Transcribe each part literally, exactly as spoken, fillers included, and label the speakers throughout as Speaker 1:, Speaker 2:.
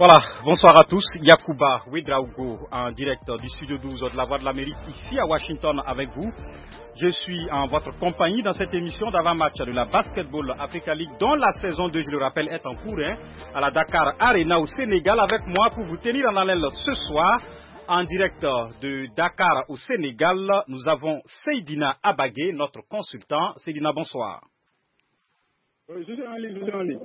Speaker 1: Voilà, bonsoir à tous. Yacouba Ouedraogo en direct du studio douze de la Voix de l'Amérique ici à Washington avec vous. Je suis en votre compagnie dans cette émission d'avant-match de la Basketball Africa League dont la saison deux, je le rappelle, est en cours hein, à la Dakar Arena au Sénégal avec moi pour vous tenir en haleine ce soir. En direct de Dakar au Sénégal, nous avons Seydina Abagé, notre consultant. Seydina, bonsoir.
Speaker 2: Oui, je suis en ligne, je suis en ligne.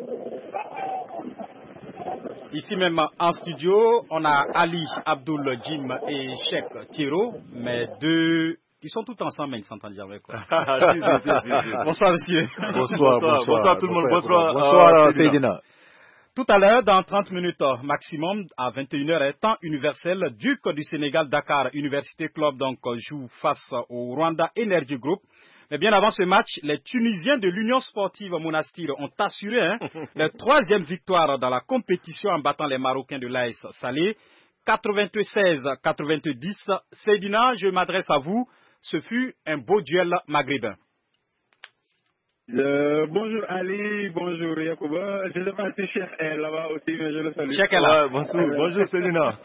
Speaker 1: Ici même en studio, on a Ali Abdul Jim et Cheikh Thiro, mais deux, ils sont tous ensemble, mais ils s'entendent jamais quoi. Bonsoir monsieur.
Speaker 3: Bonsoir, bonsoir, bonsoir, bonsoir tout le monde. Bonsoir,
Speaker 2: bonsoir
Speaker 3: euh,
Speaker 2: Seydina.
Speaker 1: Tout à l'heure, dans trente minutes maximum, à vingt et une heures, temps universel, Duc du Sénégal, Dakar Université Club donc, joue face au Rwanda Energy Group. Mais bien avant ce match, les Tunisiens de l'Union sportive Monastir ont assuré hein, leur troisième victoire dans la compétition en battant les Marocains de l'A S Salé, quatre-vingt-seize à quatre-vingt-dix. Seydina, je m'adresse à vous. Ce fut un beau duel maghrébin.
Speaker 2: Euh, bonjour Ali, bonjour Yacouba. Je ne sais pas si Cheikh est là-bas aussi, mais je le salue.
Speaker 1: Cheikh est là.
Speaker 3: Ouais, bonjour, euh, bonjour Seydina.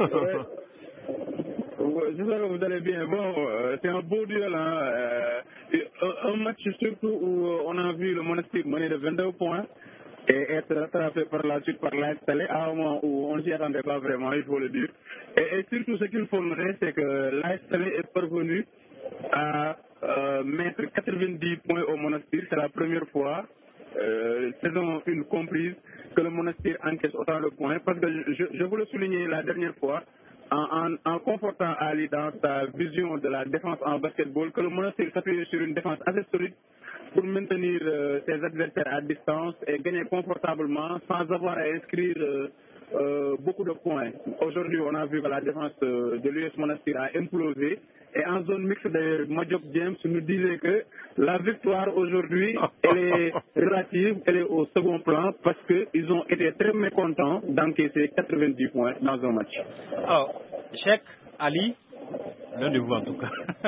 Speaker 2: J'espère que vous allez bien. Bon, euh, c'est un beau duel. Hein. Euh, un match surtout où on a vu le Monastir mener de vingt-deux points et être rattrapé par la suite par l'A S Salé à un moment où on ne s'y attendait pas vraiment, il faut le dire. Et, et surtout, ce qu'il faut noter, c'est que l'A S Salé est parvenu à euh, mettre quatre-vingt-dix points au Monastir. C'est la première fois, euh, saison une comprise, que le Monastir encaisse autant de points. Parce que je, je vous le soulignais la dernière fois, en, en, en confortant Ali dans sa vision de la défense en basketball, que le Monastir s'appuie sur une défense assez solide pour maintenir euh, ses adversaires à distance et gagner confortablement sans avoir à inscrire euh, euh, beaucoup de points. Aujourd'hui, on a vu que la défense euh, de l'U S Monastir a implosé. Et en zone mixte, d'ailleurs, Majok James nous disait que la victoire aujourd'hui, elle est relative, elle est au second plan parce qu'ils ont été très mécontents d'encaisser quatre-vingt-dix points dans un match.
Speaker 1: Alors, Cheikh, Ali, l'un de vous en tout cas.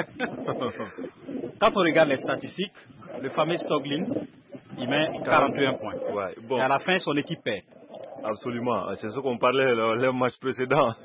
Speaker 1: Quand on regarde les statistiques, le fameux Stoglin, il met quarante et un points.
Speaker 3: Ouais, bon.
Speaker 1: Et à la fin, son équipe perd.
Speaker 3: Absolument, c'est ce qu'on parlait le, le match précédent.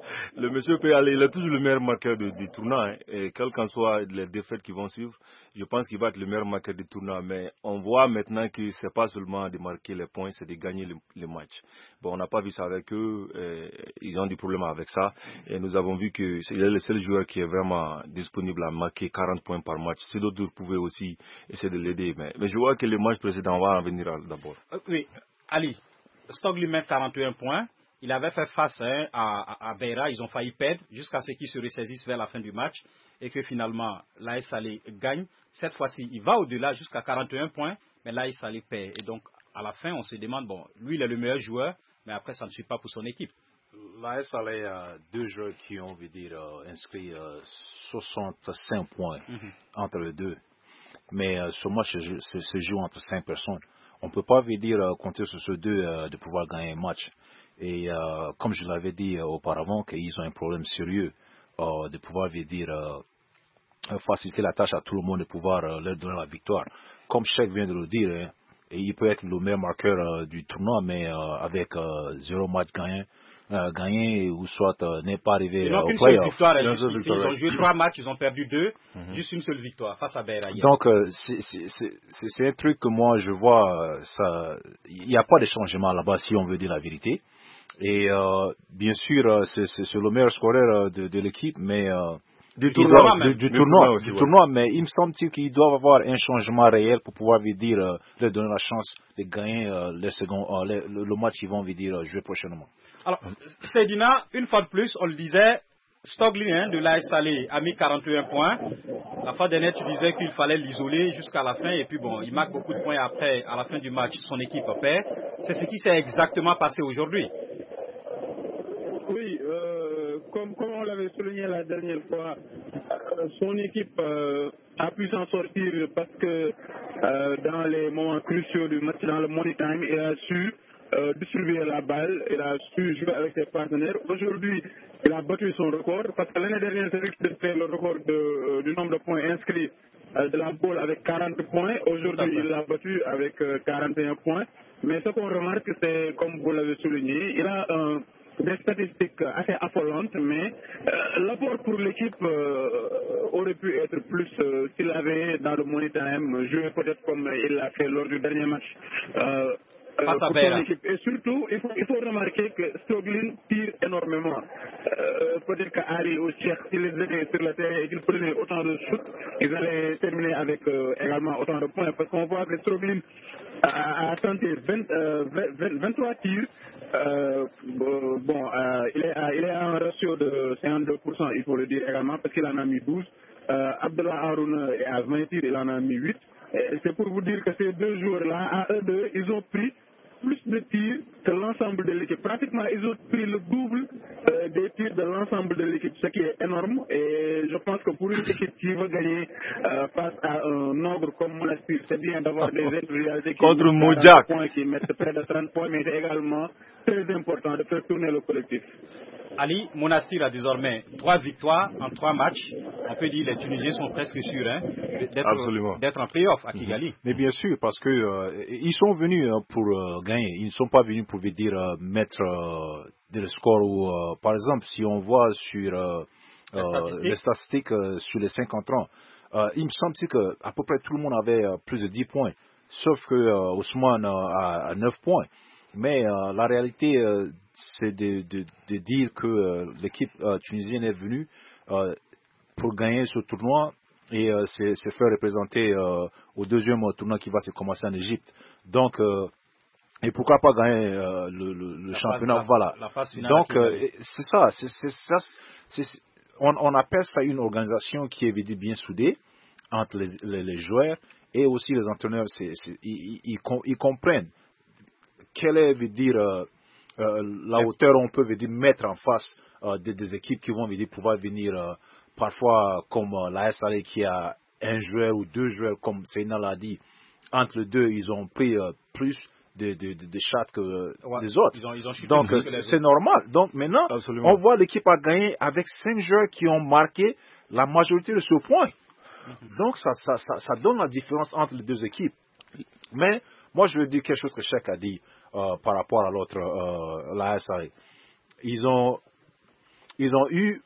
Speaker 3: Le monsieur peut aller, il est toujours le meilleur marqueur du, du tournoi. Hein, et quelles qu'en soient les défaites qui vont suivre, je pense qu'il va être le meilleur marqueur du tournoi. Mais on voit maintenant que c'est pas seulement de marquer les points, c'est de gagner le, le match. Bon, on n'a pas vu ça avec eux, et ils ont des problèmes avec ça. Et nous avons vu qu'il est le seul joueur qui est vraiment disponible à marquer quarante points par match. Si d'autres pouvaient aussi essayer de l'aider. Mais, mais je vois que le match précédent, on va en venir d'abord.
Speaker 1: Euh, oui, Ali. Stock lui met quarante et un points. Il avait fait face hein, à, à, à Beira. Ils ont failli perdre jusqu'à ce qu'ils se ressaisissent vers la fin du match et que finalement l'A S Salé gagne. Cette fois-ci, il va au-delà jusqu'à quarante et un points, mais l'A S Salé perd. Et donc, à la fin, on se demande, bon, lui, il est le meilleur joueur, mais après, ça ne suit pas pour son équipe.
Speaker 4: L'A S Salé a deux joueurs qui ont, veut dire, euh, inscrit euh, soixante-cinq points mm-hmm. entre les deux. Mais euh, ce match se, se, se joue entre cinq personnes. On ne peut pas veut dire euh, compter sur ceux deux euh, de pouvoir gagner un match. Et euh, comme je l'avais dit euh, auparavant, qu'ils ont un problème sérieux euh, de pouvoir veut dire euh, faciliter la tâche à tout le monde de pouvoir euh, leur donner la victoire. Comme Cheikh vient de le dire, hein, et il peut être le meilleur marqueur euh, du tournoi, mais euh, avec euh, zéro match gagné. Euh, gagné ou soit euh, n'est pas arrivé euh, au playoff.
Speaker 1: Ils, ils ont joué trois matchs, ils ont perdu deux, mm-hmm. juste une seule victoire face à Beira.
Speaker 4: Donc euh, c'est un truc que moi je vois, il n'y a pas de changement là-bas si on veut dire la vérité. Et euh, bien sûr c'est le meilleur scoreur de, de l'équipe, mais euh,
Speaker 3: du tournoi,
Speaker 4: doit, du, du, du tournoi, aussi, du ouais. tournoi, mais il me semble-t-il qu'ils doivent avoir un changement réel pour pouvoir lui dire, euh, leur donner la chance de gagner euh, les secondes, euh, les, le, le match qu'ils vont lui dire euh, jouer prochainement.
Speaker 1: Alors, Seydina, une fois de plus, on le disait, Stoglin hein, de l'A S Salé a mis quarante et un points. La fois dernière, tu disais qu'il fallait l'isoler jusqu'à la fin, et puis bon, il marque beaucoup de points après, à la fin du match, son équipe perd. C'est ce qui s'est exactement passé aujourd'hui.
Speaker 2: Oui, euh, comme, comme on l'avait souligné la dernière fois, euh, son équipe euh, a pu s'en sortir parce que euh, dans les moments cruciaux du match, dans le money time, il a su euh, distribuer la balle, il a su jouer avec ses partenaires. Aujourd'hui, il a battu son record parce que l'année dernière, c'est lui qui a fait le record de, euh, du nombre de points inscrits euh, de la balle avec quarante points. Aujourd'hui, il l'a battu avec euh, quarante et un points. Mais ce qu'on remarque, c'est, comme vous l'avez souligné, il a un des statistiques assez affolantes, mais euh, l'apport pour l'équipe euh, aurait pu être plus euh, s'il avait, dans le money time, joué peut-être comme il l'a fait lors du dernier match. Euh, Euh, pour son équipe. Et surtout, il faut, il faut remarquer que Stoglin tire énormément. Euh, Peut-être qu'Ari ou Cheikh, s'ils étaient sur le terrain et qu'ils prenaient autant de shoots, ils allaient terminer avec euh, également autant de points. Parce qu'on voit que Stoglin a, a tenté vingt, euh, vingt, vingt-trois tirs. Euh, bon, euh, il, est à, il est à un ratio de cinquante-deux pour cent, il faut le dire également, parce qu'il en a mis douze. Euh, Abdullah Haroun est à vingt tirs, il en a mis huit. C'est pour vous dire que ces deux joueurs-là, à eux deux, ils ont pris plus de tirs que l'ensemble de l'équipe. Pratiquement, ils ont pris le double euh, des tirs de l'ensemble de l'équipe, ce qui est énorme. Et je pense que pour une équipe qui veut gagner euh, face à un ogre comme Monastir, c'est bien d'avoir des individualités qui
Speaker 3: contre
Speaker 2: mettent
Speaker 3: Moudjak,
Speaker 2: points, qui mettent près de trente points, mais c'est également très important de faire tourner le collectif.
Speaker 1: Ali, Monastir a désormais trois victoires en trois matchs. On peut dire que les Tunisiens sont presque sûrs hein, d'être, d'être en play-off à Kigali.
Speaker 4: Mais bien sûr, parce que euh, ils sont venus euh, pour euh, gagner. Ils ne sont pas venus pour veut dire euh, mettre euh, des scores. Ou, euh, par exemple, si on voit sur euh, les statistiques, euh, les statistiques euh, sur les cinquante ans, euh, il me semble que à peu près tout le monde avait euh, plus de dix points, sauf que euh, Ousmane euh, a, a neuf points. Mais euh, la réalité, euh, c'est de, de, de dire que euh, l'équipe euh, tunisienne est venue euh, pour gagner ce tournoi et euh, c'est, c'est faire représenter euh, au deuxième tournoi qui va se commencer en Égypte. Donc, euh, et pourquoi pas gagner euh, le, le, le championnat,
Speaker 1: phase,
Speaker 4: voilà.
Speaker 1: La phase finale.
Speaker 4: Donc, euh, c'est ça, c'est, c'est, ça c'est, on, on appelle ça une organisation qui est bien soudée entre les, les, les joueurs et aussi les entraîneurs. C'est, c'est, ils, ils, ils comprennent quelle est, veut dire, euh, euh, la hauteur on peut veut dire, mettre en face euh, des, des équipes qui vont veut dire, pouvoir venir euh, parfois comme euh, la S A L qui a un joueur ou deux joueurs comme Seyna l'a dit, entre les deux ils ont pris euh, plus de, de, de, de shots que euh, ouais, les autres.
Speaker 1: Ils ont, ils ont
Speaker 4: donc euh, c'est autres. Normal. Donc maintenant Absolument. On voit l'équipe a gagné avec cinq joueurs qui ont marqué la majorité de ce point. Mm-hmm. Donc ça, ça, ça, ça donne la différence entre les deux équipes. Mais moi je veux dire quelque chose que Cheikh a dit. Euh, par rapport à l'autre, euh, la S A I. Ils ont, ils ont eu,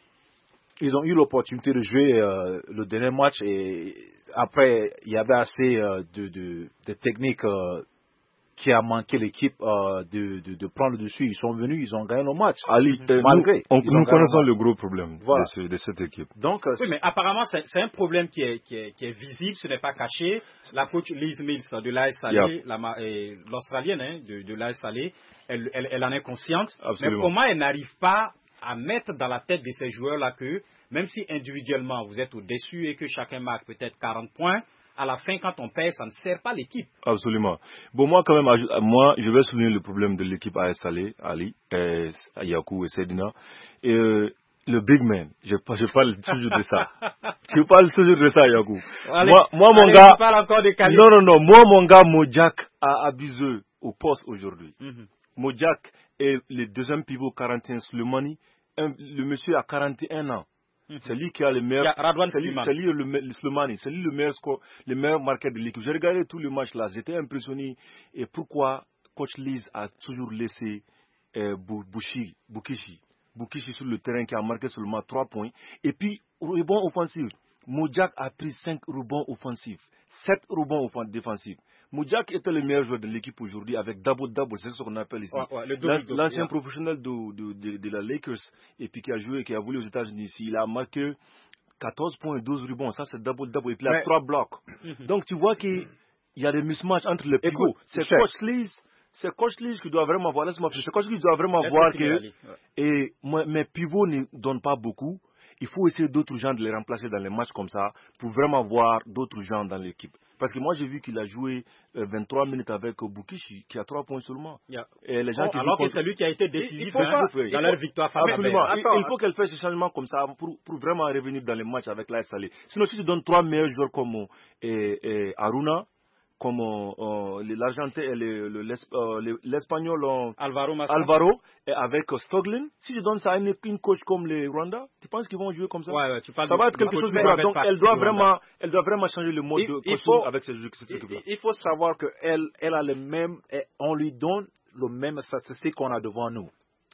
Speaker 4: ils ont eu l'opportunité de jouer euh, le dernier match et après il y avait assez euh, de, de, de techniques euh, qui a manqué l'équipe euh, de, de, de prendre le dessus. Ils sont venus, ils ont gagné le match.
Speaker 3: Ali, malgré. Nous, on, nous connaissons le, le gros problème voilà. de, ce, de cette équipe.
Speaker 1: Donc, euh, oui, mais apparemment, c'est, c'est un problème qui est, qui, est, qui est visible, ce n'est pas caché. La coach Liz Mills de l'A S Salé, yep. la, et l'Australienne hein, de, de l'A S Salé, elle, elle, elle en est consciente. Absolument. Mais comment elle n'arrive pas à mettre dans la tête de ces joueurs-là que, même si individuellement vous êtes au-dessus et que chacun marque peut-être quarante points, à la fin, quand on perd, ça ne sert pas l'équipe.
Speaker 3: Absolument. Bon, moi, quand même, moi, je vais souligner le problème de l'équipe A S Salé, Ali, et Yakou et Sedina. Et euh, le big man, je, je parle toujours de ça. Je parle toujours de ça, Yakou.
Speaker 1: Allez,
Speaker 3: moi, moi mon
Speaker 1: allez,
Speaker 3: gars.
Speaker 1: Tu parles encore de Khalid.
Speaker 3: Non, non, non. Moi, mon gars, Moudjak a abusé au poste aujourd'hui. Mm-hmm. Moudjak est le deuxième pivot quarante et un Sloumani. Le monsieur a quarante et un ans. Mm-hmm. C'est lui qui a le meilleur. C'est lui, c'est lui le, le Sloumani, c'est lui le meilleur score, le meilleur marqueur de l'équipe. J'ai regardé tous les matchs là, j'étais impressionné. Et pourquoi coach Liz a toujours laissé euh, Bouchi, Boukichi, Boukichi sur le terrain qui a marqué seulement trois points. Et puis rebond offensif, Moudjak a pris cinq rebonds offensifs, sept rebonds défensifs. Moudjak était le meilleur joueur de l'équipe aujourd'hui avec double-double, c'est ce qu'on appelle ici.
Speaker 1: Ouais, ouais, double,
Speaker 3: L'ancien
Speaker 1: yeah.
Speaker 3: professionnel de, de, de, de la Lakers et puis qui a joué, qui a voulu aux États-Unis ici, il a marqué quatorze points, douze rebonds, ça c'est double-double et puis il a trois blocs. Mm-hmm. Donc tu vois qu'il y a des mismatchs entre les pivots. C'est Coach Lees, c'est Coach Lees qui doit vraiment voir, laisse-moi c'est Coach Lees qui doit vraiment Laisse voir que ouais. et moi, mes pivots ne donnent pas beaucoup. Il faut essayer d'autres gens de les remplacer dans les matchs comme ça pour vraiment voir d'autres gens dans l'équipe. Parce que moi j'ai vu qu'il a joué euh, vingt-trois minutes avec euh, Boukichi qui a trois points seulement.
Speaker 1: Yeah.
Speaker 3: Et les gens
Speaker 1: oh,
Speaker 3: qui
Speaker 1: alors que
Speaker 3: contre...
Speaker 1: c'est lui qui a été décisif
Speaker 3: hein,
Speaker 1: ça, dans faut... leur victoire face
Speaker 3: Absolument.
Speaker 1: à
Speaker 3: il, il faut qu'elle fasse ce changement comme ça pour, pour vraiment revenir dans les matchs avec l'A S Salé. Sinon si tu donnes trois meilleurs joueurs comme euh, euh, Aruna, comme euh, l'Argentin et le, le, euh, l'Espagnol euh,
Speaker 1: Alvaro,
Speaker 3: Alvaro et avec euh, Stoglin, si je donne ça à une, une coach comme les Rwanda, tu penses qu'ils vont jouer comme ça?
Speaker 1: Ouais, ouais, tu parles
Speaker 3: ça
Speaker 1: de,
Speaker 3: va être quelque chose de grave. Donc elle doit vraiment, elle doit vraiment changer le mode il, de coaching faut, avec ces équipes-là.
Speaker 4: Il faut savoir qu'elle elle a le même, on lui donne le même statistique qu'on a devant nous.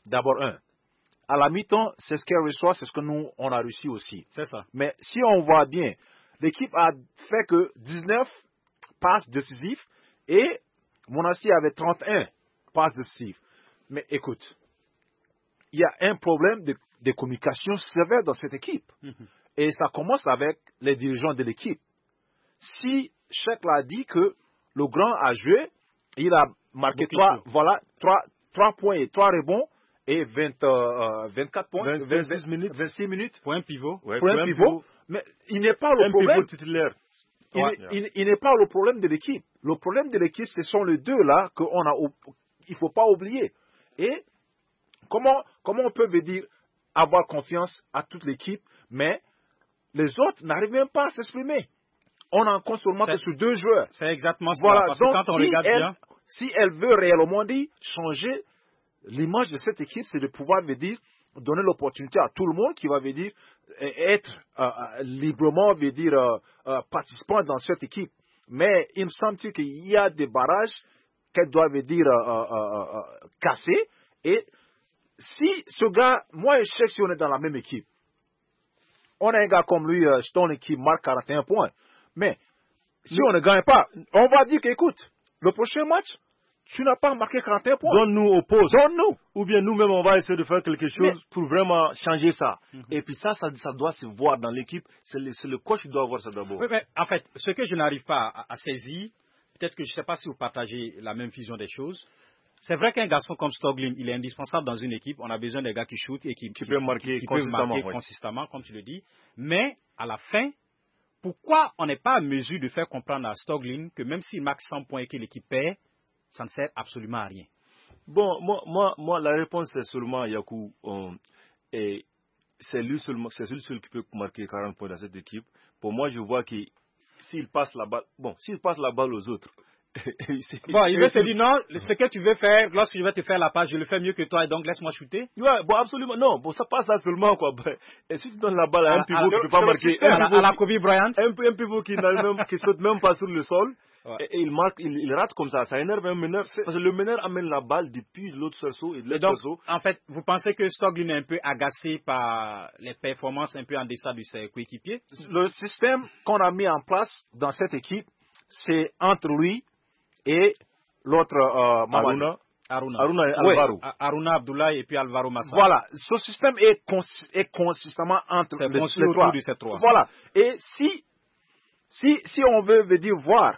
Speaker 4: d'abord un. À la mi-temps, c'est ce qu'elle reçoit, c'est ce que nous, on a réussi aussi.
Speaker 1: C'est ça.
Speaker 4: Mais si on voit bien, l'équipe a fait que dix-neuf passes décisives et Monastir avait trente et un passes décisives. Mais écoute, il y a un problème de, de communication sévère dans cette équipe. Mm-hmm. Et ça commence avec les dirigeants de l'équipe. Si Cheikh l'a dit que le grand a joué, il a marqué trois, voilà, trois, trois points et trois rebonds et vingt, euh, vingt-quatre points,
Speaker 3: vingt, vingt-six minutes,
Speaker 4: vingt-six minutes.
Speaker 1: Pour un pivot.
Speaker 3: Ouais,
Speaker 4: pour un pivot. pivot. Mais il n'est pas le
Speaker 3: un
Speaker 4: problème.
Speaker 3: Pivot titulaire.
Speaker 4: Il, ouais. il, il n'est pas le problème de l'équipe. Le problème de l'équipe, ce sont les deux là qu'on a, il faut pas oublier. Et comment, comment on peut dire avoir confiance à toute l'équipe, mais les autres n'arrivent même pas à s'exprimer. On en compte seulement que sur deux joueurs.
Speaker 1: C'est exactement ça.
Speaker 4: Voilà.
Speaker 1: Parce
Speaker 4: Donc,
Speaker 1: que quand on
Speaker 4: si
Speaker 1: regarde
Speaker 4: elle,
Speaker 1: bien,
Speaker 4: si elle veut réellement dire changer l'image de cette équipe, c'est de pouvoir veut dire donner l'opportunité à tout le monde qui va veut dire être euh, librement veut dire euh, euh, participant dans cette équipe. Mais il me semble qu'il y a des barrages qu'elle doit veut dire euh, euh, euh, casser. Et si ce gars, moi et Cheikh, si on est dans la même équipe, on a un gars comme lui, euh, Stone, qui marque quarante et un points. Mais si on ne gagne pas, on va dire qu'écoute, le prochain match, tu n'as pas marqué quarante et un points.
Speaker 3: Donne-nous au poste.
Speaker 4: Donne-nous.
Speaker 3: Ou bien nous-mêmes, on va essayer de faire quelque chose mais, pour vraiment changer ça. Mm-hmm. Et puis ça, ça, ça doit se voir dans l'équipe. C'est le, c'est le coach qui doit voir ça d'abord.
Speaker 1: Oui, mais en fait, ce que je n'arrive pas à, à saisir, peut-être que je ne sais pas si vous partagez la même vision des choses. C'est vrai qu'un garçon comme Stoglin, il est indispensable dans une équipe. On a besoin des gars qui shootent et qui,
Speaker 3: qui, qui
Speaker 1: peuvent
Speaker 3: marquer,
Speaker 1: qui, qui
Speaker 3: consistamment,
Speaker 1: marquer
Speaker 3: ouais.
Speaker 1: consistamment, comme tu le dis. Mais à la fin, pourquoi on n'est pas en mesure de faire comprendre à Stoglin que même s'il marque cent points et que l'équipe perd, ça ne sert absolument à rien?
Speaker 3: Bon, moi, moi, moi la réponse c'est seulement, Yakou, um, et c'est lui seulement, c'est lui seul qui peut marquer quarante points dans cette équipe. Pour moi, je vois que s'il passe la balle, bon, s'il passe la balle aux autres.
Speaker 1: Bon, il veut se dire non, ce que tu veux faire, lorsque je vais te faire la passe, je le fais mieux que toi et donc laisse-moi shooter.
Speaker 3: Ouais, bon, absolument, non, bon, ça passe là seulement, quoi. Et si tu donnes la balle à, à un pivot qui ne peut pas marquer,
Speaker 1: un à, pivot à la Kobe Bryant,
Speaker 3: un, un pivot qui n'a même, qui saute même pas sur le sol, ouais. et, et il marque, il, il rate comme ça, ça énerve un meneur, parce que le meneur amène la balle depuis l'autre cerceau et de l'autre cerceau.
Speaker 1: En fait, vous pensez que Stoglin est un peu agacé par les performances un peu en deçà de ses coéquipiers?
Speaker 4: Le système qu'on a mis en place dans cette équipe, c'est entre lui et l'autre euh,
Speaker 3: Aruna.
Speaker 1: Aruna.
Speaker 3: Aruna et Alvaro.
Speaker 1: Oui. Aruna Abdoulaye et puis Alvaro Massa.
Speaker 4: Voilà. Ce système est, cons est consistamment entre
Speaker 1: les,
Speaker 4: les,
Speaker 1: les
Speaker 4: trois.
Speaker 1: De ces trois.
Speaker 4: Voilà. Et si, si, si on veut, veut dire voir,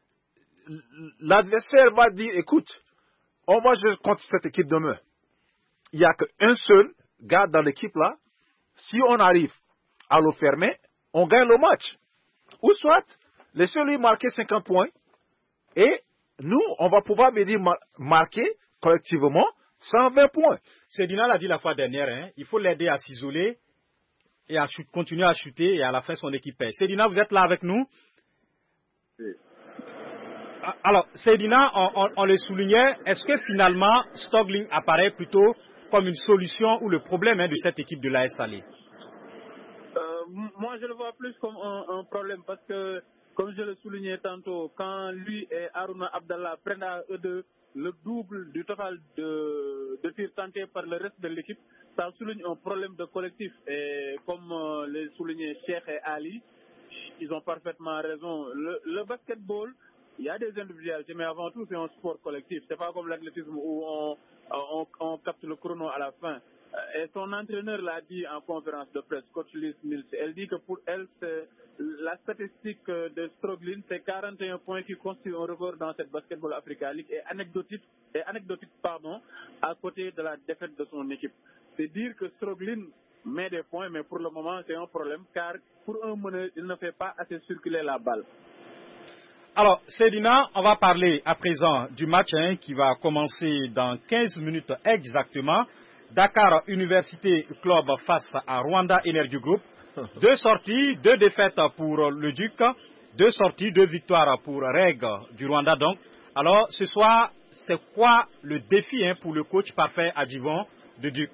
Speaker 4: l'adversaire va dire, écoute, on va jouer contre cette équipe demain. Il n'y a qu'un seul gars dans l'équipe là. Si on arrive à le fermer, on gagne le match. Ou soit, laissez-lui marquer cinquante points. Et nous, on va pouvoir me dire mar marquer collectivement cent vingt points.
Speaker 1: Sedina l'a dit la fois dernière, hein, il faut l'aider à s'isoler et à continuer à chuter et à la fin son équipe perd. Sedina, vous êtes là avec nous?
Speaker 2: Oui.
Speaker 1: Alors, Sedina, on, on, on le soulignait, est-ce que finalement Stoglin apparaît plutôt comme une solution ou le problème hein, de cette équipe de l'A S Salé?
Speaker 2: euh, Moi, je le vois plus comme un, un problème parce que comme je le soulignais tantôt, quand lui et Aruna Abdallah prennent à eux deux le double du total de, de tirs tentés par le reste de l'équipe, ça souligne un problème de collectif. Et comme euh, les soulignaient Cheikh et Ali, ils ont parfaitement raison. Le, le basketball, il y a des individualités, mais avant tout, c'est un sport collectif. C'est pas comme l'athlétisme où on, on, on capte le chrono à la fin. Et son entraîneur l'a dit en conférence de presse, coach Liz Mills. Elle dit que pour elle, la statistique de Stoglin, c'est quarante et un points qui constituent un record dans cette Basketball Africa League et anecdotique, et anecdotique pardon, à côté de la défaite de son équipe. C'est dire que Stoglin met des points, mais pour le moment, c'est un problème car pour un meneur, il ne fait pas assez circuler la balle.
Speaker 1: Alors, Sedina, on va parler à présent du match hein, qui va commencer dans quinze minutes exactement. Dakar Université Club face à Rwanda Energy Group. Deux sorties, deux défaites pour le Duc, deux sorties, deux victoires pour Reg du Rwanda donc. Alors, ce soir, c'est quoi le défi hein, pour le coach parfait Adjivon de Duc?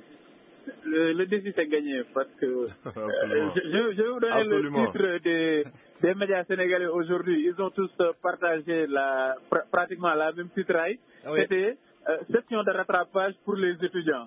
Speaker 2: Le, le défi c'est gagné parce que euh, je, je, je vais vous donner Absolument. le titre des, des médias sénégalais aujourd'hui. Ils ont tous partagé la, pr pratiquement la même titraille. Oui. C'était euh, session de rattrapage pour les étudiants.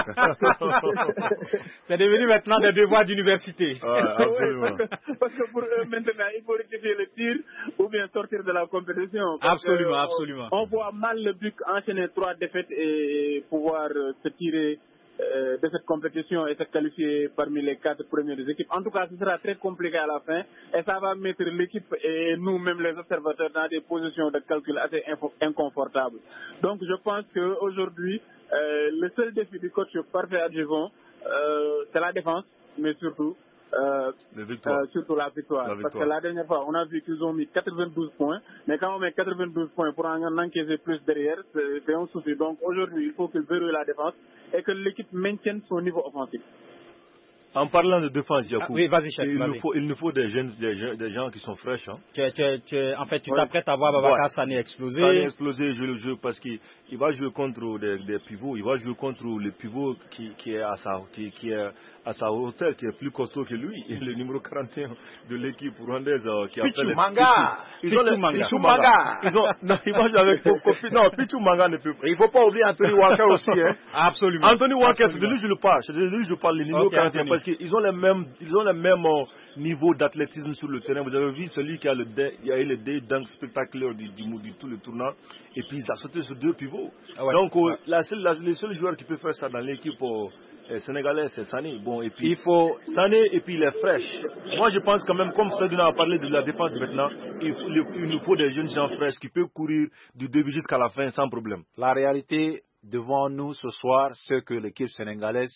Speaker 1: C'est devenu maintenant des devoirs d'université.
Speaker 3: Ouais, absolument.
Speaker 2: Oui, parce, que, parce que pour eux maintenant, il faut rectifier le tir ou bien sortir de la compétition.
Speaker 1: Absolument,
Speaker 2: que,
Speaker 1: absolument.
Speaker 2: On, on voit mal le Duc enchaîner trois défaites et pouvoir euh, se tirer euh, de cette compétition et se qualifier parmi les quatre premières équipes. En tout cas, ce sera très compliqué à la fin et ça va mettre l'équipe et nous-mêmes les observateurs dans des positions de calcul assez inconfortables. Donc je pense qu'aujourd'hui, euh, le seul défi du coach parfait adjuvant, euh, c'est la défense, mais surtout Euh, euh, surtout la victoire. la victoire. Parce que la dernière fois, on a vu qu'ils ont mis quatre-vingt-douze points, mais quand on met quatre-vingt-douze points pour en encaisser plus derrière, c'est un souci. Donc aujourd'hui, il faut qu'ils verrouillent la défense et que l'équipe maintienne son niveau offensif.
Speaker 3: En parlant de défense, Yacoub,
Speaker 1: ah, oui, vas-y, chef,
Speaker 3: il,
Speaker 1: vas-y.
Speaker 3: Nous faut, il nous faut des jeunes, des, jeunes, des gens qui sont fraîches. Hein.
Speaker 1: Tu, tu, tu, en fait, tu ouais. t'apprêtes à voir Babacar ouais. Sané exploser.
Speaker 3: Sané exploser, jouer le jeu parce qu'il il va jouer contre des, des pivots. Il va jouer contre le pivot qui, qui, est à sa, qui, qui est à sa hauteur, qui est plus costaud que lui. Et le numéro quarante et un de l'équipe rwandaise qui
Speaker 1: Pichu
Speaker 3: appelle
Speaker 1: Manga.
Speaker 3: Ils ont
Speaker 1: Pichu
Speaker 3: Manga.
Speaker 1: Pichu Manga.
Speaker 3: Ils ont, non, ils vont jouer avec Kofi. Non, Pichu Manga ne peut pas.
Speaker 1: Il ne faut pas oublier Anthony Walker aussi. Hein. Absolument.
Speaker 3: Anthony Walker,
Speaker 1: Absolument.
Speaker 3: c'est de lui que je le parle. C'est de lui que je parle, le numéro okay, quarante et un, Anthony. Parce qu'ils ont les mêmes, ils ont les mêmes euh, niveaux d'athlétisme sur le terrain. Vous avez vu celui qui a, le dé, il a eu le dé dunk spectaculaire du, du, du, du tout le tournant. Et puis il a sauté sur deux pivots. Ah ouais. Donc, ouais. la seule, la, les seuls joueurs qui peuvent faire ça dans l'équipe euh, sénégalaise, c'est Sané. Bon, et puis, il faut Sané et puis il est fraîche. Moi, je pense quand même, comme Saduna a parlé de la défense maintenant, il, faut, il nous faut des jeunes gens fraîches qui peuvent courir du début jusqu'à la fin sans problème.
Speaker 4: La réalité devant nous ce soir, c'est que l'équipe sénégalaise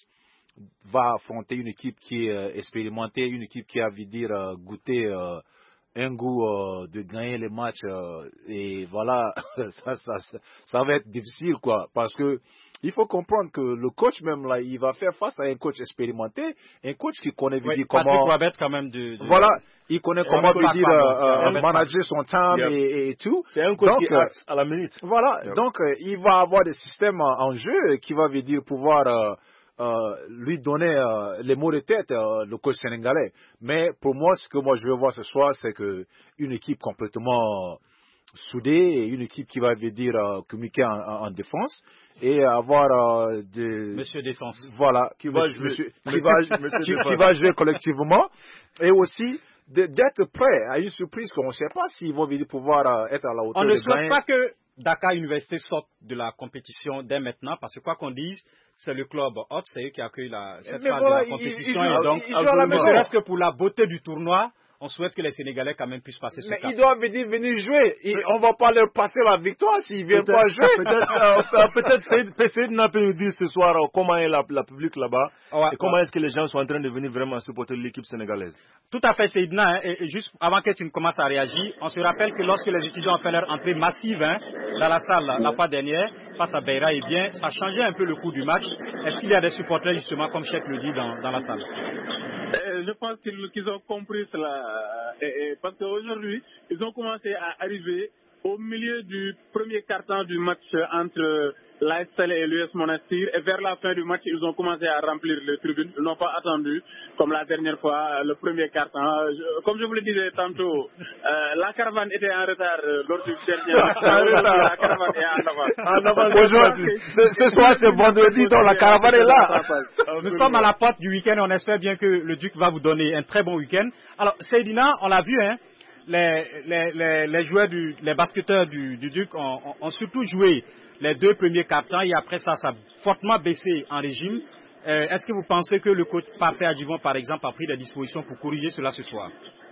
Speaker 4: va affronter une équipe qui est euh, expérimentée, une équipe qui a envie de dire euh, goûter euh, un goût euh, de gagner les matchs euh, et voilà, ça, ça, ça, ça va être difficile quoi, parce que il faut comprendre que le coach même là, il va faire face à un coach expérimenté, un coach qui connaît
Speaker 1: oui,
Speaker 4: dire
Speaker 1: Patrick
Speaker 4: comment.
Speaker 1: Wabet quand même de, de...
Speaker 4: Voilà, il connaît comment veut dire euh,
Speaker 1: euh,
Speaker 4: manager son temps
Speaker 3: yep.
Speaker 4: et, et tout.
Speaker 3: C'est un coach
Speaker 4: donc,
Speaker 3: qui acte à la minute.
Speaker 4: Voilà,
Speaker 3: yep.
Speaker 4: donc euh, il va avoir des systèmes en, en jeu qui va veut dire pouvoir euh, euh, lui donner euh, les mots de tête, euh, le coach sénégalais. Mais pour moi, ce que moi je veux voir ce soir, c'est que une équipe complètement soudée et une équipe qui va veut dire euh, communiquer en, en, en défense et avoir euh, des
Speaker 1: Monsieur Défense,
Speaker 4: voilà,
Speaker 3: qui va
Speaker 4: monsieur,
Speaker 3: jouer,
Speaker 4: monsieur,
Speaker 3: monsieur,
Speaker 4: qui, va,
Speaker 3: monsieur
Speaker 4: qui, qui va jouer collectivement et aussi de, d'être prêt à une surprise qu'on ne sait pas s'ils vont pouvoir euh, être à la hauteur.
Speaker 1: On ne
Speaker 4: de
Speaker 1: souhaite
Speaker 4: gagner.
Speaker 1: pas que Dakar Université sorte de la compétition dès maintenant, parce que quoi qu'on dise, c'est le club hôte, c'est eux qui accueillent la, cette
Speaker 4: mais
Speaker 1: phase
Speaker 4: voilà,
Speaker 1: de la compétition.
Speaker 4: il, il,
Speaker 1: et donc,
Speaker 4: il, il ne
Speaker 1: serait-ce que pour la beauté du tournoi, on souhaite que les Sénégalais quand même puissent passer ce
Speaker 4: mais
Speaker 1: cap.
Speaker 4: Ils doivent venir, venir jouer. Et on ne va pas leur passer la victoire s'ils ne viennent pas jouer.
Speaker 3: Peut-être, euh, peut-être Seydina peut nous dire ce soir euh, comment est la, la public là-bas ouais, et comment ouais. est-ce que les gens sont en train de venir vraiment supporter l'équipe sénégalaise.
Speaker 1: Tout à fait, Seydina. Hein, et, et juste avant que tu ne commences à réagir, on se rappelle que lorsque les étudiants ont fait leur entrée massive hein, dans la salle la, la fois dernière, face à Beira, eh bien, ça changeait un peu le cours du match. Est-ce qu'il y a des supporters, justement, comme Cheikh le dit, dans, dans la salle?
Speaker 2: Euh, je pense qu'ils, qu'ils ont compris cela. Et, et parce qu'aujourd'hui, ils ont commencé à arriver au milieu du premier quart-temps du match entre l'A S L et l'U S Monastir. Et vers la fin du match, ils ont commencé à remplir les tribunes. Ils n'ont pas attendu, comme la dernière fois, le premier quart-temps. Je, comme je vous le disais tantôt, euh, la caravane était en retard lors du dernier match. La caravane est en avance.
Speaker 3: En avance.
Speaker 4: Ce, ce soir, c'est vendredi, donc la caravane est là.
Speaker 1: Nous sommes à la porte du week-end et on espère bien que le Duc va vous donner un très bon week-end. Alors, Seydina, on l'a vu, hein, les, les, les, les joueurs, du, les basketteurs du, du Duc ont, ont, ont surtout joué les deux premiers quarts-temps et après ça, ça a fortement baissé en régime. Euh, est-ce que vous pensez que le coach Parfait Adjivon, par exemple, a pris des dispositions pour corriger cela ce soir?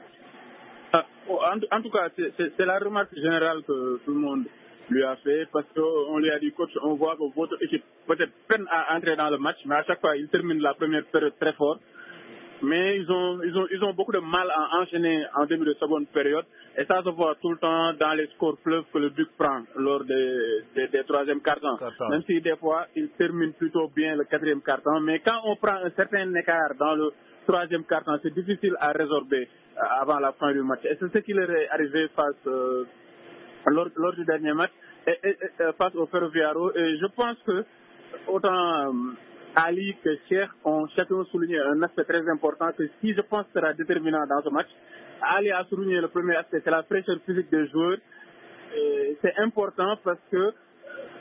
Speaker 2: ah, en, en tout cas, c'est, c'est, c'est la remarque générale que tout le monde lui a fait parce qu'on lui a dit, coach, on voit que votre équipe peut-être peine à entrer dans le match, mais à chaque fois, il termine la première période très fort. Mais ils ont, ils ont, ils ont beaucoup de mal à enchaîner en début de seconde période. Et ça se voit tout le temps dans les scores fleuves que le Duc prend lors des, des, des troisième quart-temps. Même si des fois, il termine plutôt bien le quatrième quart-temps. Mais quand on prend un certain écart dans le troisième quart-temps, c'est difficile à résorber avant la fin du match. Et c'est ce qui leur est arrivé face, euh, lors, lors du dernier match, et, et, et, face au Ferroviaro. Et je pense que autant... Euh, Ali que Cheikh ont chacun souligné un aspect très important que si je pense sera déterminant dans ce match. Ali a souligné le premier aspect, c'est la fraîcheur physique des joueurs. Et c'est important parce que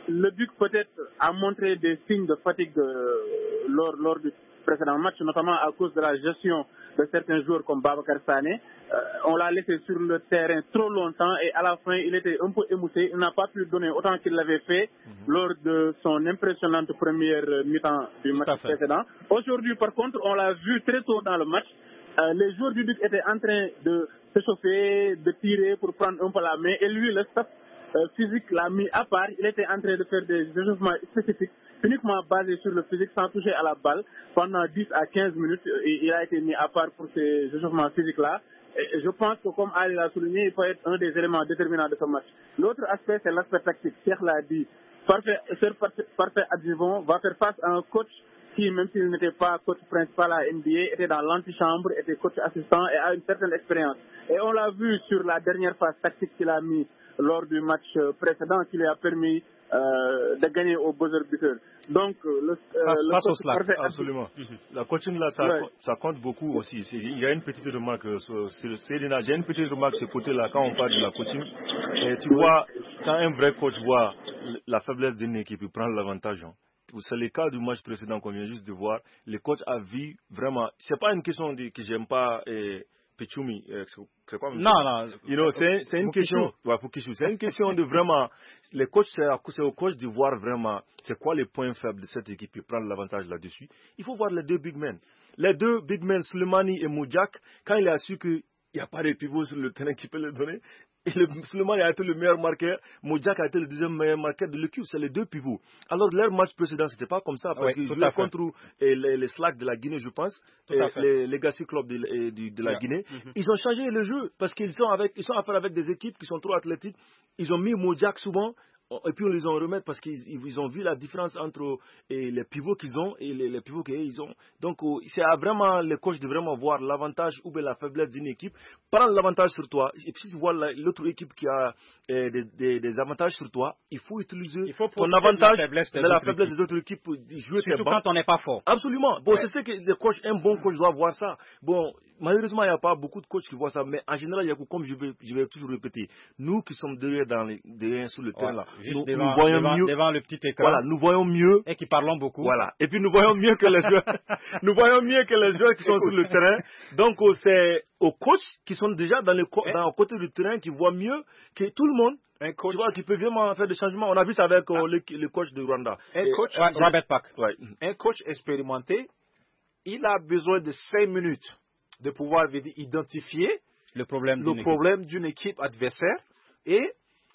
Speaker 2: le Duc peut-être a montré des signes de fatigue euh, lors, lors du précédent match, notamment à cause de la gestion de certains joueurs comme Babacar Sané. Euh, on l'a laissé sur le terrain trop longtemps et à la fin, il était un peu émoussé. Il n'a pas pu donner autant qu'il l'avait fait mm-hmm. lors de son impressionnante première mi-temps du match précédent. Aujourd'hui, par contre, on l'a vu très tôt dans le match. Euh, les joueurs du Duc étaient en train de s'échauffer, de tirer pour prendre un peu la main. Et lui, le staff euh, physique l'a mis à part. Il était en train de faire des échauffements spécifiques, uniquement basés sur le physique, sans toucher à la balle. Pendant dix à quinze minutes, et il a été mis à part pour ces échauffements physiques-là. Et je pense que, comme Ali l'a souligné, il peut être un des éléments déterminants de ce match. L'autre aspect, c'est l'aspect tactique. Cheikh l'a dit. Parfait, parfait, parfait adjuvant va faire face à un coach qui, même s'il n'était pas coach principal à N B A, était dans l'antichambre, était coach assistant et a une certaine expérience. Et on l'a vu sur la dernière phase tactique qu'il a mis lors du match précédent, qui lui a permis euh, de gagner au buzzer beater. Donc, le, euh,
Speaker 3: face,
Speaker 2: le
Speaker 3: face
Speaker 2: coach
Speaker 3: au slack,
Speaker 2: parfait
Speaker 3: absolument. Mm-hmm. La coaching là, ça, ouais. ça compte beaucoup aussi. Il y a une petite remarque sur, sur Sedina. J'ai une petite remarque sur ce côté-là quand on parle de la coaching. Et tu oui. vois, quand un vrai coach voit la faiblesse d'une équipe, il prend l'avantage. Hein. C'est le cas du match précédent qu'on vient juste de voir. Le coach a vu vraiment. C'est pas une question de, que j'aime pas. Et, Pichoumi, c'est quoi
Speaker 1: Non, non.
Speaker 3: You know, c'est, c'est une question. Ouais, c'est une question de vraiment. Les coachs, c'est, c'est au coach de voir vraiment c'est quoi les points faibles de cette équipe et prendre l'avantage là-dessus. Il faut voir les deux big men. Les deux big men, Souleymane et Moudjak, quand il a su qu'il n'y a pas de pivot sur le terrain qui peut le donner, et le, Souleymane a été le meilleur marqueur, Moudjak a été le deuxième meilleur marqueur de l'équipe, c'est les deux pivots. Alors leur match précédent, c'était pas comme ça, parce ouais, qu'ils jouaient contre et les, les Slacks de la Guinée, je pense, et les Legacy Club de, de, de, de la yeah. Guinée. Mm-hmm. Ils ont changé le jeu, parce qu'ils sont avec, ils sont à faire avec des équipes qui sont trop athlétiques. Ils ont mis Moudjak souvent, et puis on les en remet parce qu'ils ils ont vu la différence entre et les pivots qu'ils ont et les, les pivots qu'ils ont. Donc c'est à vraiment le coach de vraiment voir l'avantage ou bien la faiblesse d'une équipe, prendre l'avantage sur toi. Et puis si tu vois la, l'autre équipe qui a eh, des, des, des avantages sur toi, il faut utiliser il faut ton avantage de la faiblesse des, de la faiblesse des autres équipes pour jouer
Speaker 1: surtout quand on n'est pas fort.
Speaker 3: Absolument. Bon,
Speaker 1: ouais.
Speaker 3: c'est ce que le coach, un bon coach doit voir ça. Bon, malheureusement, il n'y a pas beaucoup de coachs qui voient ça, mais en général, il y a, comme je vais, je vais toujours répéter, nous qui sommes derrière, dans les, derrière sur le terrain là, nous,
Speaker 1: devant,
Speaker 3: nous voyons
Speaker 1: devant,
Speaker 3: mieux.
Speaker 1: Devant le petit écran.
Speaker 3: Voilà, nous voyons mieux.
Speaker 1: Et qui parlons beaucoup.
Speaker 3: Voilà. Et puis nous voyons mieux que les joueurs. nous voyons mieux que les joueurs qui sont sur le terrain. Donc c'est aux coachs qui sont déjà dans le dans côté du terrain qui voient mieux que tout le monde. Un coach tu vois, qui peut vraiment faire des changements. On a vu ça avec euh, le, le coach de Rwanda.
Speaker 4: Un
Speaker 3: Et,
Speaker 4: coach,
Speaker 1: ouais, Robert Pack.
Speaker 4: Ouais. Un coach expérimenté, il a besoin de cinq minutes de pouvoir identifier
Speaker 1: le problème,
Speaker 4: le
Speaker 1: d'une,
Speaker 4: problème
Speaker 1: équipe.
Speaker 4: d'une équipe adversaire. Et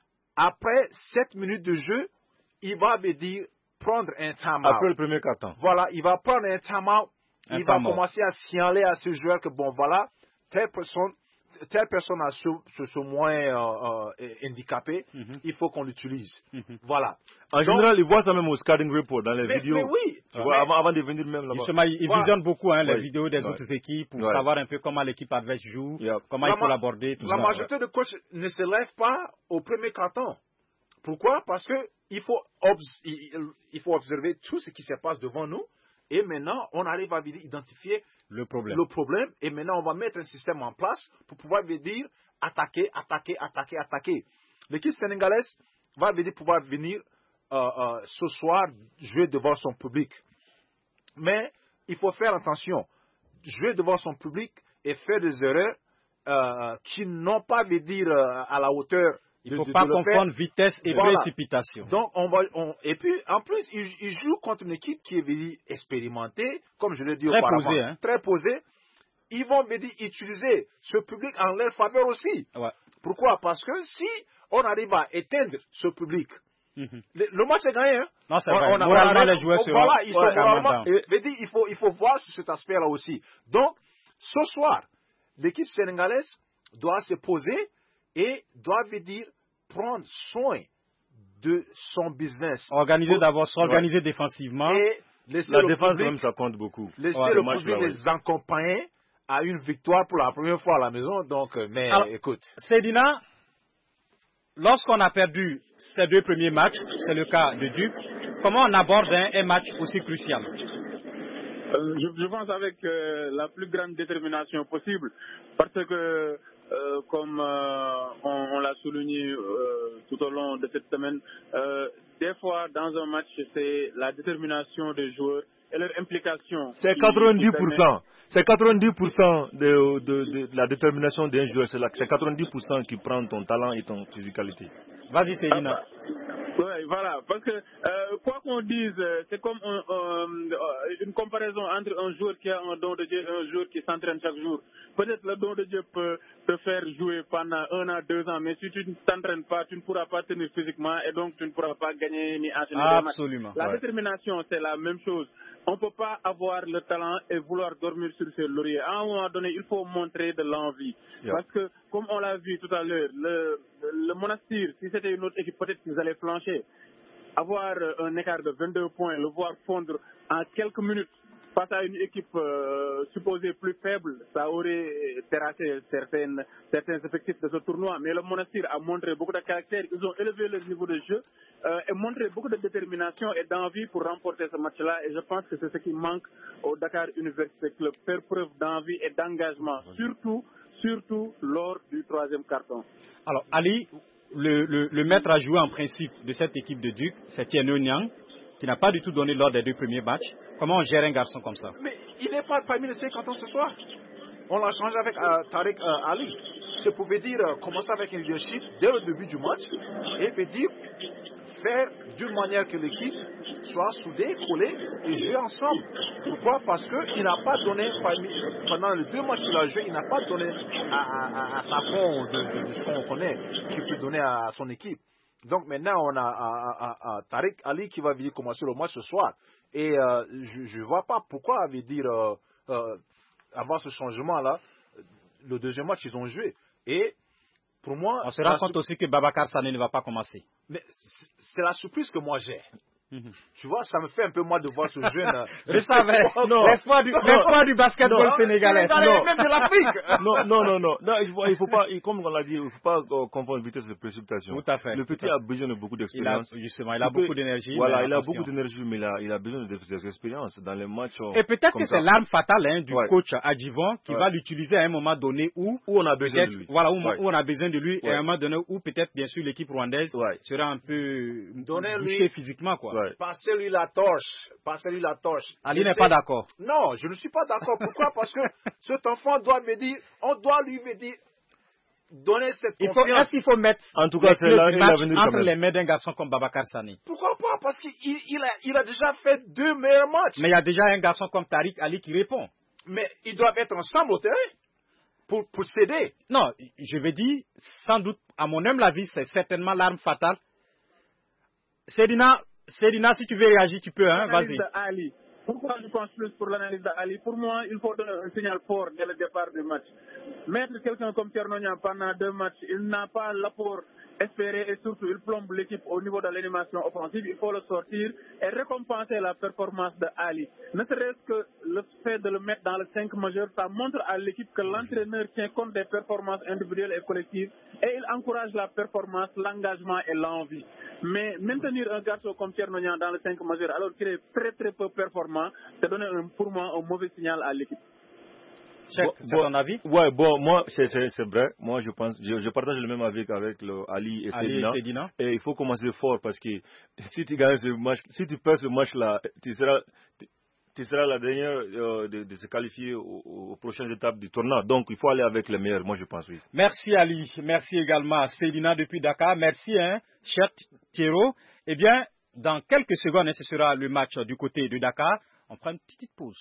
Speaker 4: après sept minutes de jeu, il va me dire prendre un time-out.
Speaker 3: Après le premier quart-temps.
Speaker 4: Voilà, il va prendre un time-out.
Speaker 1: Un
Speaker 4: il va
Speaker 1: time-out.
Speaker 4: commencer à signaler à ce joueur que bon, voilà, telle personne. Telle personne a ce, ce, ce moins euh, euh, handicapé, mm-hmm. il faut qu'on l'utilise. Mm-hmm. Voilà.
Speaker 3: En Donc, général, ils voient ça même au scouting report, dans les
Speaker 4: mais,
Speaker 3: vidéos.
Speaker 4: Mais oui.
Speaker 3: Tu vois, avant, avant de venir même là-bas.
Speaker 1: Justement, ils voilà. visionnent beaucoup hein, les
Speaker 3: ouais.
Speaker 1: vidéos des
Speaker 3: ouais.
Speaker 1: autres équipes pour
Speaker 3: ouais.
Speaker 1: savoir un peu comment l'équipe adverse joue, yeah. comment
Speaker 4: la
Speaker 1: il faut l'aborder. Tout
Speaker 4: la
Speaker 1: ça,
Speaker 4: majorité ouais. de coachs ne se lèvent pas au premier quart-temps. Pourquoi? Parce qu'il faut, il, il faut observer tout ce qui se passe devant nous. Et maintenant, on arrive à identifier
Speaker 1: le problème.
Speaker 4: le problème. Et maintenant, on va mettre un système en place pour pouvoir dire attaquer, attaquer, attaquer, attaquer. L'équipe sénégalaise va pouvoir venir euh, euh, ce soir jouer devant son public. Mais il faut faire attention. Jouer devant son public et faire des erreurs euh, qui n'ont pas de dire euh, à la hauteur.
Speaker 1: Il ne faut de, pas de confondre faire. vitesse et voilà. précipitation.
Speaker 4: Donc on va, on, et puis en plus, il, il joue contre une équipe qui est expérimentée, comme je l'ai dit
Speaker 1: très
Speaker 4: auparavant,
Speaker 1: posée, hein.
Speaker 4: très posée. Ils vont dire, utiliser ce public en leur faveur aussi.
Speaker 1: Ouais.
Speaker 4: Pourquoi? Parce que si on arrive à éteindre ce public, mm-hmm. le, le match est gagné. Hein?
Speaker 1: Non, c'est on, vrai. On a, moralement, on arrive, les joueurs seront...
Speaker 4: Voilà, ils sont
Speaker 1: ouais,
Speaker 4: moralement... Et, dit, il, faut, il faut voir sur cet aspect-là aussi. Donc, ce soir, l'équipe sénégalaise doit se poser et doit dire prendre soin de son business.
Speaker 1: Organiser d'abord, s'organiser ouais. défensivement.
Speaker 4: Et
Speaker 3: laisser la le défense, public, même, ça compte beaucoup.
Speaker 4: Laisser ouais, le public là, les ouais. accompagner à une victoire pour la première fois à la maison. Donc, mais alors, écoute.
Speaker 1: Sedina, lorsqu'on a perdu ces deux premiers matchs, c'est le cas de Duc, comment on aborde un, un match aussi crucial?
Speaker 2: euh, je, je pense avec euh, la plus grande détermination possible, parce que Euh, comme euh, on, on l'a souligné euh, tout au long de cette semaine, euh, des fois, dans un match, c'est la détermination des joueurs et leur implication.
Speaker 3: C'est quatre-vingt-dix pour cent. C'est quatre-vingt-dix pour cent de, de, de, de la détermination d'un joueur. C'est quatre-vingt-dix pour cent qui prend ton talent et ton physicalité.
Speaker 1: Vas-y, Seydina.
Speaker 2: Oui, voilà, parce que euh, quoi qu'on dise, c'est comme un, un, une comparaison entre un joueur qui a un don de Dieu et un joueur qui s'entraîne chaque jour. Peut-être le don de Dieu peut te faire jouer pendant un an, deux ans, mais si tu ne t'entraînes pas, tu ne pourras pas tenir physiquement et donc tu ne pourras pas gagner ni enchaîner des matchs.
Speaker 1: Absolument.
Speaker 2: La
Speaker 3: ouais.
Speaker 2: détermination, c'est la même chose. On ne peut pas avoir le talent et vouloir dormir sur ses lauriers. À un moment donné, il faut montrer de l'envie.
Speaker 3: Yeah.
Speaker 2: Parce que, comme on l'a vu tout à l'heure, le, le Monastir, si c'était une autre équipe, peut-être qu'ils allaient flancher. Avoir un écart de vingt-deux points, le voir fondre en quelques minutes face à une équipe euh, supposée plus faible, ça aurait terrassé certaines, certains effectifs de ce tournoi. Mais le Monastir a montré beaucoup de caractère. Ils ont élevé leur niveau de jeu euh, et montré beaucoup de détermination et d'envie pour remporter ce match-là. Et je pense que c'est ce qui manque au Dakar Université Club. Faire preuve d'envie et d'engagement, surtout, surtout lors du troisième carton.
Speaker 1: Alors, Ali, le, le, le maître à jouer en principe de cette équipe de Duc, c'est Tierno Niang, qui n'a pas du tout donné lors des deux premiers matchs. Comment on gère un garçon comme ça?
Speaker 4: Mais il n'est pas parmi les cinquante ans ce soir. On l'a changé avec euh, Tariq euh, Ali. Je pouvais dire euh, commencer avec un leadership dès le début du match et puis dire faire d'une manière que l'équipe soit soudée, collée et jouer ensemble. Pourquoi? Parce qu'il n'a pas donné, pendant les deux matchs qu'il a joué, il n'a pas donné à, à, à sa fond de, de, de ce qu'on connaît, qu'il peut donner à son équipe. Donc maintenant, on a, a, a, a Tariq Ali qui va venir commencer le match ce soir. Et euh, je ne vois pas pourquoi avait dire euh, euh, avant ce changement-là, le deuxième match, ils ont joué. Et pour moi...
Speaker 1: On se rend compte aussi que Babacar Sané ne va pas commencer.
Speaker 4: Mais c'est la surprise que moi j'ai. Mm-hmm. Tu vois, ça me fait un peu mal de voir ce jeune.
Speaker 1: Je savais. L'espoir du, du basketball non. sénégalais.
Speaker 4: Non. Même de l'Afrique.
Speaker 3: non, non, non, non, non. Il faut, il faut pas, comme on l'a dit, il ne faut pas confondre vitesse de précipitation.
Speaker 1: Tout à fait.
Speaker 3: Le petit a besoin de beaucoup d'expérience.
Speaker 1: Justement, il a beaucoup d'énergie.
Speaker 3: Voilà, il a beaucoup d'énergie, mais il a, il a besoin d'expérience dans les matchs.
Speaker 1: Et peut-être que c'est l'arme fatale hein, du
Speaker 3: ouais.
Speaker 1: coach Adjivon qui ouais. va l'utiliser à un moment donné où,
Speaker 3: où on a besoin de lui.
Speaker 1: Voilà, où,
Speaker 3: ouais.
Speaker 1: où on a besoin de lui
Speaker 3: ouais.
Speaker 1: et à un moment donné où peut-être bien sûr l'équipe rwandaise
Speaker 3: ouais.
Speaker 1: sera un peu
Speaker 4: bouchée
Speaker 1: physiquement quoi.
Speaker 3: Ouais.
Speaker 4: Passez-lui la torche, passez-lui la torche.
Speaker 1: Ali n'est pas d'accord.
Speaker 4: Non, je ne suis pas d'accord. Pourquoi? Parce que cet enfant doit me dire, on doit lui me dire, donner cette
Speaker 1: il
Speaker 4: confiance.
Speaker 1: Faut, est-ce qu'il faut mettre
Speaker 3: en tout cas,
Speaker 1: les
Speaker 3: là,
Speaker 1: match entre les mains d'un garçon comme Babacar Sané?
Speaker 4: Pourquoi pas? Parce qu'il il a, il a déjà fait deux meilleurs matchs.
Speaker 1: Mais il y a déjà un garçon comme Tariq Ali qui répond.
Speaker 4: Mais ils doivent être ensemble au terrain pour, pour s'aider.
Speaker 1: Non, je vais dire, sans doute, à mon humble avis, c'est certainement l'arme fatale. Sedina, Sedina, si tu veux réagir, tu peux, hein, vas-y.
Speaker 2: Ali. Pourquoi je pense plus pour l'analyse d'Ali? Pour moi, il faut donner un signal fort dès le départ du match. Mettre quelqu'un comme Tierno Niang pendant deux matchs, il n'a pas l'apport espéré et surtout il plombe l'équipe au niveau de l'animation offensive. Il faut le sortir et récompenser la performance d'Ali. Ne serait-ce que le fait de le mettre dans le cinq majeur, ça montre à l'équipe que l'entraîneur tient compte des performances individuelles et collectives et il encourage la performance, l'engagement et l'envie. Mais maintenir un garçon comme Tierno Niang dans le cinq majeur alors qu'il est très très peu performant, c'est donner un, pour moi un mauvais signal à l'équipe.
Speaker 1: Check, bon, c'est ton avis?
Speaker 3: Ouais, bon, moi, c'est, c'est, c'est vrai. Moi, je pense, je, je partage le même avis avec le Ali et Sedina.
Speaker 1: Ali et Sedina.
Speaker 3: Et il faut commencer fort parce que si tu gagnes ce match, si tu perds ce match-là, tu seras, tu, tu seras la dernière euh, de, de se qualifier aux, aux prochaines étapes du tournoi. Donc, il faut aller avec les meilleurs, moi, je pense, oui.
Speaker 1: Merci, Ali. Merci également à Sedina depuis Dakar. Merci, hein, cher Thierry. Eh bien, dans quelques secondes, ce sera le match du côté de Dakar. On prend une petite pause.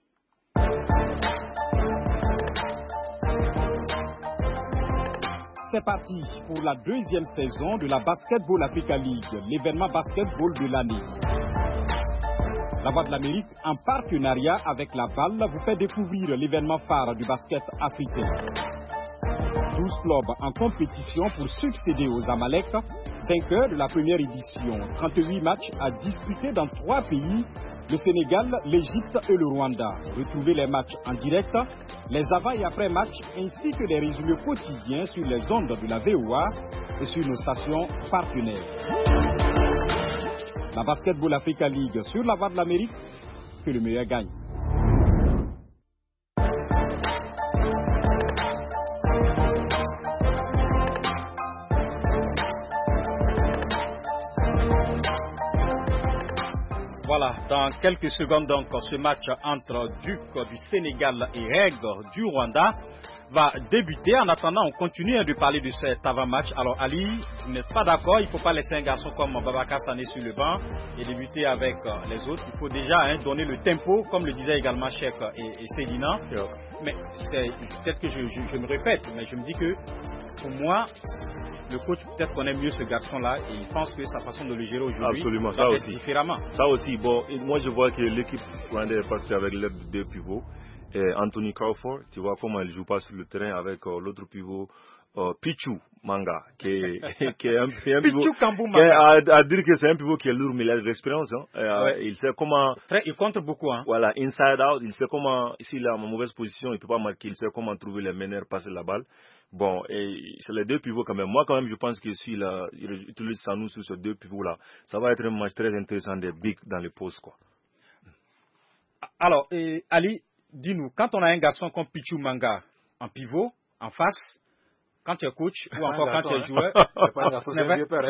Speaker 1: C'est parti pour la deuxième saison de la Basketball Africa League, l'événement basketball de l'année. La Voix de l'Amérique, en partenariat avec la Balle, vous fait découvrir l'événement phare du basket africain. douze clubs en compétition pour succéder aux Amalek, vainqueurs de la première édition. trente-huit matchs à disputer dans trois pays, le Sénégal, l'Égypte et le Rwanda. Retrouvez les matchs en direct, les avant et après matchs, ainsi que des résumés quotidiens sur les ondes de la V O A et sur nos stations partenaires. La Basketball Africa League sur la Voix de l'Amérique, que le meilleur gagne. Voilà, dans quelques secondes, donc, ce match entre Duc du Sénégal et Reg du Rwanda va débuter. En attendant, on continue de parler de cet avant-match. Alors, Ali, vous n'êtes pas d'accord, il ne faut pas laisser un garçon comme Babacar Sané sur le banc et débuter avec les autres. Il faut déjà hein, donner le tempo, comme le disait également Cheikh et, et Cédina. Yeah. Mais c'est peut-être que je, je, je me répète, mais je me dis que pour moi, le coach, peut-être connaît mieux ce garçon-là et il pense que sa façon de le gérer aujourd'hui va être différemment.
Speaker 3: Ça aussi, bon, moi je vois que l'équipe rwandaise est partie avec l'aide de deux pivots. Et Anthony Crawford, tu vois comment il joue pas sur le terrain avec euh, l'autre pivot, euh, Pichu Manga, qui est, qui est un, un pivot, qui est à, à dire que c'est un pivot qui est lourd, mais il a de l'expérience. Hein, et, ouais. Il sait comment.
Speaker 1: Très, il contre beaucoup. Hein.
Speaker 3: Voilà, inside out, il sait comment, s'il est en mauvaise position, il peut pas marquer, il sait comment trouver les meneurs, passer la balle. Bon, et c'est les deux pivots quand même. Moi, quand même, je pense que s'il utilise Sanou sur ces deux pivots-là, ça va être un match très intéressant des bigs dans les postes, quoi.
Speaker 1: Alors, et Ali, dis-nous, quand on a un garçon comme Pichu Manga en pivot, en face, quand tu es coach ou encore quand tu es joueur,
Speaker 4: c'est pas un garçon, c'est un vieux père.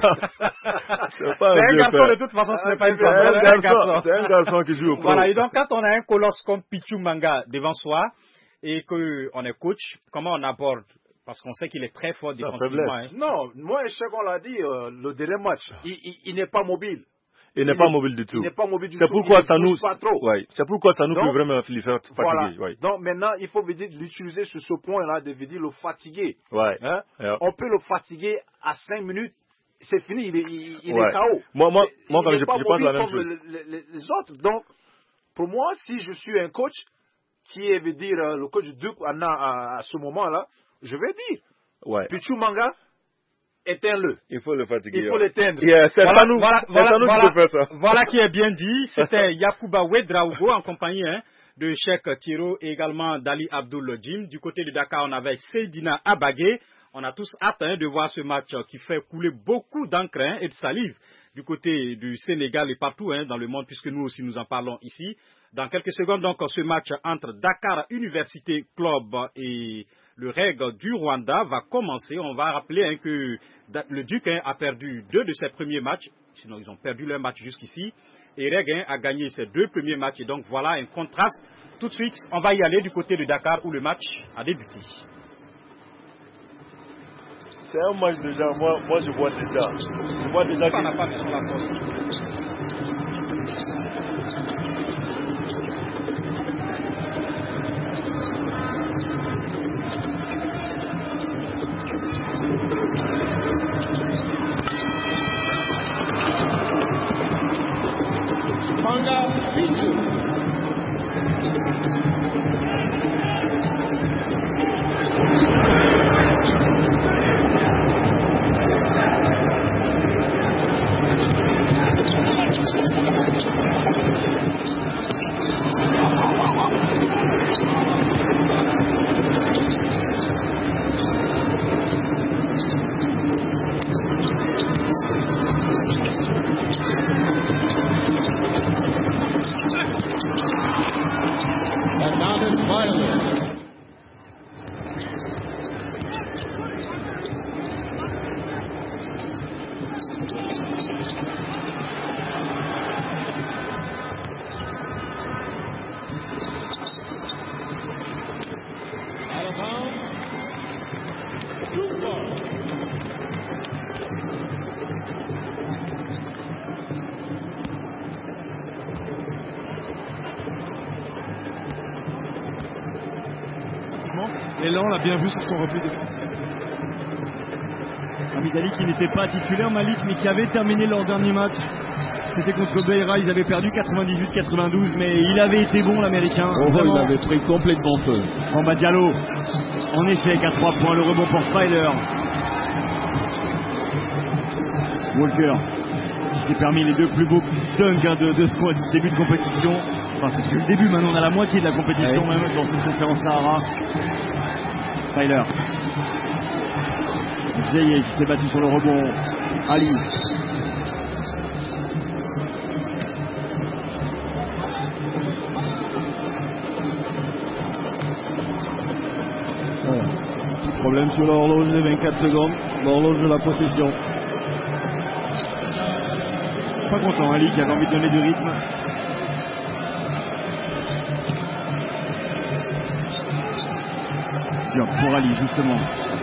Speaker 1: C'est un garçon de toute façon, ce n'est pas une peur.
Speaker 3: C'est un garçon. C'est un garçon qui joue au pro.
Speaker 1: Voilà, et donc quand on a un colosse comme Pichu Manga devant soi et qu'on est coach, comment on aborde? Parce qu'on sait qu'il est très fort défensivement. Hein.
Speaker 4: Non, moi, je sais qu'on l'a dit, euh, le dernier match, il, il, il n'est pas mobile.
Speaker 3: Il n'est pas mobile du tout.
Speaker 4: Il n'est pas mobile du
Speaker 3: c'est
Speaker 4: tout.
Speaker 3: Pourquoi ça nous, ouais, c'est pourquoi ça nous
Speaker 4: donc,
Speaker 3: peut vraiment le faire fatiguer.
Speaker 4: Voilà.
Speaker 3: Ouais.
Speaker 4: Donc maintenant, il faut l'utiliser sur ce point-là, de dire le fatiguer.
Speaker 3: Ouais.
Speaker 4: Hein?
Speaker 3: Yeah.
Speaker 4: On peut le fatiguer à cinq minutes, c'est fini, il est, il, il
Speaker 3: ouais.
Speaker 4: est K O.
Speaker 3: Moi, moi, moi quand je, je
Speaker 4: pense
Speaker 3: la même chose.
Speaker 4: Les, les, les autres. Donc, pour moi, si je suis un coach qui est, veut dire, le coach Duc à, à, à ce moment-là, je vais dire,
Speaker 3: ouais.
Speaker 4: Pichu Manga, éteins-le.
Speaker 3: Il faut le fatiguer.
Speaker 4: Il faut l'éteindre.
Speaker 3: Yeah, c'est
Speaker 1: voilà,
Speaker 3: pas nous,
Speaker 1: voilà,
Speaker 3: c'est
Speaker 1: voilà,
Speaker 3: pas nous
Speaker 1: voilà,
Speaker 3: qui peut faire ça.
Speaker 1: Voilà qui est bien dit. C'était Yacouba Ouedraogo en compagnie hein, de Cheikh Thiro et également d'Ali Abdoul Jim. Du côté de Dakar, on avait Seydina Abagé. On a tous hâte hein, de voir ce match qui fait couler beaucoup d'encre hein, et de salive du côté du Sénégal et partout hein, dans le monde, puisque nous aussi nous en parlons ici. Dans quelques secondes, donc, ce match entre Dakar Université Club et le Reg du Rwanda va commencer. On va rappeler hein, que le Duc hein, a perdu deux de ses premiers matchs, sinon ils ont perdu leur match jusqu'ici. Et Reg hein, a gagné ses deux premiers matchs. Et donc voilà un contraste. Tout de suite, on va y aller du côté de Dakar où le match a débuté.
Speaker 3: C'est un match déjà, moi, moi je vois déjà. Je vois déjà
Speaker 1: ça n'a pas mis sur la porte. Manga Pichu.
Speaker 5: Et là, on l'a bien vu sur son repli défensif. Hamid qui n'était pas titulaire, Malik, mais qui avait terminé leur dernier match. C'était contre Beira, ils avaient perdu quatre-vingt-dix-huit quatre-vingt-douze, mais il avait été bon, l'Américain.
Speaker 6: Oh, il avait pris complètement feu.
Speaker 5: Ramba Diallo, en échec à trois points, le rebond pour Filer. Walker, qui s'est permis les deux plus beaux dunks hein, de, de ce début de compétition. Enfin, c'est plus le début, maintenant on a la moitié de la compétition, ouais. Même dans cette conférence Sahara. Tyler. Zeye qui s'est battu sur le rebond. Ali.
Speaker 6: Voilà. Petit problème sur l'horloge de vingt-quatre secondes. L'horloge de la possession.
Speaker 5: Pas content, Ali qui avait envie de donner du rythme. Diop pour Ali, justement.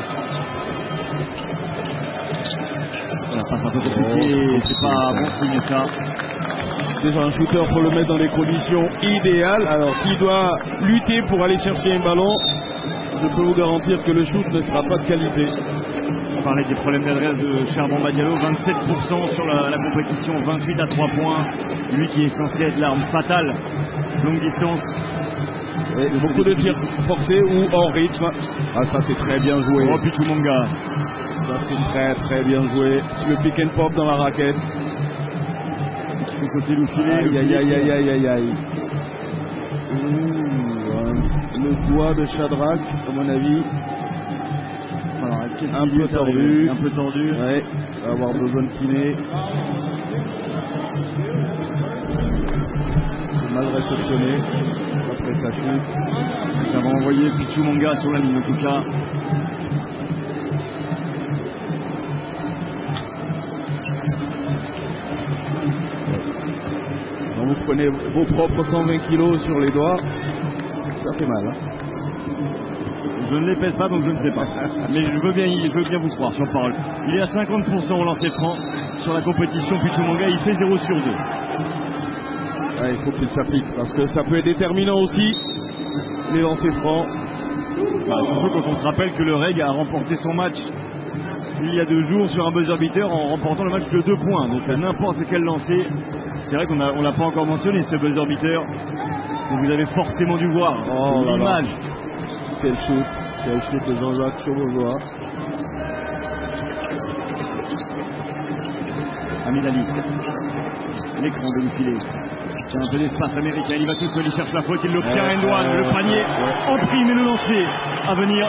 Speaker 5: Voilà, passe un peu compliqué, oh, c'est pas bon signe ça.
Speaker 6: Déjà un shooter, pour le mettre dans les conditions idéales. Alors s'il doit lutter pour aller chercher un ballon, je peux vous garantir que le shoot ne sera pas de qualité.
Speaker 5: On parlait des problèmes d'adresse de Charbon Diallo, vingt-sept pour cent sur la, la compétition, vingt-huit à trois points. Lui qui est censé être l'arme fatale, longue distance.
Speaker 6: Et beaucoup de tirs forcés ou hors rythme. Ah, ça c'est très bien joué.
Speaker 5: Oh, Pichumanga.
Speaker 6: Ça c'est très très bien joué. Le pick and pop dans la raquette.
Speaker 5: Il faut sauter le filet.
Speaker 6: Aïe aïe aïe aïe aïe aïe aïe. Ouh, le doigt de Shadrach, à mon avis.
Speaker 5: Alors,
Speaker 6: un peu tordu.
Speaker 5: Un peu tordu.
Speaker 6: Ouais, va avoir besoin de kiné. Mal réceptionné après sa chute.
Speaker 5: Ça va envoyer Pichumanga sur la ligne en tout cas.
Speaker 6: Quand vous prenez vos propres cent vingt kilos sur les doigts, ça fait mal. Hein.
Speaker 5: Je ne les pèse pas donc je ne sais pas. Mais je veux bien, je veux bien vous croire sur parole. Il est à cinquante pour cent au lancer franc sur la compétition. Pichumanga, il fait zéro sur deux.
Speaker 6: Ah, il faut qu'il s'applique parce que ça peut être déterminant aussi les lancers francs.
Speaker 5: Bah, surtout quand on se rappelle que le Reg a remporté son match il y a deux jours sur un buzzer beater en remportant le match de deux points. Donc à n'importe quel lancer, c'est vrai qu'on a, on l'a pas encore mentionné ce buzzer beater que vous avez forcément dû voir.
Speaker 6: Oh
Speaker 5: l'image.
Speaker 6: Quel shoot, quel shoot de Jean-Jacques Chauvois.
Speaker 5: Amid Ali, l'écran de Moutilé. C'est un peu d'espace américain, il va tout seul, il cherche la faute, il l'obtient,
Speaker 6: ouais,
Speaker 5: Ndouane,
Speaker 6: ouais,
Speaker 5: le panier
Speaker 6: ouais.
Speaker 5: en prime et le lancer à venir.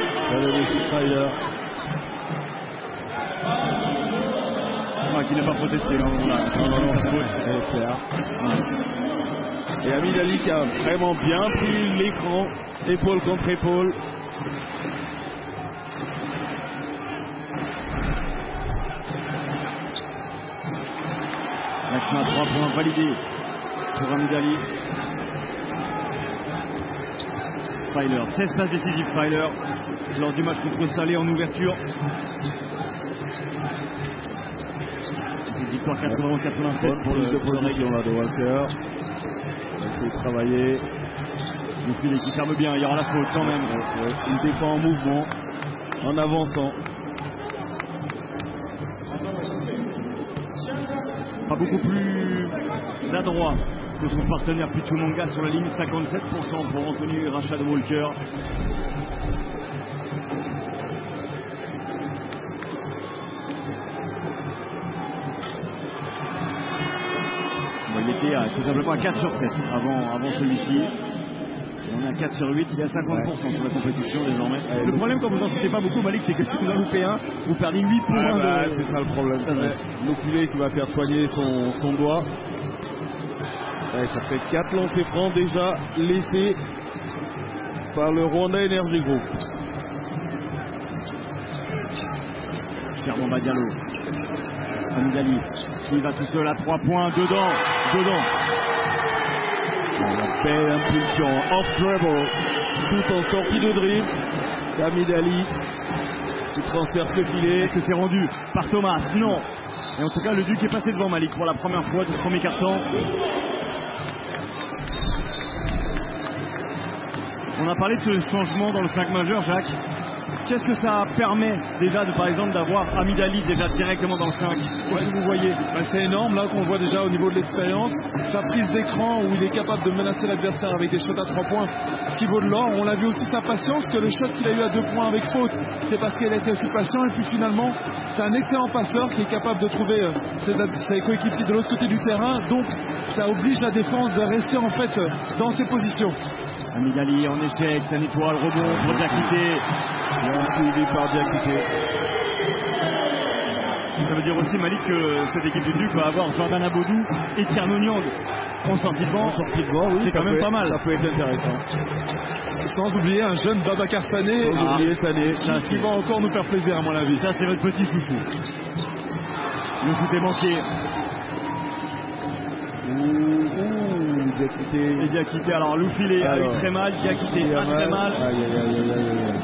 Speaker 5: Ah, qui n'a pas protesté, non, voilà.
Speaker 6: Non, non, non, c'est clair. Et Amid Ali qui a vraiment bien pris l'écran, épaule contre épaule.
Speaker 5: L'action à trois points validé pour Amid Ali. Filer, seize passes décisives Filer lors du match contre Salé en ouverture. C'est victoire quatre-vingt-onze quatre-vingt-sept pour le,
Speaker 6: de position là de Walker. Il faut travailler.
Speaker 5: Le filet qui ferme bien, il y aura la faute quand même.
Speaker 6: Ouais, ouais. Il défend en mouvement, en avançant.
Speaker 5: Pas beaucoup plus adroit que son partenaire Pichumanga sur la ligne, cinquante-sept pour cent pour Anthony Rashad Walker. Bon, il était à, tout simplement à quatre sur sept avant, avant celui-ci. On est à quatre sur huit, il est à cinquante pour cent ouais. sur la compétition désormais. Ouais, le problème quand vous n'en citez pas beaucoup, Malik, c'est que si vous en loupez un, vous perdez huit points.
Speaker 6: Ah bah,
Speaker 5: de...
Speaker 6: C'est ça le problème. L'oculé qui va faire soigner son, son doigt. Ouais, ça fait quatre lancers francs déjà laissés par le Rwanda Energy Group.
Speaker 5: Charbon Diallo. Amid Ali, qui va tout seul à trois points, dedans, dedans.
Speaker 6: On belle impulsion, off dribble, tout en sortie de dribble. Amid Ali qui transperce le filet.
Speaker 5: Est-ce que c'est rendu par Thomas? Non. Et en tout cas, le Duc est passé devant Malik pour la première fois du premier quart-temps. On a parlé de ce changement dans le cinq majeur, Jacques. Qu'est-ce que ça permet déjà de, par exemple, d'avoir Amid Ali déjà directement dans le cinq? Qu'est-ce que vous voyez?
Speaker 7: Bah, c'est énorme là qu'on voit déjà au niveau de l'expérience. Sa prise d'écran où il est capable de menacer l'adversaire avec des shots à trois points, ce qui vaut de l'or. On l'a vu aussi sa patience, que le shot qu'il a eu à deux points avec faute, c'est parce qu'il a été aussi patient. Et puis finalement, c'est un excellent passeur qui est capable de trouver euh, ses, ses coéquipiers de l'autre côté du terrain. Donc ça oblige la défense de rester en fait euh, dans ses positions.
Speaker 5: Amid Ali en échec, sa étoile, rebond pour Diakité.
Speaker 6: Bien suivi par Diakité.
Speaker 5: Ça veut dire aussi, Malik, que cette équipe du Duc va avoir Jordan Abodou et Tierno Niang en sortie de banc.
Speaker 6: En sortie de banc, oui.
Speaker 5: C'est quand même
Speaker 6: être,
Speaker 5: pas mal.
Speaker 6: Ça peut être intéressant.
Speaker 7: Sans oublier un jeune Babacar Sané,
Speaker 6: Sans oublier Sané.
Speaker 7: Qui, qui va encore nous faire plaisir, à mon avis.
Speaker 5: Ça, c'est votre petit chouchou. Le shoot est manqué.
Speaker 6: ouh, Diakité.
Speaker 5: Et Diakité, alors Loufilé a eu très mal, Diakité a très mal.
Speaker 6: Aïe, aïe, aïe, aïe, aïe, aïe.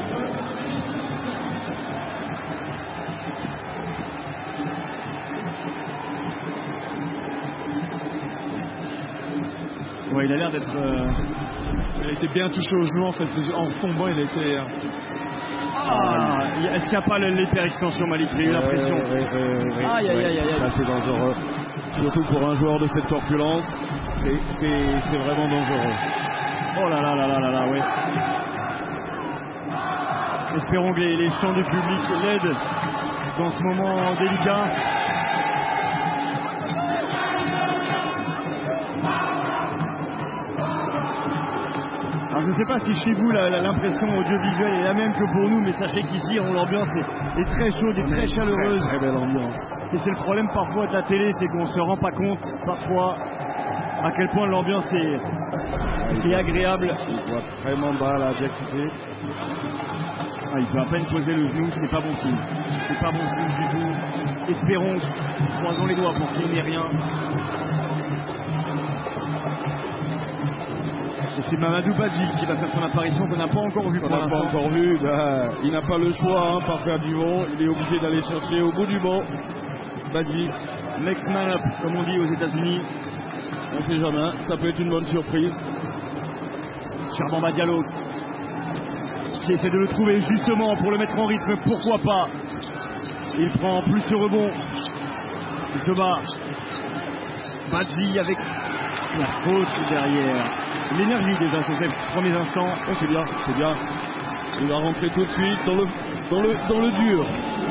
Speaker 5: Ouais, il a l'air d'être... Euh...
Speaker 7: Il a été bien touché au genou en fait, en tombant il a été...
Speaker 5: Ah, est-ce qu'il n'y a pas l'hyperextension, Malik? J'ai eu l'impression.
Speaker 6: Ouais, ouais, ouais, ouais,
Speaker 5: aïe, aïe, aïe, aïe, aïe.
Speaker 6: Ça c'est dangereux. Surtout pour un joueur de cette corpulence, c'est, c'est, c'est vraiment dangereux.
Speaker 5: Oh là là là là là là, oui. Espérons que les, les chants du public l'aident dans ce moment délicat. Alors je ne sais pas si chez vous la, la, l'impression audiovisuelle est la même que pour nous, mais sachez qu'ici l'ambiance est, est très chaude et très chaleureuse.
Speaker 6: Très, très belle ambiance.
Speaker 5: Et c'est le problème parfois de la télé, c'est qu'on ne se rend pas compte parfois à quel point l'ambiance est, est agréable.
Speaker 6: Il voit vraiment bas la Diakité.
Speaker 5: Ah, il peut à peine poser le genou, c'est pas bon signe. C'est pas bon signe du tout. Espérons, croisons les doigts pour qu'il n'y ait rien. Et c'est Mamadou Badji qui va faire son apparition qu'on n'a pas encore vu.
Speaker 6: On n'a pas encore vu. Bah, il n'a pas le choix hein, par faire du vent. Il est obligé d'aller chercher au bout du banc. Badji.
Speaker 5: Next man up, comme on dit aux États-Unis.
Speaker 6: On sait jamais. Ça peut être une bonne surprise.
Speaker 5: Charbamba Diallo qui essaie de le trouver justement pour le mettre en rythme. Pourquoi pas. Il prend plus ce rebond. Il se bat. Badji avec la faute derrière. L'énergie déjà sur ces premiers instants.
Speaker 6: Oh, c'est bien, c'est bien. Il va rentrer tout de suite dans le, dans le, dans le dur.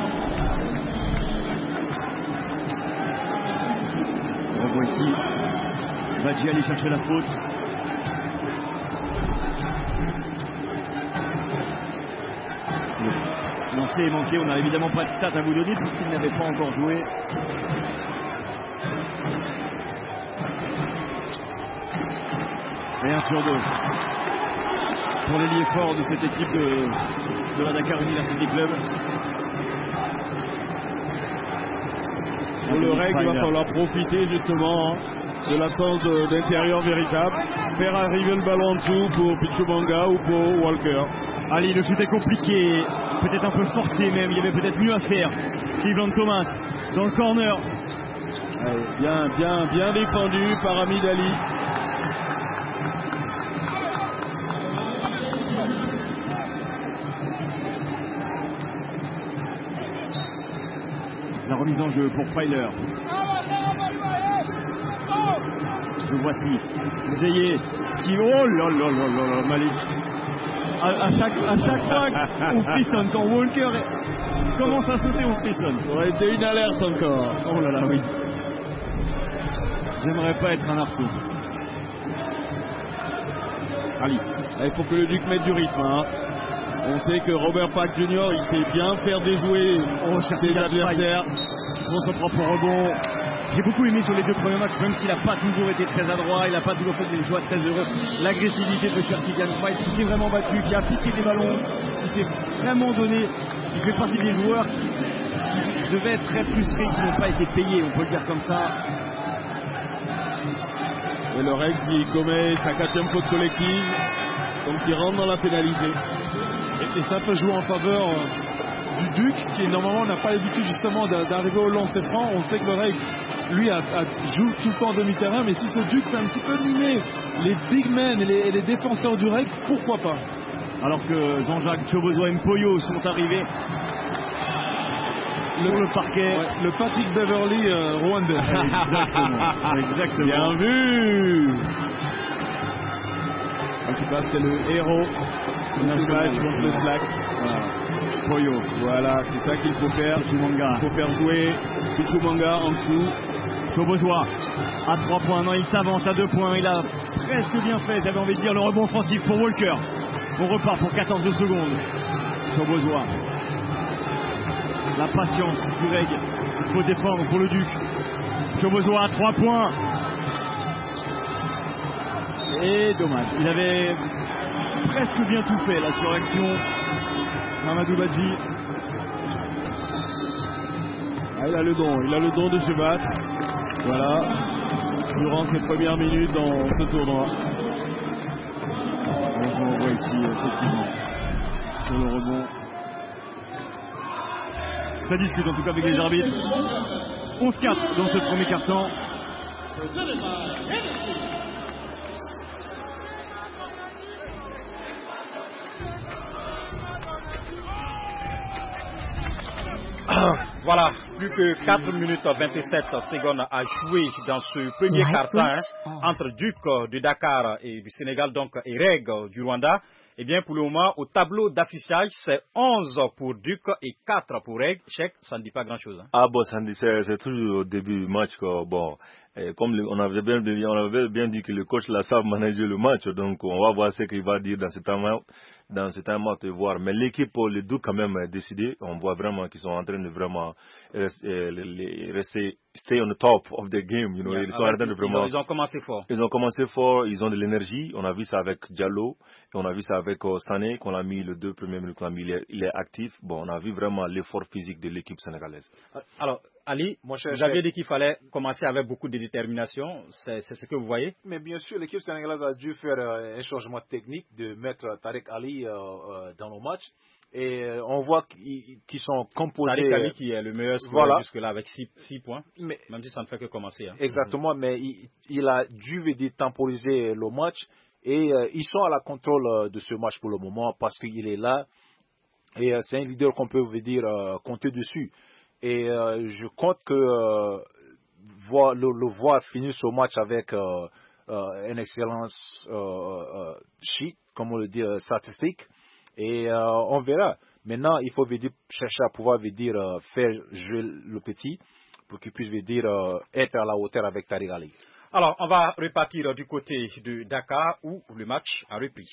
Speaker 5: Revoici Badji aller chercher la faute. Le lancer est manqué. On n'a évidemment pas de stats à vous donner puisqu'il n'avait pas encore joué. Et un sur deux pour l'ailier fort de cette équipe de, de la Dakar University Club.
Speaker 6: Pour le règle, il va falloir profiter justement hein, de l'absence de, d'intérieur véritable. Faire arriver le ballon en dessous pour Pichumanga ou pour Walker.
Speaker 5: Allez, le shoot est compliqué, peut-être un peu forcé même. Il y avait peut-être mieux à faire. Cleveland Thomas dans le corner.
Speaker 6: Allez, bien, bien, bien défendu par Hamid Ali.
Speaker 5: La remise en jeu pour Pfeiler. Le voici. Zeye qui... Oh là là là là là, Malik. À, à, chaque, à chaque fois qu'on frissonne, quand Walker commence à sauter, on frissonne.
Speaker 6: Ça aurait été une alerte encore.
Speaker 5: Oh là là, oui. J'aimerais pas être un arceau.
Speaker 6: Ali. Il faut que le Duc mette du rythme. Hein. On sait que Robert Pack junior, il sait bien faire déjouer
Speaker 5: oh,
Speaker 6: ses adversaires.
Speaker 5: Il prend son propre rebond. J'ai beaucoup aimé sur les deux premiers matchs, même s'il n'a pas toujours été très adroit, il n'a pas toujours fait des choix très heureux. L'agressivité de Chertigan Fight, qui s'est vraiment battu, qui a piqué des ballons, qui s'est vraiment donné. Il fait partie des joueurs qui devaient être très frustrés, qui n'ont pas été payés, on peut le dire comme ça.
Speaker 6: Et le règle qui commet sa quatrième faute collective, donc il rentre dans la pénalité.
Speaker 7: Et, et ça peut jouer en faveur euh, du Duc, qui normalement n'a pas l'habitude justement d'arriver au lancer franc. On sait que le règle, lui, a, a, joue tout le temps en demi-terrain, mais si ce Duc fait un petit peu miner les big men et les, et les défenseurs du règle, pourquoi pas?
Speaker 5: Alors que Jean-Jacques Chobozo et Mpoyo sont arrivés sur le, le parquet.
Speaker 7: Ouais, le Patrick Beverly euh, rwandais.
Speaker 5: Exactement. Exactement.
Speaker 6: Bien vu. En tout cas, c'est le héros de ce match contre le Slack.
Speaker 5: Voilà. Poyo.
Speaker 6: Voilà, c'est ça qu'il faut faire.
Speaker 5: Pichumanga.
Speaker 6: Il faut faire jouer Pichumanga en dessous.
Speaker 5: Chobozois à trois points. Non, il s'avance à deux points. Il a presque bien fait. J'avais envie de dire le rebond offensif pour Walker. On repart pour quatorze secondes. Chobozois. La patience du règle. Il faut défendre pour le Duc. Chobozois à trois points. Et dommage. Il avait presque bien tout fait là sur l'action. Mamadou Badji.
Speaker 6: Ah, il a le don. Il a le don de se battre. Voilà. durant ces premières minutes dans ce tournoi. Donc on voit ici effectivement sur le rebond. Ça discute en tout cas avec les arbitres. onze quatre dans ce premier quart-temps.
Speaker 1: Voilà, plus que quatre minutes vingt-sept secondes à jouer dans ce premier quart-temps hein, entre Duc de Dakar et du Sénégal donc et Reg du Rwanda. Eh bien, pour le moment, au tableau d'affichage, c'est onze pour Duc et quatre pour Reg. Cheikh, ça ne dit pas grand-chose. Hein.
Speaker 3: Ah bon, ça ne dit, c'est, c'est toujours au début du match. Quoi. Bon, et comme le, on, avait bien, on avait bien dit que le coach là savent manager le match, donc on va voir ce qu'il va dire dans ce temps dans ce temps et voir. Mais l'équipe, les deux quand même décidé. On voit vraiment qu'ils sont en train de vraiment rester, rester stay on the top of the game. You know, yeah, ils sont en train de vraiment.
Speaker 1: Ils ont, ils ont commencé fort.
Speaker 3: Ils ont commencé fort. Ils ont de l'énergie. On a vu ça avec Diallo. Et on a vu ça avec uh, Sané, qu'on a mis les deux premières minutes, qu'on a mis, il est, il est actif. Bon, on a vu vraiment l'effort physique de l'équipe sénégalaise.
Speaker 1: Alors, Ali, Moi, vous aviez dit qu'il fallait commencer avec beaucoup de détermination. C'est, c'est ce que vous voyez?
Speaker 4: Mais bien sûr, l'équipe sénégalaise a dû faire euh, un changement technique de mettre Tariq Ali euh, euh, dans le match. Et euh, on voit qu'ils, qu'ils sont composés.
Speaker 1: Tariq Ali qui est le meilleur scoreur voilà. jusque-là avec six points, mais, même si ça ne fait que commencer. Hein.
Speaker 4: Exactement, mm-hmm. mais il, il a dû temporiser le match. Et euh, ils sont à la contrôle euh, de ce match pour le moment parce qu'il est là. Et euh, c'est un leader qu'on peut vous dire euh, compter dessus. Et euh, je compte que euh, voir, le, le voir finir ce match avec euh, euh, une excellence euh, euh, sheet, comme on le dit, euh, statistique. Et euh, on verra. Maintenant, il faut dire, chercher à pouvoir dire, euh, faire jouer le petit pour qu'il puisse dire, euh, être à la hauteur avec Tariq Ali.
Speaker 1: Alors, on va repartir du côté de Dakar où le match a repris.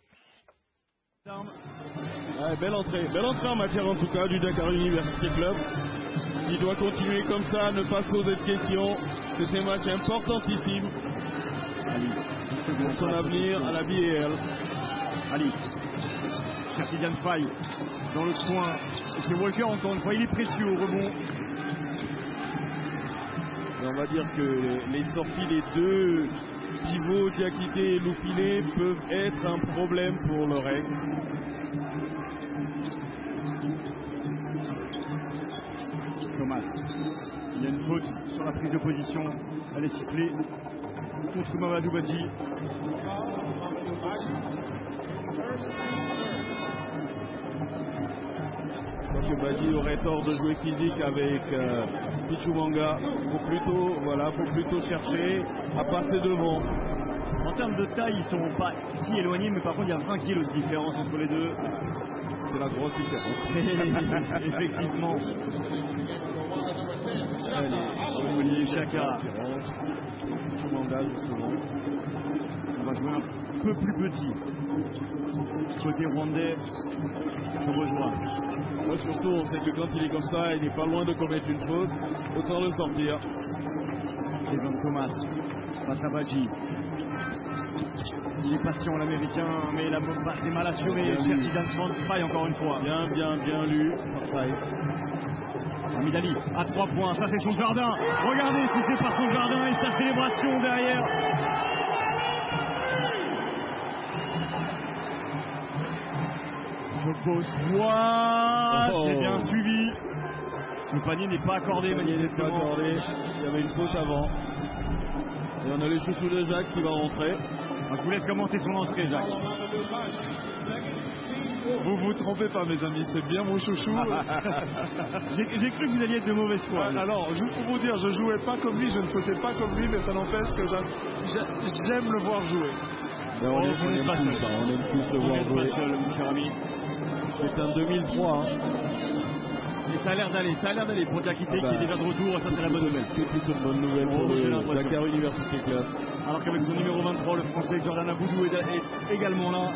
Speaker 6: Ouais, belle entrée, belle entrée en matière en tout cas du Dakar University Club. Il doit continuer comme ça, ne pas se poser de questions. C'est un match importantissime. Ali, pour son avenir à la B A L.
Speaker 5: Ali, Sertidiane Faye dans le coin. Et c'est Walker encore une fois, il est précieux au rebond.
Speaker 6: Et on va dire que les sorties des deux pivots, Diakité et Loupilé, peuvent être un problème pour le Reg.
Speaker 5: Thomas, il y a une faute sur la prise de position. Elle est sifflée contre Mamadou Badji.
Speaker 6: Que Badji aurait tort de jouer physique avec euh, Pichumanga. Il faut plutôt, voilà, faut plutôt chercher à passer devant.
Speaker 5: En termes de taille, ils sont pas si éloignés, mais par contre, il y a vingt kilos de différence entre les deux.
Speaker 6: C'est la grosse différence.
Speaker 5: Effectivement. Allez, Olivier Chaka.
Speaker 6: Pichumanga, justement.
Speaker 5: On va jouer un peu plus petit. Côté rwandais, je rejoins.
Speaker 6: Moi surtout, on sait que quand il est comme ça, il n'est pas loin de commettre une faute. Autant le sortir.
Speaker 5: Kevin Thomas face à Badji. Il est patient l'américain, mais la bonne passe est mal assurée. Sertidiane Faye encore une fois.
Speaker 6: Bien, bien, bien lu par Faye.
Speaker 5: Hamid Ali à trois points, ça c'est son jardin. Regardez si c'est pas son jardin et sa célébration derrière. Je pose droit, oh. C'est bien suivi. Ce panier n'est pas accordé, manifestement.
Speaker 6: Pas accordé. Il y avait une faute avant. Et on a le chouchou de Jacques qui va rentrer.
Speaker 5: Je vous laisse commenter son entrée, Jacques.
Speaker 7: Vous vous trompez pas, mes amis, c'est bien mon chouchou.
Speaker 5: j'ai, j'ai cru que vous alliez être de mauvaise foi.
Speaker 7: Alors, juste pour vous dire, je jouais pas comme lui, je ne sautais pas comme lui, mais ça n'empêche que j'aime le voir jouer.
Speaker 6: Ben on, oh, aime, on, aime pas tous, ça. on aime tous le voir jouer.
Speaker 5: Seul, mon cher ami.
Speaker 6: C'est un deux mille trois. Hein.
Speaker 5: Et ça a l'air d'aller, ça a l'air d'aller pour Diakité ah bah, qui est déjà de retour, ça c'est la bonne nouvelle.
Speaker 6: C'est plutôt une bonne nouvelle pour oh, le Dakar University Club.
Speaker 5: Alors qu'avec son numéro vingt-trois, le français Jordan Aboudou est, est également là.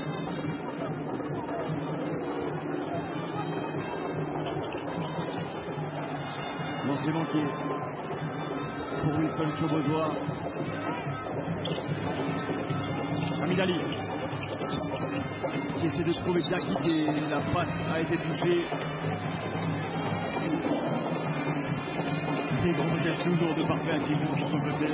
Speaker 5: Lancé manqué pour Wilson Chobozois. Hamid Ali qui essaie de trouver Diakité, la passe a été touchée. des grands gestes toujours de parfait activement sur son côté.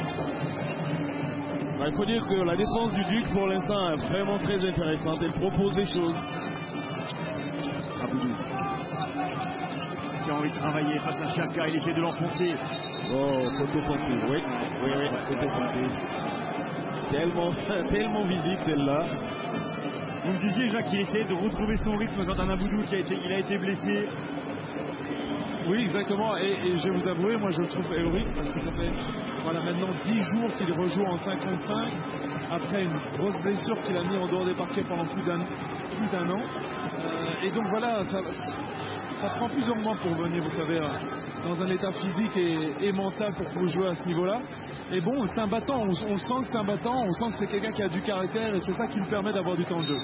Speaker 6: Bah, il faut dire que la défense du Duc pour l'instant est vraiment très intéressante. Elle propose des choses.
Speaker 5: Aboudou qui a envie de travailler face à Chaka, il essaie de l'enfoncer.
Speaker 6: Oh, faute offensive, oui. Oui, oui, faute offensive. Tellement, tellement visible celle-là.
Speaker 5: Vous me disiez, Jacques, qu'il essayait de retrouver son rythme dans un Aboudou qui a été, il a été blessé.
Speaker 7: Oui, exactement. Et, et je vais vous avouer, moi je le trouve héroïque parce que ça fait voilà, maintenant dix jours qu'il rejoue en cinq contre cinq après une grosse blessure qu'il a mis en dehors des parquets pendant plus d'un plus d'un an. Euh, et donc voilà, ça, ça prend plusieurs mois pour venir, vous savez, dans un état physique et, et mental pour pouvoir jouer à ce niveau-là. Et bon, c'est un battant, on, on sent que c'est un battant, on sent que c'est quelqu'un qui a du caractère et c'est ça qui lui permet d'avoir du temps de jeu.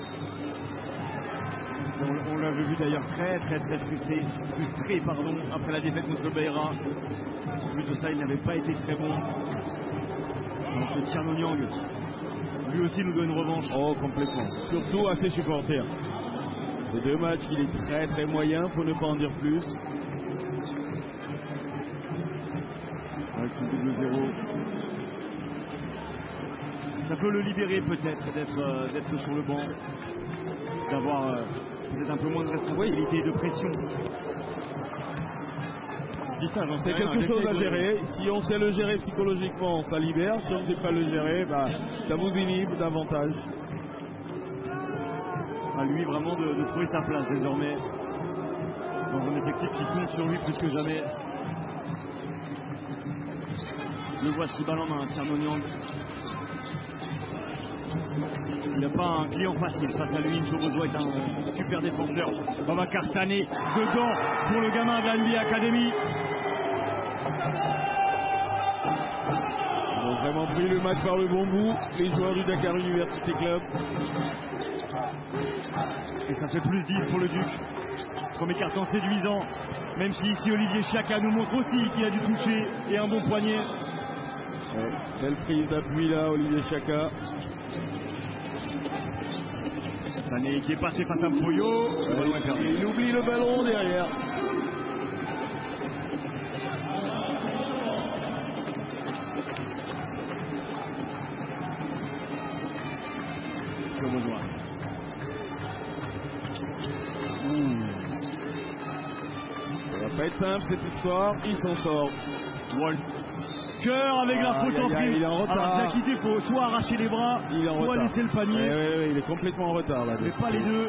Speaker 5: On, on l'avait vu d'ailleurs très très très frustré, frustré pardon, après la défaite contre Beira. En plus de ça, il n'avait pas été très bon. Donc le Tierno Niang, lui aussi nous doit une revanche.
Speaker 6: Oh, complètement. Surtout à ses supporters. Les deux matchs, il est très très moyen, pour ne pas en dire plus.
Speaker 5: Avec son double zéro. Ça peut le libérer peut-être d'être euh, d'être sur le banc, d'avoir euh, peut-être un peu moins de responsabilité et de pression. Je dis ça, j'en sais
Speaker 6: C'est
Speaker 5: rien,
Speaker 6: quelque chose à
Speaker 5: de...
Speaker 6: gérer. Si on sait le gérer psychologiquement, ça libère. Si on ne sait pas le gérer, bah, ça vous inhibe davantage.
Speaker 5: À lui vraiment de, de trouver sa place désormais dans un effectif qui compte sur lui plus que jamais. Le voici ballon main, Tierno Niang. Il n'a pas un client facile face à lui. Njobozoa est un super défenseur. Babacar Sané dedans pour le gamin de la N B A Academy.
Speaker 6: Ils ont vraiment pris le match par le bon bout, les joueurs du Dakar University Club.
Speaker 5: Et ça fait plus dix pour le Duc. Premier carton séduisant. Même si ici Olivier Chaka nous montre aussi qu'il a du toucher et un bon poignet.
Speaker 6: Ouais, belle prise d'appui là, Olivier Chaka.
Speaker 5: Sané qui est passé face à Mpoyo.
Speaker 6: Ouais, il oublie le ballon derrière. Ça va pas être simple cette histoire, il s'en sort.
Speaker 5: Cœur avec ah, la faute en prime.
Speaker 6: Il est en retard.
Speaker 5: Alors Jackie, il faut soit arracher les bras,
Speaker 6: il est en
Speaker 5: soit
Speaker 6: retard.
Speaker 5: laisser le panier.
Speaker 6: Ouais, ouais, ouais, il est complètement en retard là.
Speaker 5: Mais pas les deux.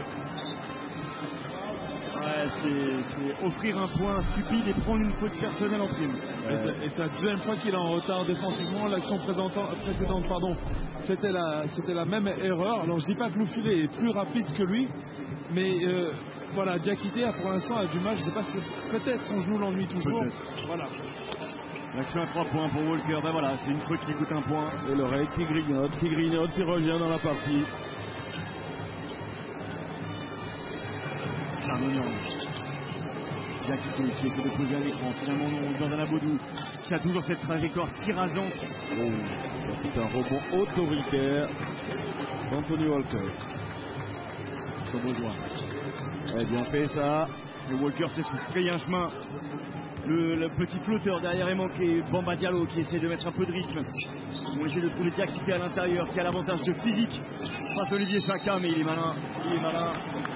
Speaker 5: Ouais, c'est offrir un point stupide et prendre une faute personnelle en prime.
Speaker 7: Ouais. Et c'est la deuxième fois qu'il est en retard défensivement. L'action précédente, pardon, c'était la, c'était la même erreur. Alors je dis pas que Loufilé est plus rapide que lui, mais euh, voilà, Diakité a pour l'instant a du mal. Je sais pas si peut-être son genou l'ennuie toujours. Voilà.
Speaker 5: L'action à trois points pour Walker. Ben voilà, c'est une faute qui coûte un point.
Speaker 6: Et l'oreille qui grignote, qui grignote, qui revient dans la partie.
Speaker 5: Diakité qui essaie de poser à l'écran. Finalement, non, Jordan Aboudou qui a toujours cette trajectoire si rasante.
Speaker 6: Oh, c'est un rebond autoritaire d'Anthony Walker.
Speaker 5: Son besoin.
Speaker 6: Eh bien fait ça.
Speaker 5: Et Walker s'est frayer un chemin. Le, le petit flotteur derrière est manqué. Bamba Diallo qui essaie de mettre un peu de rythme. On essaie de trouver Diakité à l'intérieur qui a l'avantage de physique face à Olivier Chaka, mais il est malin. Il est malin.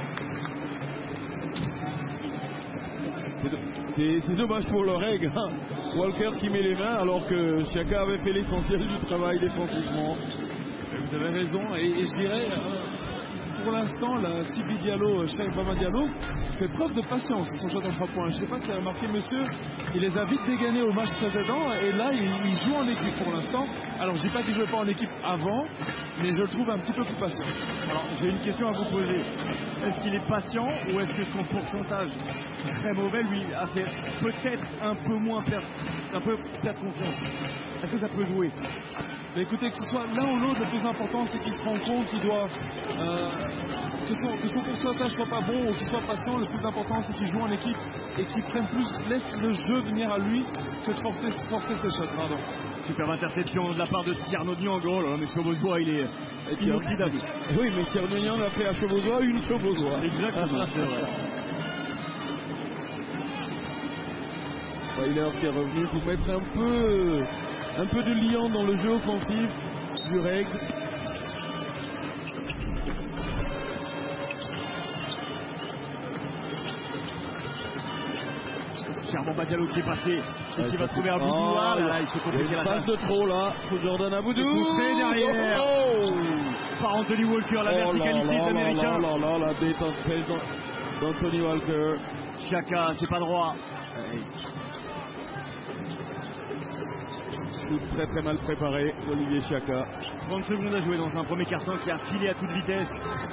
Speaker 6: C'est dommage pour l'oreille, hein. Walker qui met les mains alors que Chaka avait fait l'essentiel du travail défensivement.
Speaker 7: Vous avez raison, et, et je dirais, euh, pour l'instant, la Sibi Diallo, Cheikh Bamba Diallo, fait preuve de patience son jeu dans trois points. Je ne sais pas si vous avez remarqué, monsieur, il les a vite dégainés au match précédent, et là, il, il joue en équipe pour l'instant. Alors, je ne dis pas qu'il ne jouait pas en équipe avant, mais je le trouve un petit peu plus patient.
Speaker 5: Alors, j'ai une question à vous poser. Est-ce qu'il est patient ou est-ce que son pourcentage très mauvais lui a fait peut-être un peu moins perdre, un peu perdre confiance? Est-ce que ça peut jouer?
Speaker 7: Mais écoutez, que ce soit l'un ou l'autre, le plus important c'est qu'il se rend compte qu'il doit euh, que, son, que son pourcentage soit pas bon ou qu'il soit patient. Le plus important c'est qu'il joue en équipe et qu'il prenne plus, laisse le jeu venir à lui que de forcer, forcer ses shots. Pardon.
Speaker 5: Superbe interception de la part de Tierno Niang. Oh là là, mais Chevauzois, il est inoxydable.
Speaker 6: Oui, mais Tierno Niang a fait à Chevauzois une Chevauzois.
Speaker 5: Exactement, c'est vrai.
Speaker 6: Weiler qui est revenu pour mettre un peu, un peu de liant dans le jeu offensif du Reg.
Speaker 5: Charbon Badialo qui est passé et
Speaker 6: Ouais,
Speaker 5: qui va
Speaker 6: c'est-
Speaker 5: trouver un bout.
Speaker 6: Oh,
Speaker 5: Ah là là, il se
Speaker 6: Il y a
Speaker 5: complique
Speaker 6: une
Speaker 5: la
Speaker 6: passe de
Speaker 5: tâche.
Speaker 6: trop là pour Jordan Aboudou.
Speaker 5: Poussé derrière.
Speaker 6: Oh,
Speaker 5: Par Anthony Walker, la
Speaker 6: oh là
Speaker 5: verticalité
Speaker 6: là
Speaker 5: de l'Américain.
Speaker 6: là là là, la détente d'Anthony Walker.
Speaker 5: Chaka, c'est pas droit.
Speaker 6: Tout très très mal préparé d'Olivier Chaka.
Speaker 5: trente secondes à jouer dans un premier carton qui a filé à toute vitesse.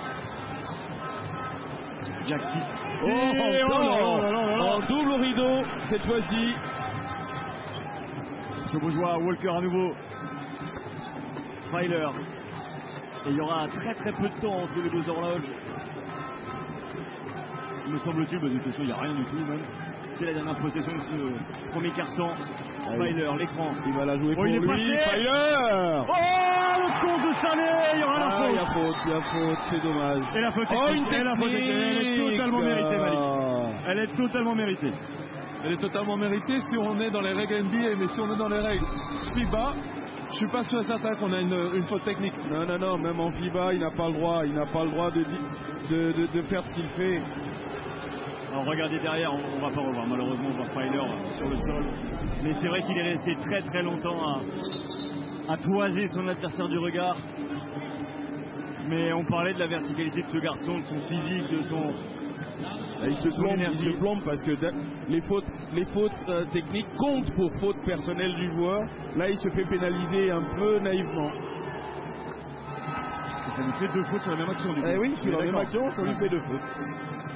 Speaker 5: Jackie.
Speaker 6: Oh,
Speaker 5: Et oh là là là là là.
Speaker 6: en double rideau cette fois-ci.
Speaker 5: Chaubourgeois, Walker à nouveau. Weiler. Et il y aura très très peu de temps entre les deux horloges. Me semble-t-il, bah, de toute façon, il n'y a rien du tout même. C'est la dernière possession de ce premier carton. Weiler, l'écran.
Speaker 6: Il va la jouer
Speaker 5: Oh,
Speaker 6: pour
Speaker 5: il est
Speaker 6: lui.
Speaker 5: passé.
Speaker 6: Weiler.
Speaker 5: Oh, le compte de Sané. Il y aura
Speaker 6: Ah, il y
Speaker 5: la
Speaker 6: a
Speaker 5: faute.
Speaker 6: faute, il y a faute, c'est dommage.
Speaker 5: Et la faute
Speaker 6: Oh,
Speaker 5: technique.
Speaker 6: une
Speaker 5: Et la faute technique. Elle est
Speaker 6: technique.
Speaker 5: totalement méritée, Malik.
Speaker 6: Ah.
Speaker 5: Elle est totalement méritée.
Speaker 7: Elle est totalement méritée si on est dans les règles N B A, mais si on est dans les règles FIBA, je suis pas sûr et certain qu'on a une, une faute technique.
Speaker 6: Non, non, non, même en FIBA, il n'a pas le droit, il n'a pas le droit de, di- de, de, de faire ce qu'il fait.
Speaker 5: Alors regardez derrière, on, on va pas revoir. Malheureusement, on voit Weiler sur le sol. Mais c'est vrai qu'il est resté très très longtemps à, à toiser son adversaire du regard. Mais on parlait de la verticalité de ce garçon, de son physique, de son...
Speaker 6: Là, il se
Speaker 5: son
Speaker 6: plombe, il
Speaker 5: énergie.
Speaker 6: se plombe parce que da- les fautes, les fautes euh, techniques comptent pour faute personnelle du joueur. Là, il se fait pénaliser un peu naïvement.
Speaker 5: Ça nous fait deux fautes sur la même action du coup.
Speaker 6: Eh oui,
Speaker 5: On
Speaker 6: sur
Speaker 5: est
Speaker 6: la même
Speaker 5: d'accord.
Speaker 6: action, ça lui fait deux fautes.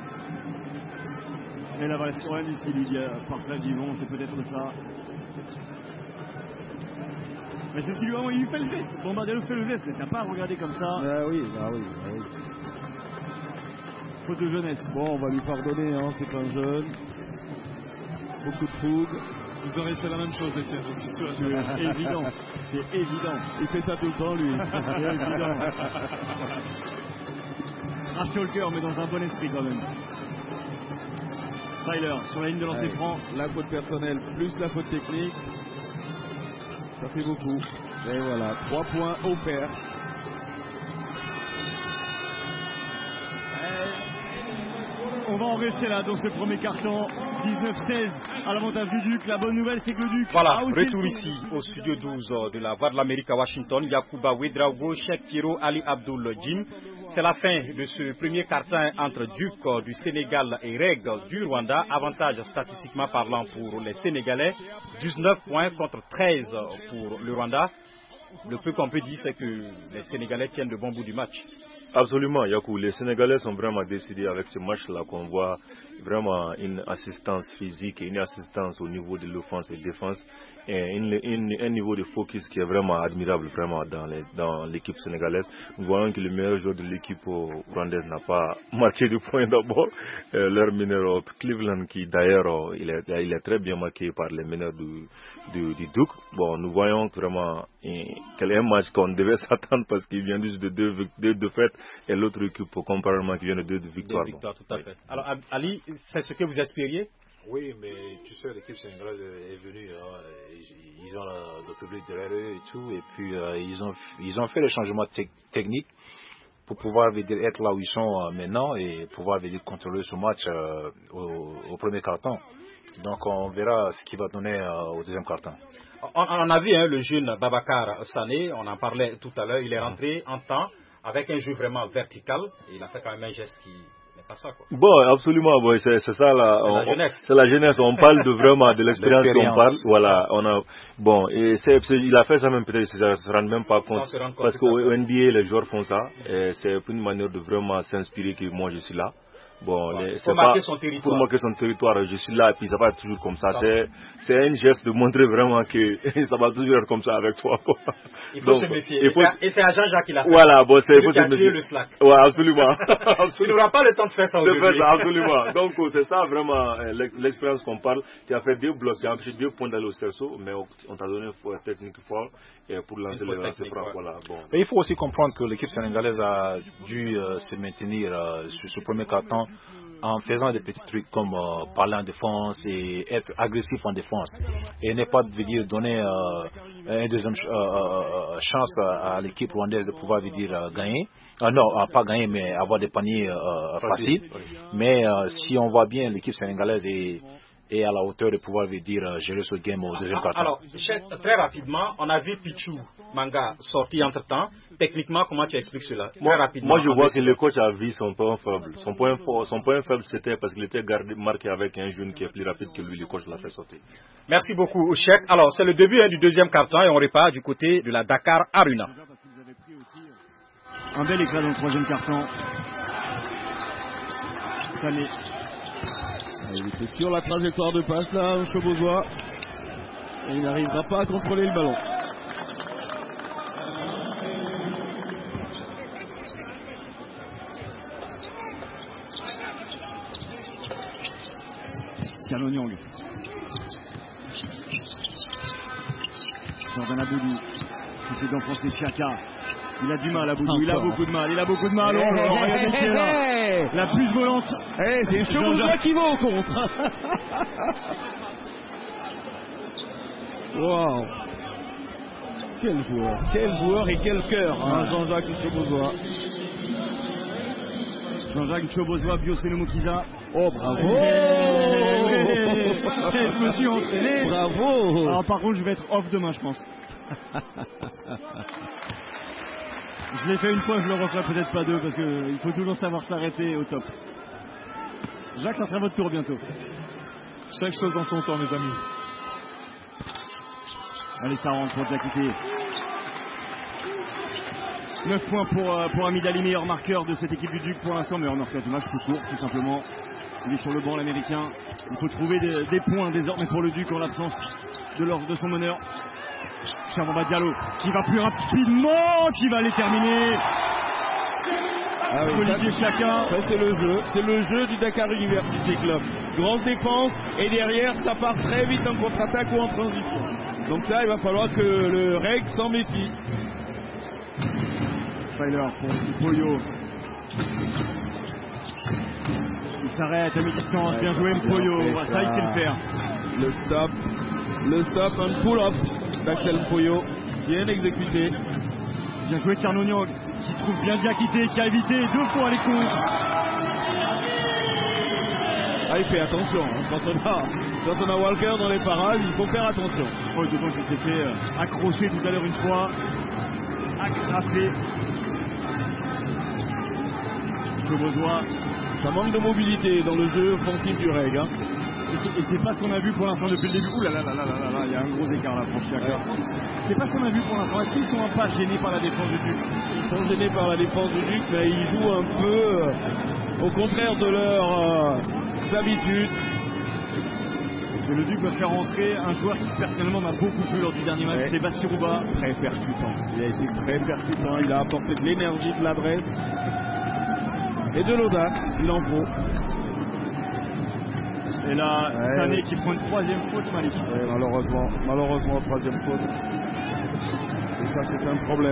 Speaker 5: Et la Valescoren ici, lui dit euh, partage Yvon, c'est peut-être ça. Mais c'est ce qui lui a il lui fait le geste. Bombardelo fait le geste, mais t'as pas à regarder comme ça.
Speaker 6: Ah oui, ah oui, ah oui.
Speaker 5: Faute de jeunesse.
Speaker 6: Bon, on va lui pardonner, hein, c'est un jeune. Beaucoup de fougue.
Speaker 7: Vous aurez fait la même chose, Etienne, je suis sûr.
Speaker 5: C'est évident. C'est évident.
Speaker 6: Il fait ça tout le temps, lui.
Speaker 5: C'est évident. Raf Walker, mais dans un bon esprit quand même. Weiler sur la ligne de lancer
Speaker 6: Ouais.
Speaker 5: franc.
Speaker 6: La faute personnelle plus la faute technique, ça fait beaucoup. Et voilà, trois points offerts.
Speaker 5: On va en rester là dans ce premier carton. dix-neuf seize à l'avantage du Duc. La bonne nouvelle, c'est que le Duc
Speaker 1: Voilà,
Speaker 5: a aussi
Speaker 1: retour
Speaker 5: le-
Speaker 1: ici au studio douze de la Voix de l'Amérique à Washington. Yakuba Ouedraogo, Cheikh Thiro, Ali Abdul Jim. C'est la fin de ce premier carton entre Duc du Sénégal et Reg du Rwanda. Avantage statistiquement parlant pour les Sénégalais. dix-neuf points contre treize pour le Rwanda. Le peu qu'on peut dire, c'est que les Sénégalais tiennent le bon bout du match.
Speaker 3: Absolument, Yakou. Les Sénégalais sont vraiment décidés avec ce match-là qu'on voit vraiment une assistance physique et une assistance au niveau de l'offense et de la défense et une, une, un niveau de focus qui est vraiment admirable vraiment dans, les, dans l'équipe sénégalaise. Nous voyons que le meilleur joueur de l'équipe rwandaise n'a pas marqué de points d'abord. Euh, leur meneur Cleveland qui d'ailleurs il est, il est très bien marqué par les meneurs du, du, du Duc. Bon, nous voyons vraiment eh, quel est un match qu'on devait s'attendre parce qu'il vient juste de deux, deux défaites et l'autre équipe comparément qui vient de deux victoires.
Speaker 1: Deux victoires, tout à fait. Alors Ali, c'est ce que vous espériez?
Speaker 4: Oui, mais tu sais, l'équipe sénégalaise est venue, hein, ils, ils ont le, le public derrière eux et tout, et puis euh, ils, ont, ils ont fait les changements te techniques pour pouvoir dire, être là où ils sont euh, maintenant et pouvoir dire, contrôler ce match euh, au, au premier carton. Donc on verra ce qu'il va donner euh, au deuxième carton.
Speaker 1: On, on a vu hein, le jeune Babacar Sané, on en parlait tout à l'heure, il est rentré en temps avec un jeu vraiment vertical et il a fait quand même un geste qui n'est pas ça quoi.
Speaker 3: Bon, absolument, bon, c'est ça là.
Speaker 1: C'est la jeunesse.
Speaker 3: C'est la jeunesse. On parle de vraiment de l'expérience qu'on parle. Voilà, on a bon et c'est il a fait ça même peut-être ils se rendent même pas compte parce qu'au N B A les joueurs font ça et c'est une manière de vraiment s'inspirer que moi je suis là. Bon,
Speaker 1: ouais,
Speaker 3: les,
Speaker 1: pour marquer son territoire.
Speaker 3: Pour marquer son territoire, je suis là et puis ça va être toujours comme ça. C'est, c'est un geste de montrer vraiment que ça va toujours être comme ça avec toi.
Speaker 1: Il faut donc, se méfier. Et, faut... et c'est à Jean-Jacques qui l'a fait.
Speaker 3: Voilà, bon, c'est, il faut
Speaker 1: se méfier. Le slack.
Speaker 3: Ouais, absolument.
Speaker 1: Il n'aura pas le temps de faire ça aujourd'hui.
Speaker 3: De faire ça, absolument. Donc, c'est ça vraiment l'expérience qu'on parle. Tu as fait deux blocs, tu as empêché deux points d'aller au cerceau, mais on t'a donné une technique forte pour lancer les lancers francs.
Speaker 4: Ouais.
Speaker 3: Voilà, bon.
Speaker 4: Mais il faut aussi comprendre que l'équipe sénégalaise a dû euh, se maintenir euh, sur ce premier carton en faisant des petits trucs comme euh, parler en défense et être agressif en défense. Et ne pas veut dire, donner euh, une deuxième ch euh, chance à, à l'équipe rwandaise de pouvoir veut dire, euh, gagner. Euh, non, euh, pas gagner, mais avoir des paniers euh, faciles. Oui. Mais euh, si on voit bien, l'équipe sénégalaise est, est à la hauteur de pouvoir veut dire, euh, gérer ce game au deuxième quart-temps.
Speaker 1: Alors, très rapidement, on a vu Pichou Manga sorti entre-temps. Techniquement, comment tu expliques cela? Très
Speaker 3: moi,
Speaker 1: rapidement.
Speaker 3: Moi, je vois que le coach a vu son point faible. Son point, son point faible, c'était parce qu'il était gardé, marqué avec un jeune qui est plus rapide que lui. Le coach l'a fait sortir.
Speaker 1: Merci beaucoup, Cheikh. Alors, c'est le début hein, du deuxième quart-temps et on repart du côté de la Dakar Arena.
Speaker 5: Un bel éclat dans le troisième quart-temps. Sané.
Speaker 6: Il était sur la trajectoire de passe là, Chobozois. Et il n'arrivera pas à contrôler le ballon.
Speaker 5: Tiano Nyang. Jordan Aboudou. Qui s'est d'enfoncer Chaka. Il a du mal, Aboudou. Il a beaucoup de mal. Il a beaucoup de mal. Oh, hey, regardez qui est là. La plus volante.
Speaker 6: Hey, c'est Chobozois qui va au contre. Wow. Quel joueur. Quel joueur et quel cœur. Hein, Jean-Jacques Chobozois.
Speaker 5: Jean-Jacques Chobozois, Bioseno Mukiza.
Speaker 6: Oh, bravo.
Speaker 5: Je me suis entraîné.
Speaker 6: Bravo.
Speaker 5: Alors par contre, je vais être off demain, je pense. Je l'ai fait une fois, je le referai peut-être pas deux, parce qu'il faut toujours savoir s'arrêter au top. Jacques, ça sera votre tour bientôt.
Speaker 7: Chaque chose en son temps, mes amis.
Speaker 5: Allez, ça rentre pour Diakité. neuf points pour, euh, pour Hamid Ali, meilleur marqueur de cette équipe du Duc pour l'instant, meilleur marqueur du match tout court, tout simplement. Il est sur le banc, l'américain. Il faut trouver des, des points désormais pour le Duc en l'absence de, de son meneur. Charmamba Diallo qui va plus rapidement, qui va les terminer.
Speaker 6: Ah oui,
Speaker 5: Olivier Chaka.
Speaker 6: Ça, c'est le jeu, c'est le jeu du Dakar University Club. Grosse défense et derrière ça part très vite en contre-attaque ou en transition. Donc ça, il va falloir que le reg s'en méfie.
Speaker 5: Tyler pour Mpoyo. Il s'arrête à mi-distance, bien joué Mpoyo. Ça, il sait le faire.
Speaker 6: Le stop, le stop and pull-up d'Axel Mpoyo, bien exécuté.
Speaker 5: Bien joué Tierno Nyang, qui trouve bien Diakité, qui a évité deux fois les coups.
Speaker 6: Ah, il fait attention, hein. quand, on a, quand on a Walker dans les parages, il faut faire attention.
Speaker 5: Oh, d'autant qu'il s'est fait euh, accrocher tout à l'heure une fois, agrafé. Chobozois.
Speaker 6: Ça manque de mobilité dans le jeu offensif du reg. Hein.
Speaker 5: Et c'est pas ce qu'on a vu pour l'instant depuis le début. Ouh là là là là là là, il y a un gros écart là, franchement. Ouais. C'est pas ce qu'on a vu pour l'instant. Est-ce qu'ils sont un pas gênés par la défense du Duc?
Speaker 6: Ils sont gênés par la défense du Duc, mais ils jouent un peu euh, au contraire de leurs euh, habitudes.
Speaker 5: Et le Duc va faire entrer un joueur qui personnellement m'a beaucoup plu lors du dernier match, ouais. C'est Bassirouba.
Speaker 6: Très percutant. Il a été très percutant. Il a apporté de l'énergie, de l'adresse et de l'audace. Il en faut.
Speaker 5: Et là, ouais, Sané ouais. qui prend une troisième faute, Malik.
Speaker 6: Ouais, malheureusement, malheureusement, troisième faute. Et ça, c'est un problème.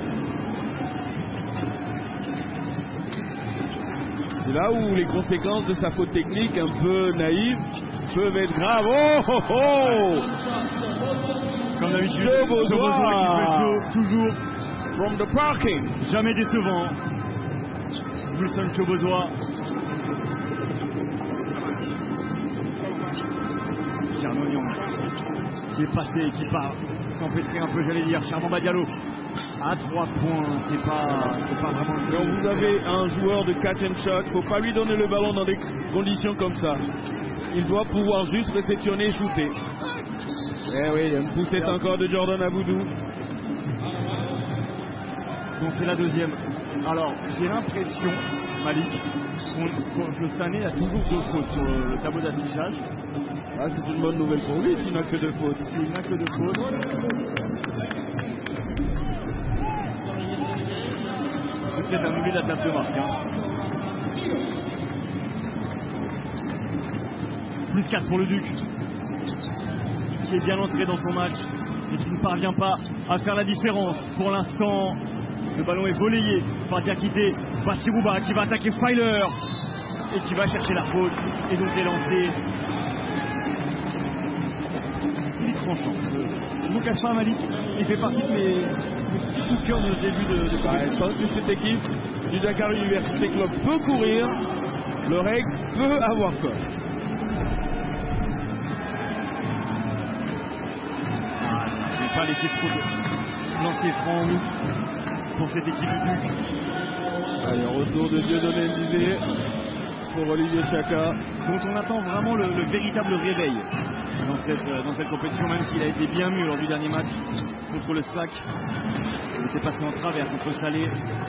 Speaker 6: C'est là où les conséquences de sa faute technique, un peu naïve, peuvent être graves. Oh, oh, oh.
Speaker 5: Comme d'habitude, Chobozois qui fait chaud, toujours.
Speaker 6: From the parking.
Speaker 5: Jamais décevant. Wilson Chobozois. Tierno Nyang qui est passé, qui part s'empêtrer un peu, j'allais dire. Charmamba Diallo à trois points, c'est pas, c'est pas vraiment.
Speaker 6: Quand vous avez un joueur de catch and shot, faut pas lui donner le ballon dans des conditions comme ça. Il doit pouvoir juste réceptionner et shooter. Eh oui, il y a une poussette encore de Jordan Aboudou.
Speaker 5: Donc c'est la deuxième. Alors j'ai l'impression, Malik, que Sané a toujours deux fautes sur le tableau d'affichage.
Speaker 6: Ah, c'est une bonne nouvelle pour lui s'il n'a que deux fautes.
Speaker 5: S'il n'a que deux fautes. C'est peut-être un oubli de la table de marque. Hein. Plus quatre pour le Duc, qui est bien entré dans son match et qui ne parvient pas à faire la différence. Pour l'instant, le ballon est volleyé par Diakité. Bassirouba qui va attaquer Filer. et qui va chercher la faute et donc est lancé. Il est tranchant. Je ne vous cache pas, Malik, il fait partie de mes coups de cœur de début de, de
Speaker 6: bah, je pense que cette équipe du Dakar Université Club peut courir, le règle peut avoir peur.
Speaker 5: Ah, je ne vais pas laisser trop de lancer franc en route pour cette équipe du Duc.
Speaker 6: Allez, retour de Dieudonné Ndizé pour Olivier Chaka,
Speaker 5: dont on attend vraiment le, le véritable réveil dans cette, dans cette compétition, même s'il a été bien mieux lors du dernier match contre le S A C. Il était passé en travers contre Salé.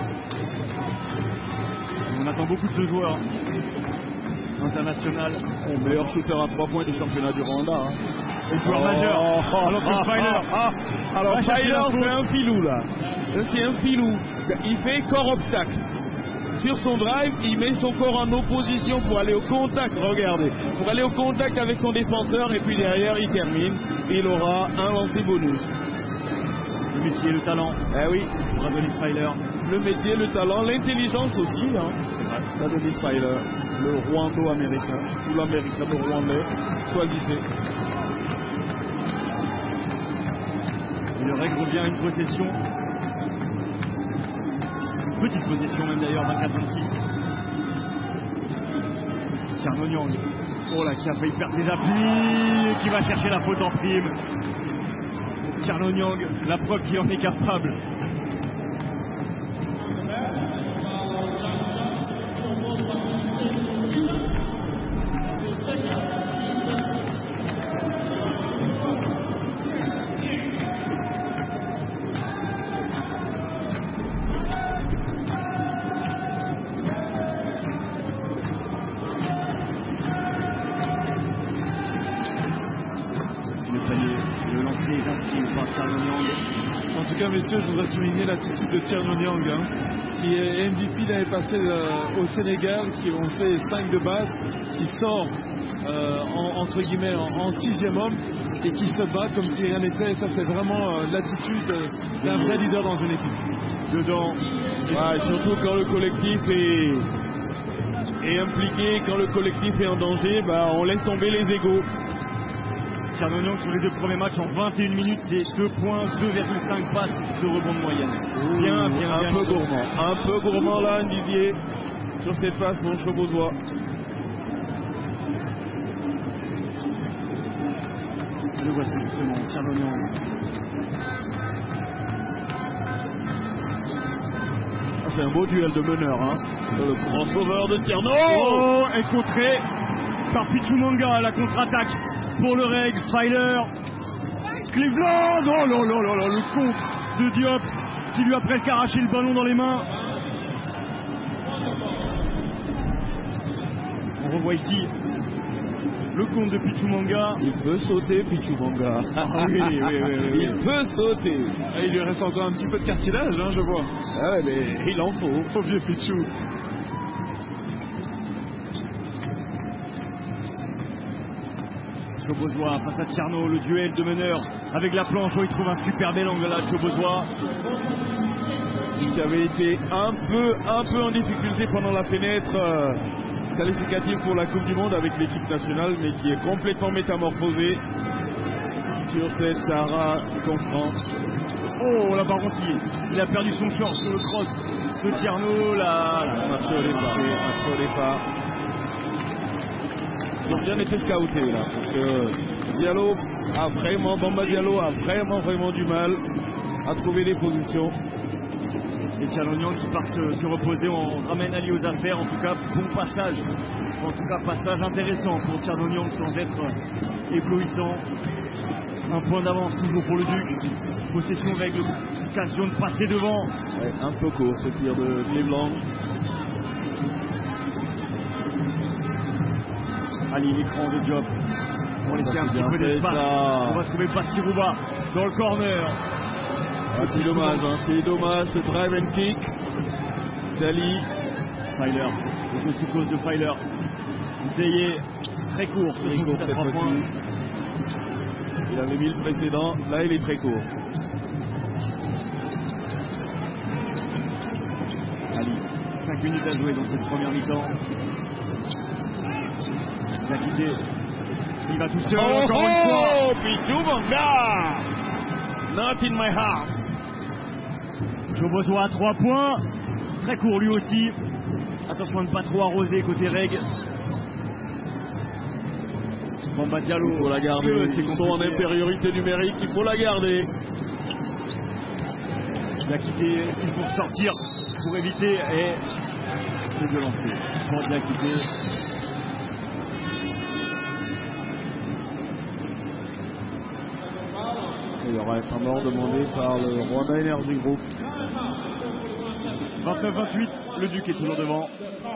Speaker 5: On attend beaucoup de ce joueur international.
Speaker 6: Le meilleur shooter à trois points du championnat du Rwanda. Hein.
Speaker 5: Et joueur
Speaker 6: oh,
Speaker 5: majeur.
Speaker 6: Oh,
Speaker 5: alors que
Speaker 6: oh,
Speaker 5: Filer.
Speaker 6: Oh, oh. Alors Filer, c'est un filou là. C'est un filou. Il fait corps obstacle. Sur son drive, il met son corps en opposition pour aller au contact, regardez, pour aller au contact avec son défenseur et puis derrière il termine, il aura un lancer bonus.
Speaker 5: Le métier, le talent.
Speaker 6: Eh oui,
Speaker 5: Adonis Filer.
Speaker 6: Le métier, le talent, l'intelligence aussi, hein. Adonis Filer, le Rwando-américain, ou l'américain de Rwandais, choisissez.
Speaker 5: Et le règle revient à une possession. Petite possession même d'ailleurs, vingt-quatre vingt-six. Tierno Niang. Oh là, qui a failli perdre ses appuis et qui va chercher la faute en prime. Tierno Niang, la preuve qu'il en est capable.
Speaker 7: En tout cas, messieurs, je voudrais souligner l'attitude de Tierno Niang, hein, qui est M V P l'année passée euh, au Sénégal, qui on sait cinq de base, qui sort euh, en, entre guillemets en, en sixième homme et qui se bat comme si rien n'était. Et ça, c'est vraiment euh, l'attitude d'un vrai leader dans une équipe.
Speaker 6: Dedans, ouais, surtout quand le collectif est, est impliqué, quand le collectif est en danger, bah, on laisse tomber les égos.
Speaker 5: Tierno Niang sur les deux premiers matchs en vingt et une minutes, c'est deux points, deux virgule cinq passes, deux rebonds de moyenne.
Speaker 6: Ouh,
Speaker 5: bien, bien,
Speaker 6: un
Speaker 5: bien.
Speaker 6: peu gourmand. Un peu gourmand là, Didier, sur cette passe pour Chaubozois.
Speaker 5: Le voici justement, Tierno Niang.
Speaker 6: Ah, c'est un beau duel de meneur, hein. Le grand sauveur de Tierno.
Speaker 5: Oh, et contré par Pichumanga, la contre-attaque pour le règle. Filer, Cleveland, oh là là là là, le contre de Diop qui lui a presque arraché le ballon dans les mains. On revoit ici le compte de Pichumanga.
Speaker 6: Il peut sauter, Pichumanga.
Speaker 5: Ah, oui, oui, oui, oui, oui.
Speaker 6: Il peut sauter.
Speaker 7: Ah, il lui reste encore un petit peu de cartilage, hein, je vois.
Speaker 6: Ah ouais, mais il en faut.
Speaker 7: Au vieux Pichou.
Speaker 5: Chaubozois face à Tierno, le duel de meneur avec la planche. Oh, il trouve un super bel angle là, Chaubozois.
Speaker 6: Qui avait été un peu, un peu en difficulté pendant la fenêtre euh, qualificative pour la Coupe du Monde avec l'équipe nationale, mais qui est complètement métamorphosé sur cette Sahara conférence.
Speaker 5: Oh là par contre il, il a perdu son short sur le cross de Tierno. Là, là.
Speaker 6: Match au départ, match au départ. Ils ont bien été scoutés là, parce que Diallo a vraiment, Bamba Diallo a vraiment vraiment du mal à trouver des positions.
Speaker 5: Et Tierno Niang qui part se, se reposer, on ramène Ali aux affaires. En tout cas, bon passage, en tout cas passage intéressant pour Tierno Niang sans être éblouissant. Un point d'avance toujours pour le Duc. Possession avec l'occasion de passer devant.
Speaker 6: Ouais, un peu court ce tir de Cleveland.
Speaker 5: Ali, l'écran de Diop. On va laisser un petit peu d'espace. On va trouver Bassirouba dans le corner.
Speaker 6: Ah, c'est dommage, hein. C'est dommage ce drive and kick d'Ali.
Speaker 5: Filer, le sous cause de Filer. Zayé, très court.
Speaker 6: Très court cette fois-ci. Il avait mis le précédent, là il est très court.
Speaker 5: Ali, cinq minutes à jouer dans cette première mi-temps. Diakité. Il va tout seul,
Speaker 6: oh,
Speaker 5: encore
Speaker 6: oh,
Speaker 5: une fois.
Speaker 6: Oh, Pichou Manga. Not in my house.
Speaker 5: Jobozo à trois points. Très court lui aussi. Attention à ne pas trop arroser côté Reg. Bamba Diallo.
Speaker 6: Il faut la garder. Ils sont en infériorité numérique. Il faut la garder.
Speaker 5: Diakité, est-ce qu'il faut sortir pour éviter et c'est de lancer. Pour Diakité.
Speaker 6: Il y aura un temps mort demandé par le Rwanda Energy Group.
Speaker 5: vingt-neuf vingt-huit, le Duc est toujours devant.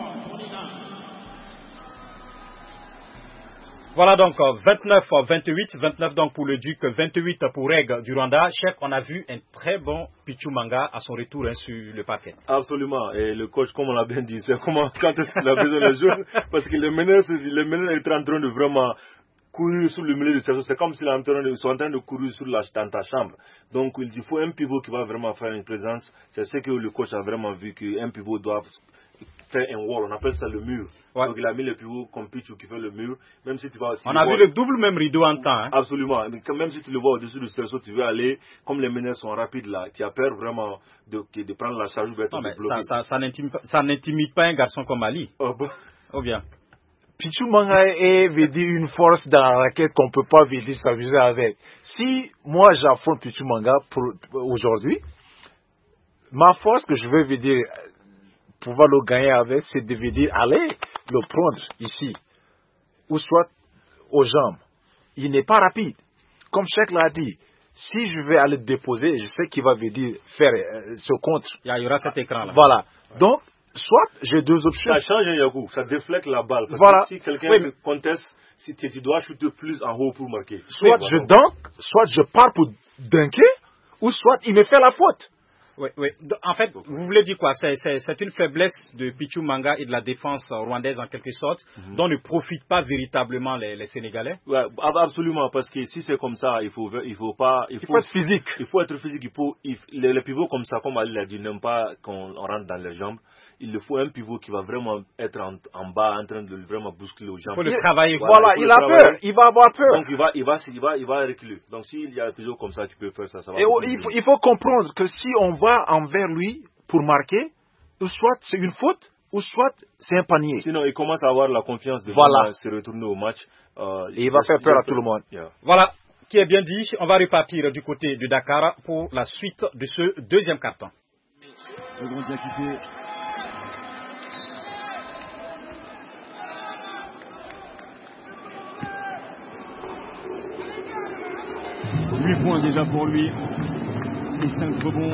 Speaker 1: Voilà donc vingt-neuf vingt-huit, vingt-neuf donc pour le Duc, vingt-huit pour Reg du Rwanda. Cheikh, on a vu un très bon Pichou Manga à son retour hein, sur le parquet.
Speaker 3: Absolument, et le coach, comme on l'a bien dit, c'est comment, quand est-ce qu'il a besoin de jouer, parce que les meneurs, les meneurs étaient en train de vraiment courir sur le milieu du cerveau, c'est comme s'ils sont en train de courir sur la, dans ta chambre. Donc il faut un pivot qui va vraiment faire une présence. C'est ce que le coach a vraiment vu, qu'un pivot doit faire un wall, on appelle ça le mur. Ouais. Donc il a mis le pivot comme Pichou qui fait le mur. Même si tu vas, si
Speaker 1: on a
Speaker 3: vois,
Speaker 1: vu le double même rideau en temps. Hein.
Speaker 3: Absolument, mais quand même si tu le vois au-dessus du cerveau, tu veux aller, comme les meneurs sont rapides là, tu as peur vraiment de, de prendre la charge ou d'être bloqué.
Speaker 1: Ça, ça, ça, ça n'intimide pas un garçon comme Ali.
Speaker 3: Oh, bon.
Speaker 1: Ou bien
Speaker 4: Pichou Manga est veut dire une force dans la raquette qu'on ne peut pas veut dire s'amuser avec. Si moi j'affronte Pichou Manga pour, pour aujourd'hui, ma force que je veux veut dire pouvoir le gagner avec, c'est de veut dire aller le prendre ici, ou soit aux jambes. Il n'est pas rapide. Comme Cheikh l'a dit, si je vais aller déposer, je sais qu'il va veut dire faire euh, ce contre.
Speaker 1: Il y aura cet écran là.
Speaker 4: Voilà. Donc, soit j'ai deux options.
Speaker 3: Ça change un Yakou, ça déflecte la balle. Parce
Speaker 4: voilà.
Speaker 3: que si quelqu'un
Speaker 4: oui,
Speaker 3: conteste, si tu, tu dois shooter plus en haut pour marquer.
Speaker 4: Soit oui, je dunk, soit je pars pour dunker, ou soit il me fait la faute.
Speaker 1: Oui, oui. En fait, vous voulez dire quoi? C'est, c'est, c'est une faiblesse de Pichou Manga et de la défense rwandaise en quelque sorte, mm-hmm. dont ne profitent pas véritablement les, les Sénégalais?
Speaker 3: Oui, absolument, parce que si c'est comme ça, il faut, il faut pas...
Speaker 4: Il, il faut, faut être physique.
Speaker 3: Il faut être physique. Il faut, il, les, les pivots comme ça, comme Ali l'a dit, n'aiment pas qu'on rentre dans les jambes. Il faut un pivot qui va vraiment être en, en bas, en train de vraiment bousculer aux jambes.
Speaker 1: Il faut le travailler.
Speaker 4: Voilà, voilà il, il a travailler. peur, il va avoir peur.
Speaker 3: Donc il va, il va, il va, il va reculer. Donc s'il y a un pivot comme ça qui peut faire ça, ça va.
Speaker 4: Et il faut, il faut comprendre que si on va envers lui pour marquer, soit c'est une faute, ou soit c'est un panier.
Speaker 3: Sinon, il commence à avoir la confiance de
Speaker 4: voilà.
Speaker 3: se retourner au match. Euh,
Speaker 4: Et il va faire peur à tout le monde.
Speaker 1: Yeah. Voilà, qui est bien dit. On va repartir du côté de Dakar pour la suite de ce deuxième carton.
Speaker 5: Le grand Diakité. huit points déjà pour lui. Et cinq rebonds.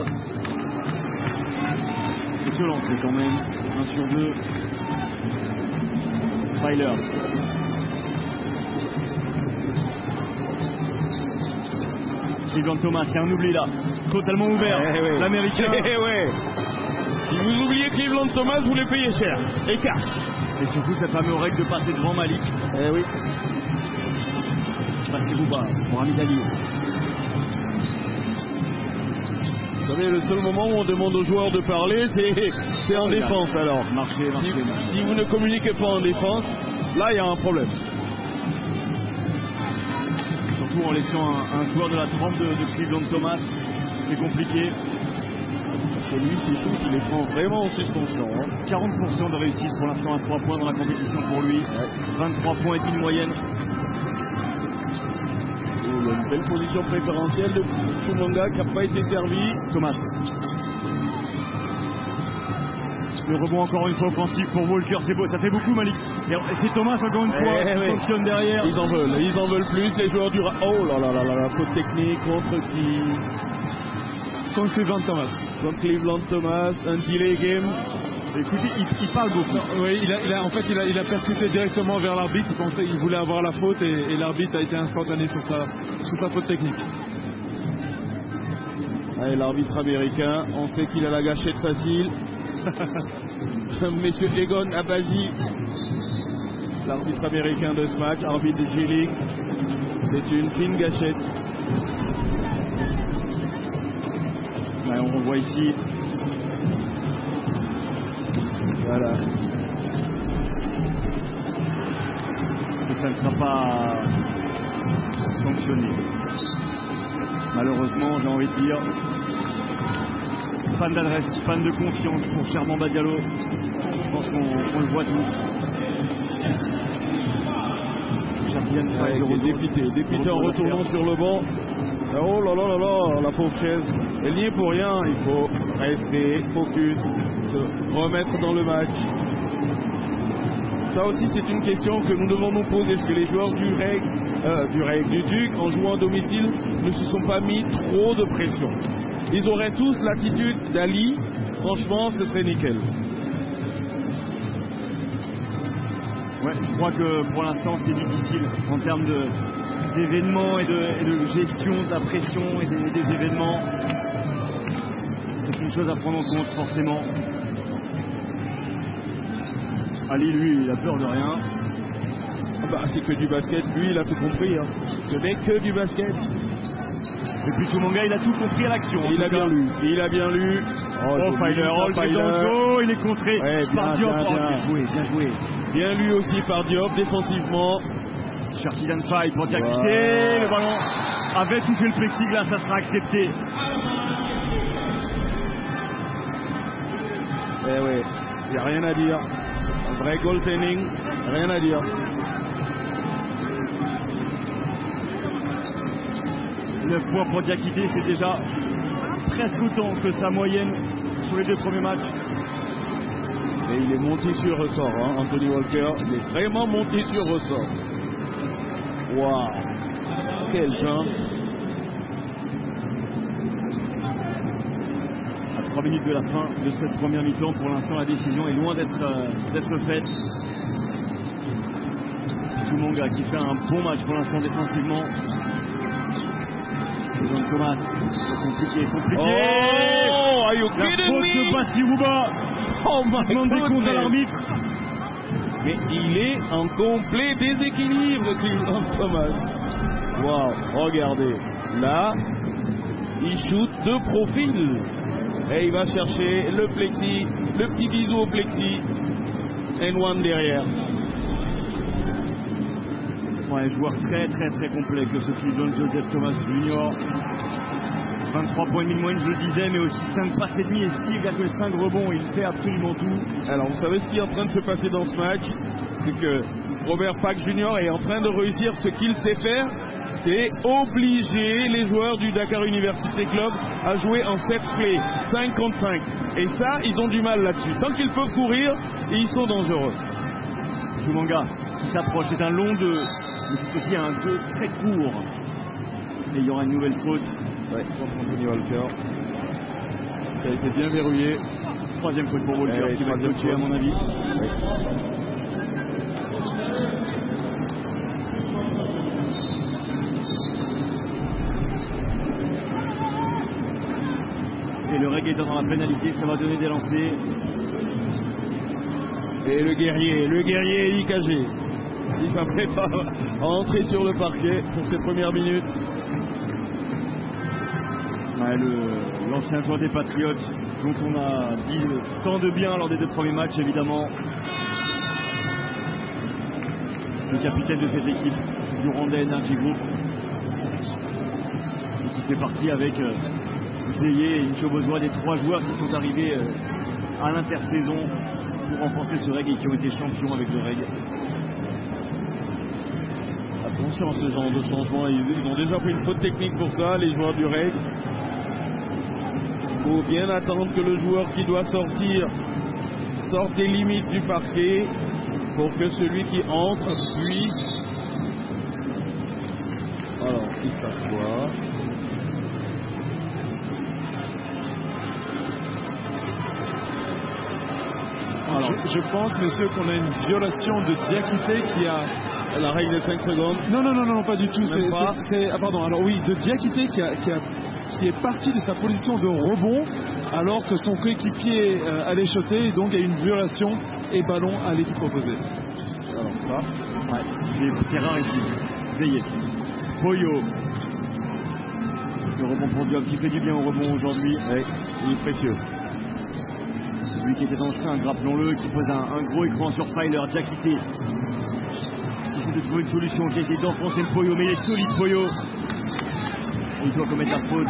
Speaker 5: C'est se lancer quand même. un sur deux. Tyler. Cleveland Thomas, c'est un oubli là. Totalement ouvert.
Speaker 6: Eh ouais.
Speaker 5: L'américain.
Speaker 6: Eh ouais. Si vous oubliez Cleveland Thomas, vous les payez cher. Et cash.
Speaker 5: Et surtout cette fameuse règle de passer devant Malik.
Speaker 6: Eh oui.
Speaker 5: Passez-vous pas pour Hamid Ali.
Speaker 6: Vous savez, le seul moment où on demande aux joueurs de parler, c'est, c'est en défense alors.
Speaker 5: Marchez, marchez,
Speaker 6: si,
Speaker 5: marchez.
Speaker 6: si vous ne communiquez pas en défense, là il y a un problème.
Speaker 5: Surtout en laissant un, un joueur de la trempe de, de Cleveland Thomas, c'est compliqué.
Speaker 6: Parce que lui, c'est tout, il les prend vraiment en suspension. Hein.
Speaker 5: quarante pour cent de réussite pour l'instant à trois points dans la compétition pour lui. Ouais. vingt-trois points est une moyenne.
Speaker 6: Il y a une belle position préférentielle de Chumanga qui n'a pas été servi.
Speaker 5: Thomas. Le rebond encore une fois offensif pour Walker, c'est beau, ça fait beaucoup Malik. Et c'est Thomas encore une fois
Speaker 6: eh,
Speaker 5: qui fonctionne
Speaker 6: oui.
Speaker 5: derrière.
Speaker 6: Ils en veulent, ils en veulent plus, les joueurs du... Ra- oh là là là là, la faute technique contre qui?
Speaker 5: Contre Cleveland Thomas.
Speaker 6: Contre Cleveland Thomas, un delay game.
Speaker 5: Écoutez, il, il parle beaucoup.
Speaker 7: Non, oui, il a, il a, en fait, il a, il a percuté directement vers l'arbitre. Il pensait, il voulait avoir la faute et, et l'arbitre a été instantané sur sa, sur sa faute technique.
Speaker 6: Allez, l'arbitre américain, on sait qu'il a la gâchette facile. Monsieur Egon Abazi, l'arbitre américain de ce match, arbitre de G-League. C'est une fine gâchette.
Speaker 5: Ouais, on revoit ici. Voilà. C'est ça ne sera pas sanctionné. Malheureusement, j'ai envie de dire, fan d'adresse, fan de confiance pour Chermanda Diallo. Je pense qu'on on le voit tous.
Speaker 6: Ouais, il est dépité, dépité en retournant sur le banc. Oh là là là là, la pauvre chaise. Elle n'y est pour rien, il faut rester focus, se remettre dans le match. Ça aussi c'est une question que nous devons nous poser. Est-ce que les joueurs du Reg, euh, du Reg, du Duc, en jouant à domicile, ne se sont pas mis trop de pression? Ils auraient tous l'attitude d'Ali, franchement ce serait nickel.
Speaker 5: Ouais, je crois que pour l'instant c'est difficile en termes de, d'événements et de, et de gestion de la pression et des, des événements. C'est une chose à prendre en compte forcément. Ali, lui, il a peur de rien.
Speaker 6: Ah bah, c'est que du basket, lui il a tout compris. Hein. Ce n'est que du basket.
Speaker 5: Et puis Chumanga, il a tout compris à l'action.
Speaker 6: Il a bien lu. Il a bien lu.
Speaker 5: Oh, oh Filer, oh, le il est contré
Speaker 6: ouais,
Speaker 5: par
Speaker 6: bien,
Speaker 5: Diop.
Speaker 6: bien,
Speaker 5: Oh,
Speaker 6: bien.
Speaker 5: bien joué, bien joué.
Speaker 6: Bien lu aussi par Diop, défensivement.
Speaker 5: Cherchidan Faye pour Diakité.
Speaker 6: Wow.
Speaker 5: Le ballon avait touché le plexiglas, ça sera accepté.
Speaker 6: Eh oui, il n'y a rien à dire. Un vrai goaltending, rien à dire.
Speaker 5: neuf points pour Diakité, c'est déjà presque autant que sa moyenne sur les deux premiers matchs.
Speaker 6: Et il est monté sur ressort, hein, Anthony Walker. Il est vraiment monté sur ressort. Waouh, quel jambe.
Speaker 5: À trois minutes de la fin de cette première mi-temps, pour l'instant la décision est loin d'être euh, d'être faite. Chumanga qui fait un bon match pour l'instant défensivement. Jean Thomas, c'est compliqué, compliqué.
Speaker 6: Oh, are you
Speaker 5: la
Speaker 6: kidding
Speaker 5: faute
Speaker 6: me?
Speaker 5: de Bassirouba.
Speaker 6: Oh my
Speaker 5: demande des comptes à
Speaker 6: goodness.
Speaker 5: l'arbitre.
Speaker 6: Mais il est en complet déséquilibre, Cleveland Thomas. Waouh, regardez. Là, il shoot de profil. Et il va chercher le plexi, le petit bisou au plexi. And one derrière.
Speaker 5: Ouais, joueur très très très complet que ce Cleveland Joseph Thomas junior vingt-trois points et demi de moyenne, je le disais, mais aussi cinq passes et demi et six virgule cinq rebonds. Il fait absolument tout.
Speaker 6: Alors, vous savez ce qui est en train de se passer dans ce match? C'est que Robert Pack junior est en train de réussir ce qu'il sait faire. C'est obliger les joueurs du Dakar University Club à jouer en set play, cinq contre cinq. Et ça, ils ont du mal là-dessus. Tant qu'ils peuvent courir, ils sont dangereux.
Speaker 5: Chumanga qui s'approche, c'est un long deux, mais c'est aussi un jeu très court. Et il y aura une nouvelle faute.
Speaker 6: Ouais, contre Anthony Walker. Ça a été bien verrouillé.
Speaker 5: Troisième faute pour Walker,
Speaker 6: ouais,
Speaker 5: qui va être coaché à mon avis.
Speaker 6: Ouais.
Speaker 5: Et le Reg est dans la pénalité, ça va donner des lancers.
Speaker 6: Et le guerrier, le guerrier Eli Kagé, il s'apprête à entrer sur le parquet pour ses premières minutes.
Speaker 5: Ouais, le, l'ancien joueur des Patriotes, dont on a dit tant de bien lors des deux premiers matchs, évidemment. Le capitaine de cette équipe du Rwanda Energy Group, qui fait partie avec euh, Zeye et Incho Bozois, des trois joueurs qui sont arrivés euh, à l'intersaison pour renforcer ce Reg et qui ont été champions avec le Reg.
Speaker 6: Attention à ce genre de changement, ils, ils ont déjà pris une faute technique pour ça, les joueurs du Reg. Il faut bien attendre que le joueur qui doit sortir sorte des limites du parquet pour que celui qui entre puisse. Alors, il s'assoit.
Speaker 7: Alors, je, je pense, messieurs, qu'on a une violation de Diakité qui a
Speaker 6: La règle des cinq secondes.
Speaker 7: Non, non, non, non, pas du tout. C'est,
Speaker 6: pas.
Speaker 7: c'est, c'est, ah, pardon. Alors oui, de Diakité qui, a, qui, a, qui est parti de sa position de rebond alors que son coéquipier euh, allait shotter et donc il y a une violation et ballon à l'équipe opposée.
Speaker 6: Alors ça.
Speaker 5: Ouais, c'est, c'est rare ici. Zeye. Poyo. Le rebond pour Diop qui fait du bien au rebond aujourd'hui.
Speaker 6: Ouais, il est précieux.
Speaker 5: Celui qui était dans le train, rappelons-le, qui pose un, un gros écran sur Filer, Diakité. Qui de trouver une solution, qui essaie d'enfoncer le Poyo, mais il est solide Poyo. Il doit commettre la faute.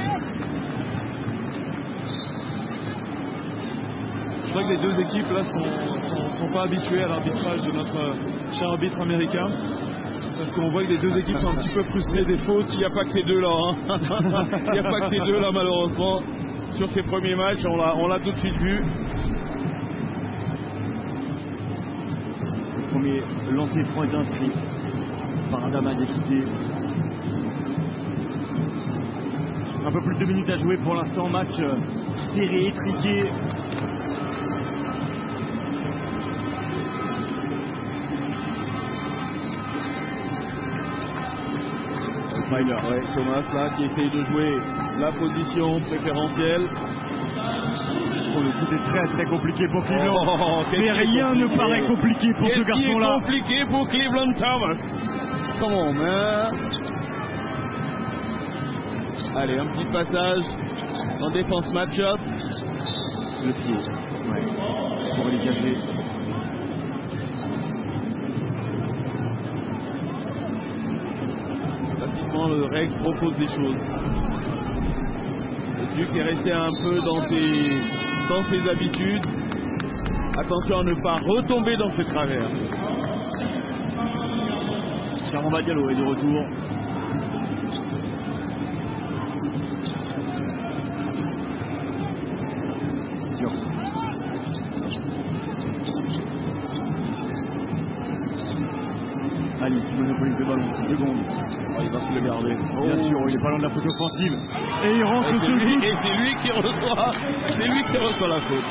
Speaker 7: Je crois que les deux équipes là sont, sont, sont pas habituées à l'arbitrage de notre cher arbitre américain. Parce qu'on voit que les deux équipes sont un petit peu frustrées des fautes.
Speaker 6: Il n'y a pas que ces deux là. Hein. Il n'y a pas que ces deux là malheureusement. Sur ces premiers matchs, on l'a, on l'a tout de suite vu.
Speaker 5: Le premier lancer franc est inscrit par Adama Diakité. Un peu plus de deux minutes à jouer pour l'instant. Match serré, étriqué.
Speaker 6: Ouais, Thomas là qui essaye de jouer la position préférentielle.
Speaker 5: Oh, le shoot est très très compliqué pour Cleveland.
Speaker 6: Oh,
Speaker 5: mais rien ne paraît compliqué pour ce garçon-là.
Speaker 6: Qu'est-ce qui est compliqué pour Cleveland Thomas? Comment man? Allez, un petit passage en défense match-up.
Speaker 5: Le pied. Ouais. Pour les cacher.
Speaker 6: Le règle propose des choses. Le Duc est resté un peu dans ses, dans ses habitudes. Attention à ne pas retomber dans ses travers.
Speaker 5: Karamba Diallo est de retour. Ali qui monopolise le ballon, six secondes.
Speaker 6: Oh, il va se le garder.
Speaker 5: Oh. Bien sûr, il est pas loin de la faute offensive. Et il rentre
Speaker 6: et
Speaker 5: sur le
Speaker 6: lui, Et c'est lui qui reçoit, c'est lui qui reçoit la faute.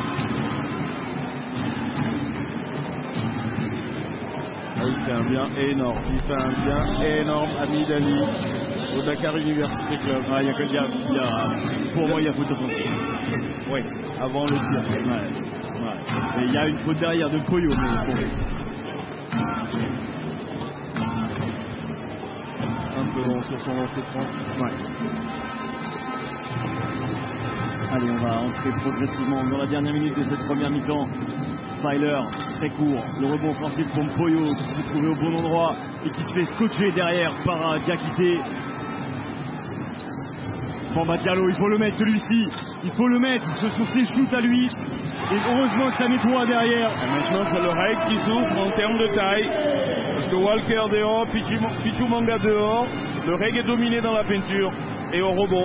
Speaker 6: Ah, il fait un bien énorme. Il fait un bien énorme à Midali au Dakar University Club.
Speaker 5: Ah, il y a que il y a, il y a, pour moi, il y a faute offensive.
Speaker 6: Oui, avant le tir.
Speaker 5: Ouais. Ouais. Et il y a une faute derrière de Poyo, mais bon.
Speaker 6: Long sur son lancer franc.
Speaker 5: Ouais. Allez, on va entrer progressivement dans la dernière minute de cette première mi-temps. Filer, très court. Le rebond offensif pour Poyo qui s'est trouvé au bon endroit et qui se fait scotcher derrière par Diakité. Bamba Diallo, il faut le mettre celui-ci. Il faut le mettre. Ce sont ses shoots à lui. Et heureusement que ça nettoie derrière.
Speaker 6: Et maintenant, c'est le Reg qui souffre en termes de taille. Parce que Walker dehors, Pichu Manga dehors. Le Reg est dominé dans la peinture. Et au rebond.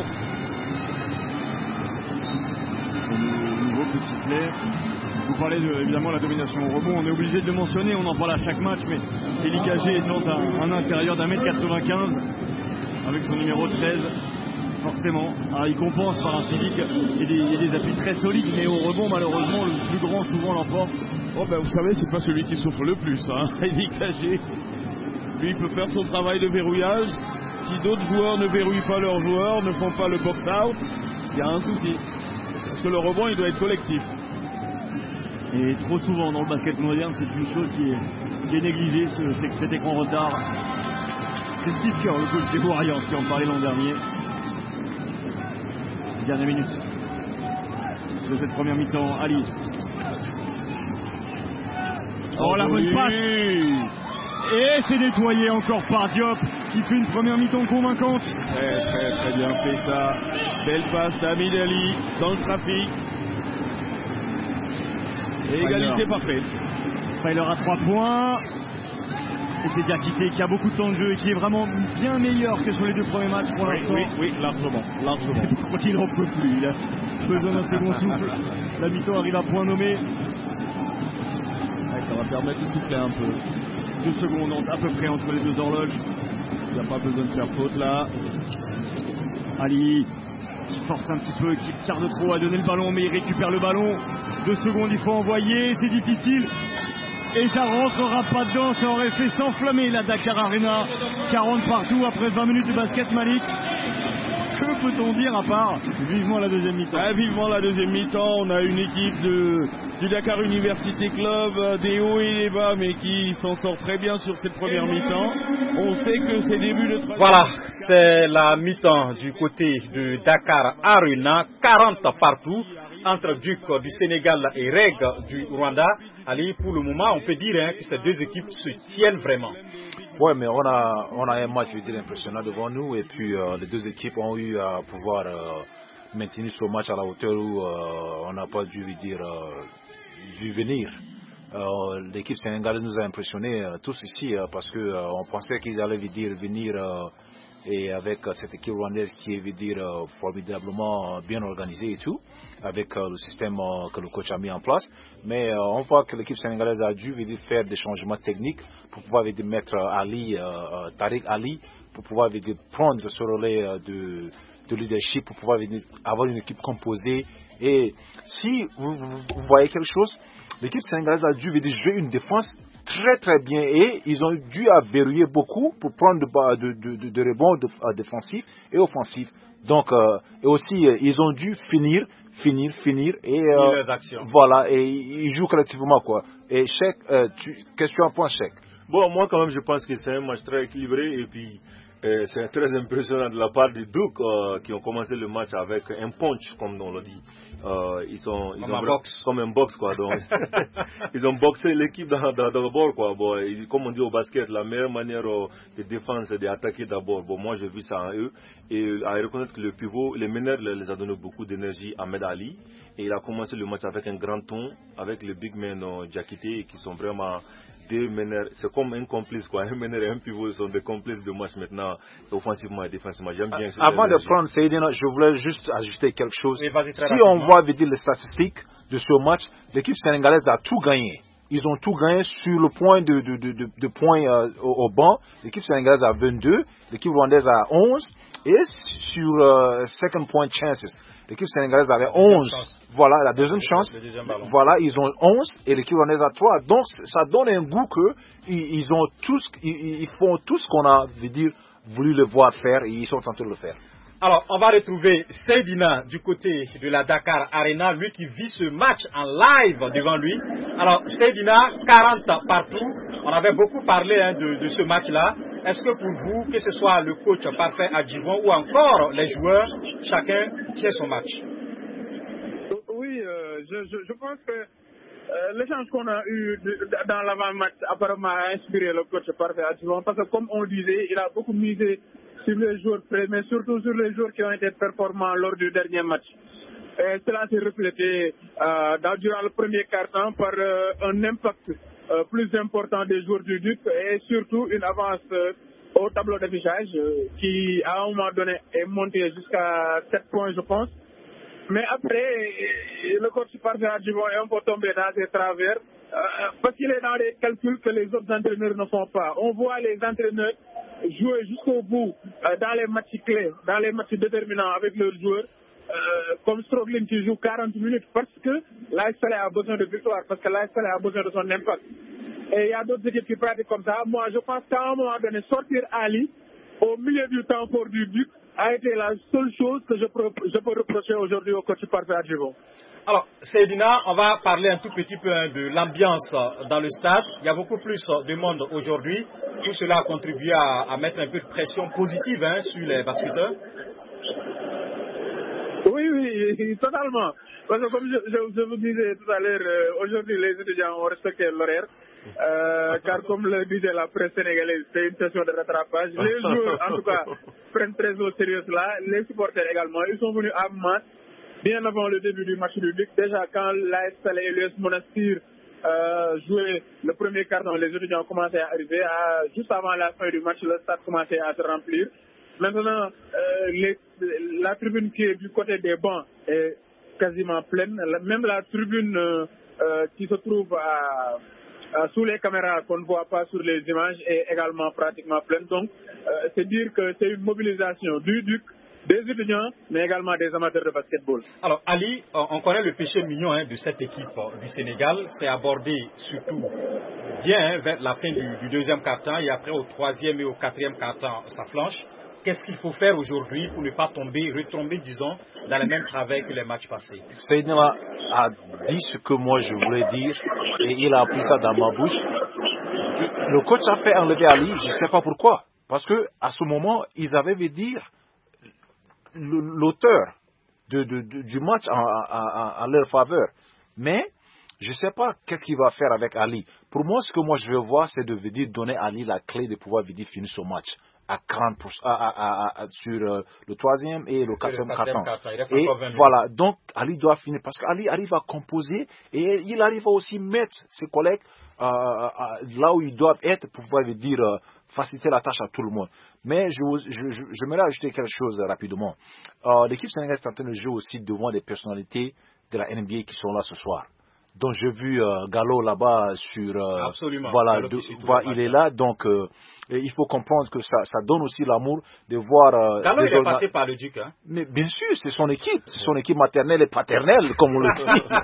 Speaker 5: Au nouveau petit sifflet. Vous parlez de, évidemment, la domination au rebond. On est obligé de le mentionner. On en parle à chaque match. Mais Eli Gagé est un, un intérieur d'un mètre quatre-vingt-quinze. Avec son numéro treize. Forcément. Alors, il compense par un physique et des, et des appuis très solides, mais au rebond, malheureusement, le plus grand souvent l'emporte.
Speaker 6: Oh ben, vous savez, c'est pas celui qui souffre le plus, hein. Eli Gagé. Lui, il peut faire son travail de verrouillage. Si d'autres joueurs ne verrouillent pas leurs joueurs, ne font pas le box-out, il y a un souci. Parce que le rebond, il doit être collectif.
Speaker 5: Et trop souvent, dans le basket moderne, c'est une chose qui est, qui est négligée, ce, cet écran retard. C'est Steve Kerr, le coach des Warriors, qui en parlait l'an dernier. Dernière minute de cette première mi-temps. Ali. Oh, oh la bonne passe. Et c'est nettoyé encore par Diop qui fait une première mi-temps convaincante.
Speaker 6: Très très très bien fait ça. Belle passe d'Amid Ali dans le trafic. Et égalité parfaite.
Speaker 5: Filer à trois points. Et c'est Diakité qui a beaucoup de temps de jeu et qui est vraiment bien meilleur que sur les deux premiers matchs pour l'instant.
Speaker 6: Oui, oui, oui, largement, largement.
Speaker 5: Je crois qu'il n'en peut plus. Il a besoin d'un second souffle. La mi-temps arrive à point nommé.
Speaker 6: Ouais, ça va permettre de souffler un peu.
Speaker 5: Deux secondes à peu près entre les deux horloges.
Speaker 6: Il n'y a pas besoin de faire faute là.
Speaker 5: Ali qui force un petit peu, qui tarde trop à donner le ballon, mais il récupère le ballon. Deux secondes, il faut envoyer, c'est difficile. Et ça rentrera pas dedans, ça aurait fait s'enflammer la Dakar Arena. quarante partout après vingt minutes de basket, Malik. Que peut-on dire à part vivement la deuxième mi-temps?
Speaker 6: Ah, vivement la deuxième mi-temps, on a une équipe de, du Dakar University Club, des hauts et des bas, mais qui s'en sort très bien sur cette première mi-temps. On sait que c'est début de...
Speaker 1: Voilà, c'est la mi-temps du côté de Dakar Arena, quarante partout. entre Duc du Sénégal et Reg du Rwanda. Ali, pour le moment, on peut dire hein, que ces deux équipes se tiennent vraiment.
Speaker 4: Oui, mais on a, on a un match, je veux dire, impressionnant devant nous. Et puis, euh, les deux équipes ont eu à pouvoir euh, maintenir ce match à la hauteur où euh, on n'a pas dû, je veux dire, euh, vu venir. Euh, l'équipe sénégalaise nous a impressionnés euh, tous ici euh, parce qu'on euh, pensait qu'ils allaient veut dire, venir euh, et avec euh, cette équipe rwandaise qui est veut dire, euh, formidablement bien organisée et tout, avec euh, le système euh, que le coach a mis en place. Mais euh, on voit que l'équipe sénégalaise a dû veut dire, faire des changements techniques pour pouvoir veut dire, mettre Ali, euh, Tariq Ali, pour pouvoir veut dire, prendre ce relais euh, de, de leadership, pour pouvoir veut dire, avoir une équipe composée. Et si vous, vous, vous voyez quelque chose, l'équipe sénégalaise a dû jouer une défense très très bien et ils ont dû verrouiller beaucoup pour prendre de, de, de, de rebonds de, euh, défensifs et offensifs. Donc, euh, et aussi, euh, ils ont dû finir, finir, finir et
Speaker 1: euh,
Speaker 4: voilà, et ils jouent collectivement quoi. Et Cheikh, euh, tu, qu'est-ce que tu en penses, Cheikh?
Speaker 3: Bon, moi quand même, je pense que c'est un match très équilibré et puis euh, c'est très impressionnant de la part des Ducs euh, qui ont commencé le match avec un punch, comme on l'a dit. Euh, ils sont, ils
Speaker 1: comme,
Speaker 3: ont
Speaker 1: un box.
Speaker 3: comme un box quoi. Donc ils ont boxé l'équipe dans, dans, dans le bord quoi. Bon, et, comme on dit au basket, la meilleure manière euh, de défendre c'est d'attaquer d'abord. Bon, moi j'ai vu ça en eux et à reconnaître que le pivot, les meneurs les a donné beaucoup d'énergie à Ahmed Ali et il a commencé le match avec un grand ton avec les big men euh, Diakité qui sont vraiment deux meneurs, c'est comme un complice quoi, un meneur et un pivot sont des complices de match maintenant, offensivement et défensivement. J'aime bien.
Speaker 4: Avant de prendre Seydina, je voulais juste ajouter quelque chose.
Speaker 1: Oui,
Speaker 4: si on voit dire, les statistiques de ce match, l'équipe sénégalaise a tout gagné. Ils ont tout gagné sur le point de, de, de, de, de points euh, au, au banc. L'équipe sénégalaise a vingt-deux, l'équipe rwandaise a onze. Et sur euh, second point chances, l'équipe sénégalaise avait onze. Voilà, la deuxième chance. Voilà, ils ont onze et l'équipe rwandaise a trois. Donc, ça donne un goût que ils, ils ont tous, ils, ils font tout ce qu'on a, veut dire, voulu le voir faire et ils sont en train de le faire.
Speaker 1: Alors, on va retrouver Seydina du côté de la Dakar Arena, lui qui vit ce match en live devant lui. Alors, Seydina, quarante partout. On avait beaucoup parlé hein, de, de ce match-là. Est-ce que pour vous, que ce soit le coach parfait à Djibon ou encore les joueurs, chacun tient son match?
Speaker 2: Oui, euh, je, je, je pense que euh, l'échange qu'on a eu de, dans l'avant-match apparemment a inspiré le coach parfait à Djibon parce que comme on le disait, il a beaucoup misé sur les joueurs prêts, mais surtout sur les joueurs qui ont été performants lors du dernier match. Et cela s'est reflété euh, dans, durant le premier quart-temps par euh, un impact euh, plus important des joueurs du Duc et surtout une avance euh, au tableau d'affichage euh, qui à un moment donné est montée jusqu'à sept points je pense. Mais après, le coach parfait à Djibon est un peu tombé dans ses travers euh, parce qu'il est dans les calculs que les autres entraîneurs ne font pas. On voit les entraîneurs jouer jusqu'au bout euh, dans les matchs clés, dans les matchs déterminants avec leurs joueurs, euh, comme Stroglin qui joue quarante minutes parce que l'A S L a besoin de victoire, parce que l'A S L a besoin de son impact. Et il y a d'autres équipes qui pratiquent comme ça. Moi, je pense qu'à un moment donné, sortir Ali au milieu du temps fort du Duc a été la seule chose que je peux, je peux reprocher aujourd'hui au coach parfait à Djibon.
Speaker 1: Alors, Seydina, on va parler un tout petit peu hein, de l'ambiance dans le stade. Il y a beaucoup plus de monde aujourd'hui. Tout cela a contribué à, à mettre un peu de pression positive hein, sur les basketteurs.
Speaker 2: Oui, oui, totalement. Parce que comme je, je, je vous disais tout à l'heure, euh, aujourd'hui les étudiants ont respecté l'horaire. Euh, car comme le disait la presse sénégalaise, c'est une session de rattrapage. Les joueurs, en tout cas, prennent très au sérieux cela. Les supporters également, ils sont venus en masse bien avant le début du match du Duc. Déjà, quand l'A S L et l'U S Monastir euh, jouaient le premier quart-temps, les étudiants ont commencé à arriver. À, juste avant la fin du match, le stade commençait à se remplir. Maintenant, euh, les, la tribune qui est du côté des bancs est quasiment pleine. Même la tribune euh, euh, qui se trouve à... Euh, sous les caméras qu'on ne voit pas sur les images est également pratiquement pleine. Donc, euh, c'est dire que c'est une mobilisation du Duc, des étudiants, mais également des amateurs de basketball.
Speaker 1: Alors, Ali, on connaît le péché mignon hein, de cette équipe du Sénégal. C'est abordé surtout bien hein, vers la fin du, du deuxième quart-temps et après au troisième et au quatrième quart-temps, ça flanche. Qu'est-ce qu'il faut faire aujourd'hui pour ne pas tomber, retomber, disons, dans les mêmes travers que les matchs passés?
Speaker 4: Seydina a dit ce que moi je voulais dire et il a appris ça dans ma bouche. Le coach a fait enlever Ali, je ne sais pas pourquoi. Parce que à ce moment, ils avaient veut dire l'auteur de, de, de, du match en, en, en leur faveur. Mais je ne sais pas qu'est-ce qu'il va faire avec Ali. Pour moi, ce que moi je veux voir, c'est de dire, donner à Ali la clé de pouvoir dire, finir ce match à quarante pour cent, à, à, à, à, sur euh, le troisième et le quatrième carton. Et voilà, donc Ali doit finir parce qu'Ali arrive à composer et il arrive à aussi mettre ses collègues euh, euh, là où ils doivent être pour pouvoir dire euh, faciliter la tâche à tout le monde. Mais je, je, je, je me ajouter quelque chose euh, rapidement. Euh, l'équipe sénégalaise est en train de jouer aussi devant des personnalités de la N B A qui sont là ce soir. Donc j'ai vu euh, Gallo là-bas sur euh,
Speaker 1: Absolument.
Speaker 4: voilà, de, voilà il est là, donc euh, il faut comprendre que ça, ça donne aussi l'amour de voir euh,
Speaker 1: Gallo il est passé par le Duc, hein.
Speaker 4: Mais bien sûr, c'est son équipe, c'est son équipe maternelle et paternelle, comme on le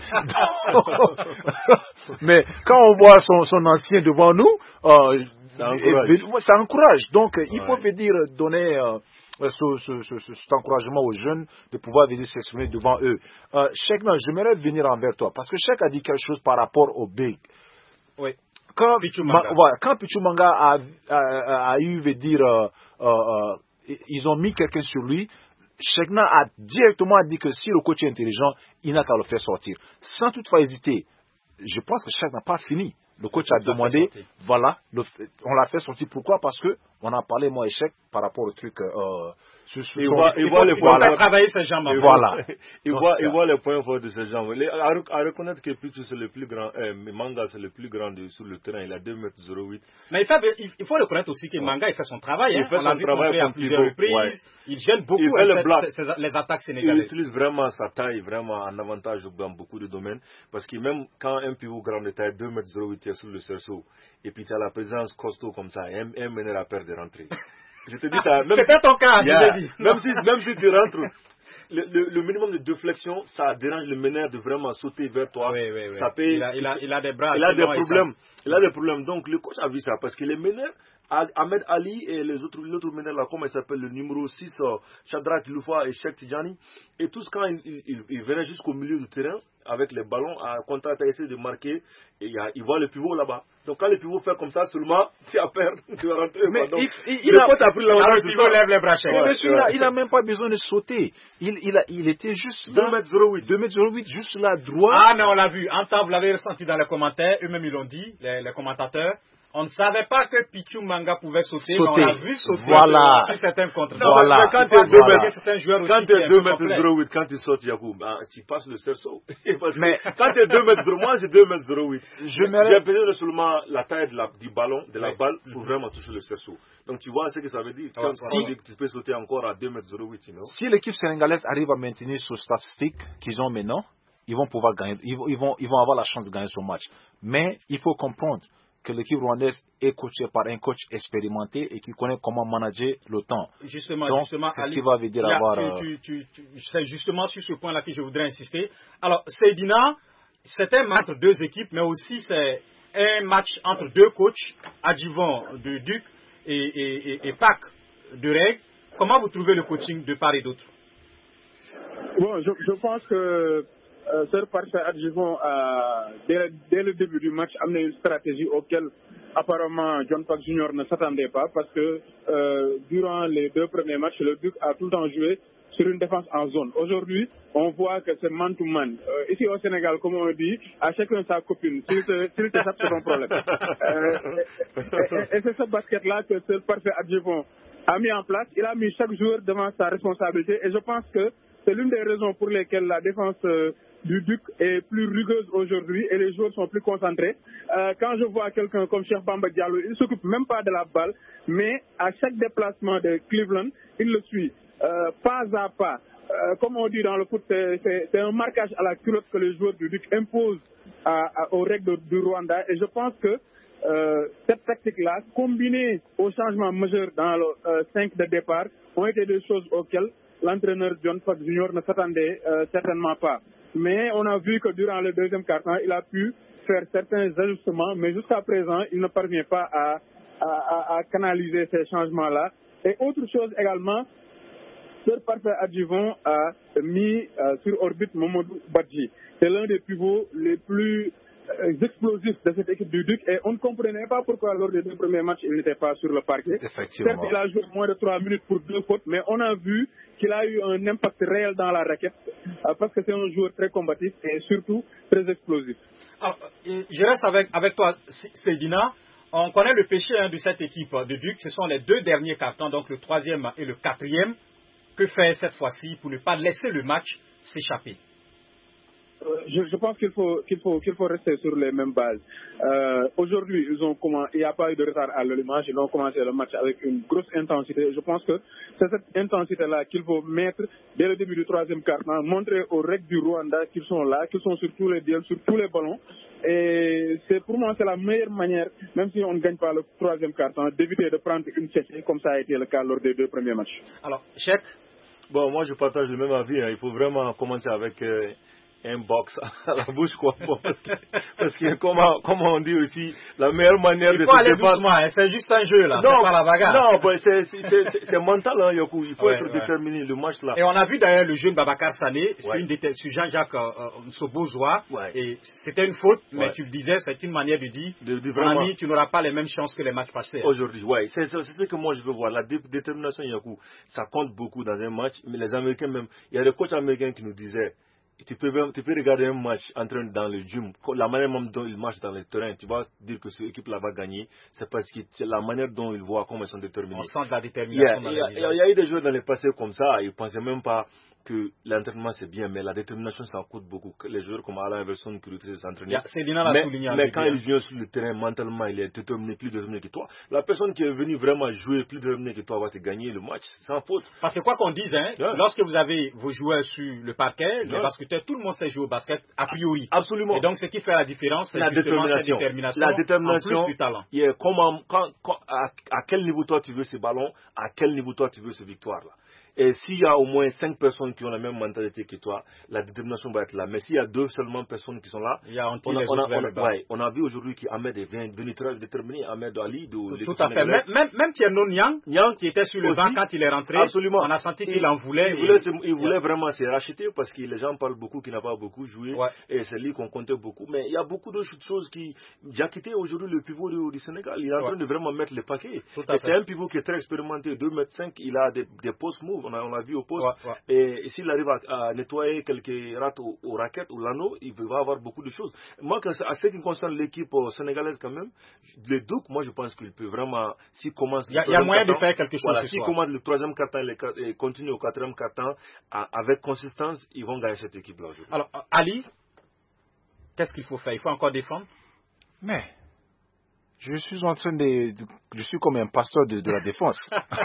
Speaker 4: dit. Mais quand on voit son, son ancien devant nous, euh,
Speaker 3: ça encourage.
Speaker 4: Ça encourage. Donc ouais. Il faut dire donner euh, Ce, ce, ce, cet encouragement aux jeunes de pouvoir venir s'exprimer devant eux. Euh, Cheikh, j'aimerais venir envers toi parce que Cheikh a dit quelque chose par rapport au Big.
Speaker 1: Oui.
Speaker 4: Quand Pichu Manga, Ma, voilà, quand Pichu Manga a, a, a, a eu, veut dire, euh, euh, ils ont mis quelqu'un sur lui, Cheikh a directement dit que si le coach est intelligent, il n'a qu'à le faire sortir. Sans toutefois hésiter, je pense que Cheikh n'a pas fini. Le coach a demandé, voilà, le, on l'a fait sortir. Pourquoi? Parce que on a parlé, moi, échec, par rapport au truc. Euh, sur, sur
Speaker 3: il,
Speaker 4: son,
Speaker 3: voit, il, il voit les points
Speaker 1: forts. Travailler ses jambes.
Speaker 3: Il
Speaker 4: voilà.
Speaker 3: Voit, il, voit, il voit les points forts de ses jambes. Les, à, à reconnaître que Pichu c'est le plus grand, euh, Manga c'est le plus grand de, sur le terrain. Il a deux mètres zéro huit.
Speaker 1: Mais il faut, il faut reconnaître aussi que ouais. Manga il fait son travail.
Speaker 3: Il
Speaker 1: hein.
Speaker 3: fait
Speaker 1: on
Speaker 3: son travail
Speaker 1: à plusieurs reprises. Ouais. Il gêne beaucoup
Speaker 3: il
Speaker 1: hein,
Speaker 3: le
Speaker 1: cette, ces, les attaques sénégalaises.
Speaker 3: Il utilise vraiment sa taille vraiment en avantage dans beaucoup de domaines. Parce que même quand un pivot grand de taille deux mètres zéro huit est sur le cerceau, et puis tu as la présence costaud comme ça, un, un meneur à peur de rentrer. Je te dis ça.
Speaker 1: C'était ton cas,
Speaker 3: yeah,
Speaker 1: je l'ai dit.
Speaker 3: Même si, même si tu rentres, le, le, le minimum de déflexion, ça dérange le meneur de vraiment sauter vers toi.
Speaker 1: Oui, oui, oui.
Speaker 3: Ça peut,
Speaker 1: il, a, il, a, il a des bras.
Speaker 3: Il a des problèmes. Il a des problèmes. Donc le coach a vu ça parce que les meneurs, Ahmed Ali et les autres, l'autre meneur là, comment il s'appelle, le numéro six, euh, Shadrach Loufa et Cheikh Tidjani, et tous quand ils, ils, ils venaient jusqu'au milieu du terrain avec les ballons à contre-attaquer, essayer de marquer, et il, y a, il voit le pivot là-bas. Donc quand le pivot fait comme ça, seulement tu as peur, tu vas rentrer.
Speaker 4: Mais
Speaker 3: donc,
Speaker 4: il, il, il
Speaker 3: le
Speaker 4: a,
Speaker 3: coach a pris l'avantage.
Speaker 1: Le pivot lève les bras.
Speaker 4: Ouais, ouais, celui-là, il n'a même pas besoin de sauter. Il, il, a, il était juste
Speaker 3: deux mètres zéro huit.
Speaker 4: deux mètres zéro huit, juste là, droit.
Speaker 1: Ah, mais on l'a vu. En temps, vous l'avez ressenti dans les commentaires. Eux-mêmes, ils l'ont dit, les, les commentateurs. On ne savait pas que Pichu Manga pouvait sauter, sauter. Mais on l'a vu sauter
Speaker 4: voilà.
Speaker 1: sur certains contre.
Speaker 3: Voilà.
Speaker 1: Mais quand tu
Speaker 3: es deux mètres zéro huit, quand tu sautes, Yacoub, bah, tu passes le cerceau. Mais quand tu es deux mètres zéro huit, moi j'ai deux mètres zéro huit. J'ai besoin seulement la taille de la, du ballon, de la oui. balle, pour vraiment toucher le cerceau. Donc tu vois ce que ça veut dire. Quand si. tu peux sauter encore à deux mètres zéro huit. You know?
Speaker 4: Si l'équipe sénégalaise arrive à maintenir ce statistique qu'ils ont maintenant, ils vont pouvoir gagner, ils vont, ils vont, ils vont avoir la chance de gagner ce match. Mais il faut comprendre que l'équipe rwandaise est coachée par un coach expérimenté et qui connaît comment manager le temps.
Speaker 1: Justement,
Speaker 4: donc,
Speaker 1: justement,
Speaker 4: c'est ce qui va dire
Speaker 1: là,
Speaker 4: avoir...
Speaker 1: Tu, tu, tu, tu, c'est justement sur ce point-là que je voudrais insister. Alors, Seydina, c'est un match entre deux équipes, mais aussi c'est un match entre deux coachs, Adjivon de Duc et, et, et, et Pac de Reg. Comment vous trouvez le coaching de part et d'autre?
Speaker 2: Bon, je, je pense que Euh, Sir Parfait Adjivon a, dès, dès le début du match, amené une stratégie auquel apparemment John Pack Junior ne s'attendait pas parce que euh, durant les deux premiers matchs, le Duc a tout le temps joué sur une défense en zone. Aujourd'hui, on voit que c'est man-to-man. Euh, ici au Sénégal, comme on dit, à chacun sa copine. S'il te, s'il te tape, c'est ton problème. Euh, et, et, et c'est ce basket-là que Sir Parfait Adjivon a mis en place. Il a mis chaque joueur devant sa responsabilité et je pense que c'est l'une des raisons pour lesquelles la défense euh, du Duc est plus rugueuse aujourd'hui et les joueurs sont plus concentrés. Euh, quand je vois quelqu'un comme Cheikh Bamba Diallo, il ne s'occupe même pas de la balle, mais à chaque déplacement de Cleveland, il le suit euh, pas à pas. Euh, comme on dit dans le foot, c'est, c'est, c'est un marquage à la culotte que les joueurs du Duc imposent à, à, aux règles du Rwanda et je pense que euh, cette tactique-là, combinée au changement majeur dans le euh, cinq de départ, ont été des choses auxquelles l'entraîneur John Pack Junior ne s'attendait euh, certainement pas. Mais on a vu que durant le deuxième quart-temps, il a pu faire certains ajustements, mais jusqu'à présent, il ne parvient pas à, à, à, à canaliser ces changements-là. Et autre chose également, Sir Parfait Adjivon a mis euh, sur orbite Mamadou Badji. C'est l'un des pivots les plus explosifs de cette équipe du Duc et on ne comprenait pas pourquoi lors des deux premiers matchs il n'était pas sur le parquet.
Speaker 4: Effectivement.
Speaker 2: Certes, il a joué moins de trois minutes pour deux fautes, mais on a vu qu'il a eu un impact réel dans la raquette parce que c'est un joueur très combatif et surtout très explosif.
Speaker 1: Alors, je reste avec, avec toi, Seydina. On connaît le péché hein, de cette équipe de Duc. Ce sont les deux derniers cartons, donc le troisième et le quatrième. Que faire cette fois-ci pour ne pas laisser le match s'échapper?
Speaker 2: Je, je pense qu'il faut, qu'il faut, qu'il faut rester sur les mêmes bases. Euh, aujourd'hui, ils ont comment, il n'y a pas eu de retard à l'allumage. Ils ont commencé le match avec une grosse intensité. Je pense que c'est cette intensité-là qu'il faut mettre dès le début du troisième quart-temps, montrer aux règles du Rwanda qu'ils sont là, qu'ils sont sur tous les duels, sur tous les ballons. Et c'est pour moi, c'est la meilleure manière, même si on ne gagne pas le troisième quart-temps, d'éviter de prendre une séchée comme ça a été le cas lors des deux premiers matchs.
Speaker 1: Alors, Cheikh?
Speaker 3: Bon, moi je partage le même avis. Hein. Il faut vraiment commencer avec euh, un box à la bouche, quoi. Bon, parce que, parce que comme, comme on dit aussi, la meilleure manière
Speaker 1: il
Speaker 3: de
Speaker 1: se
Speaker 3: se
Speaker 1: défendre... doucement, hein. C'est juste un jeu, là. Non, c'est pas la bagarre.
Speaker 3: Non, bah, c'est, c'est, c'est, c'est mental, hein, Yokou. Il faut
Speaker 1: ouais,
Speaker 3: être
Speaker 1: ouais.
Speaker 3: déterminé, le match là.
Speaker 1: Et on a vu d'ailleurs le jeune Babacar Sané,
Speaker 3: ouais.
Speaker 1: une déter... sur Jean-Jacques euh, Nsobozoa,
Speaker 3: ouais.
Speaker 1: et c'était une faute, mais
Speaker 3: ouais.
Speaker 1: tu le disais, c'est une manière de dire,
Speaker 3: de, de
Speaker 1: mon ami, tu n'auras pas les mêmes chances que les matchs passés.
Speaker 3: Aujourd'hui, oui. C'est, c'est, c'est ce que moi je veux voir. La dé- détermination, Yokou, ça compte beaucoup dans un match, mais les Américains même, il y a des coachs américains qui nous disaient, Tu peux, tu peux regarder un match en train dans le gym, la manière même dont ils marchent dans le terrain, tu vas dire que cette équipe-là va gagner, c'est parce que c'est la manière dont ils voient comment ils sont déterminés.
Speaker 1: On sent de la détermination.
Speaker 3: Il yeah, y, y, y a eu des joueurs dans le passé comme ça, ils ne pensaient même pas que l'entraînement c'est bien, mais la détermination ça coûte beaucoup. Les joueurs comme Alain Iverson qui réussissent s'entraîner.
Speaker 1: Yeah,
Speaker 3: mais mais quand il vient sur le terrain, mentalement, il est déterminé, plus déterminé que toi. La personne qui est venue vraiment jouer plus déterminé que toi va te gagner le match sans faute.
Speaker 1: Parce que quoi qu'on dise, hein, yeah. lorsque vous avez vos joueurs sur le parquet, yeah. les basketteurs, tout le monde sait jouer au basket a priori.
Speaker 3: Absolument.
Speaker 1: Et donc ce qui fait la différence, c'est
Speaker 3: la détermination.
Speaker 1: détermination.
Speaker 3: La détermination.
Speaker 1: En plus du talent.
Speaker 3: Yeah, comment, quand, quand, à, à quel niveau toi tu veux ce ballon, à quel niveau toi tu veux ce victoire là. Et s'il y a au moins cinq personnes qui ont la même mentalité que toi, la détermination va être là. Mais s'il y a deux seulement personnes qui sont là,
Speaker 1: il y a on,
Speaker 3: on, a, on, a, on, a, ouais, on a vu aujourd'hui qu'Ahmed est venu très déterminé, Ahmed Ali. De,
Speaker 1: tout, tout à fait. Même, même, même Tierno Niang, Niang, qui était sur le banc quand il est rentré,
Speaker 3: absolument.
Speaker 1: On a senti qu'il en voulait.
Speaker 3: Il voulait, et, il voulait yeah. vraiment se racheter parce que les gens parlent beaucoup qu'il n'a pas beaucoup joué.
Speaker 1: Ouais.
Speaker 3: Et c'est lui qu'on comptait beaucoup. Mais il y a beaucoup de choses qui... Diakité aujourd'hui, le pivot du, du Sénégal, il est en train ouais. de vraiment mettre les paquets. Et c'est un pivot qui est très expérimenté, deux mètres cinq, il a des, des post-moves, on, on l'a vu au poste.
Speaker 1: Ouais, ouais.
Speaker 3: Et s'il arrive à, à nettoyer quelques rates aux, aux raquettes ou l'anneau, il va avoir beaucoup de choses. Moi, à ce qui concerne l'équipe sénégalaise quand même, les Ducs, moi je pense qu'il peut vraiment, s'il commence...
Speaker 1: Il y a, y a moyen de faire quelque chose.
Speaker 3: Voilà, s'il commence le troisième quart-temps et continue au quatrième quart-temps, avec consistance, ils vont gagner cette équipe-là.
Speaker 1: Alors, Ali, qu'est-ce qu'il faut faire? Il faut encore défendre?
Speaker 4: Mais... Je suis en train de, de, je suis comme un pasteur de, de la défense.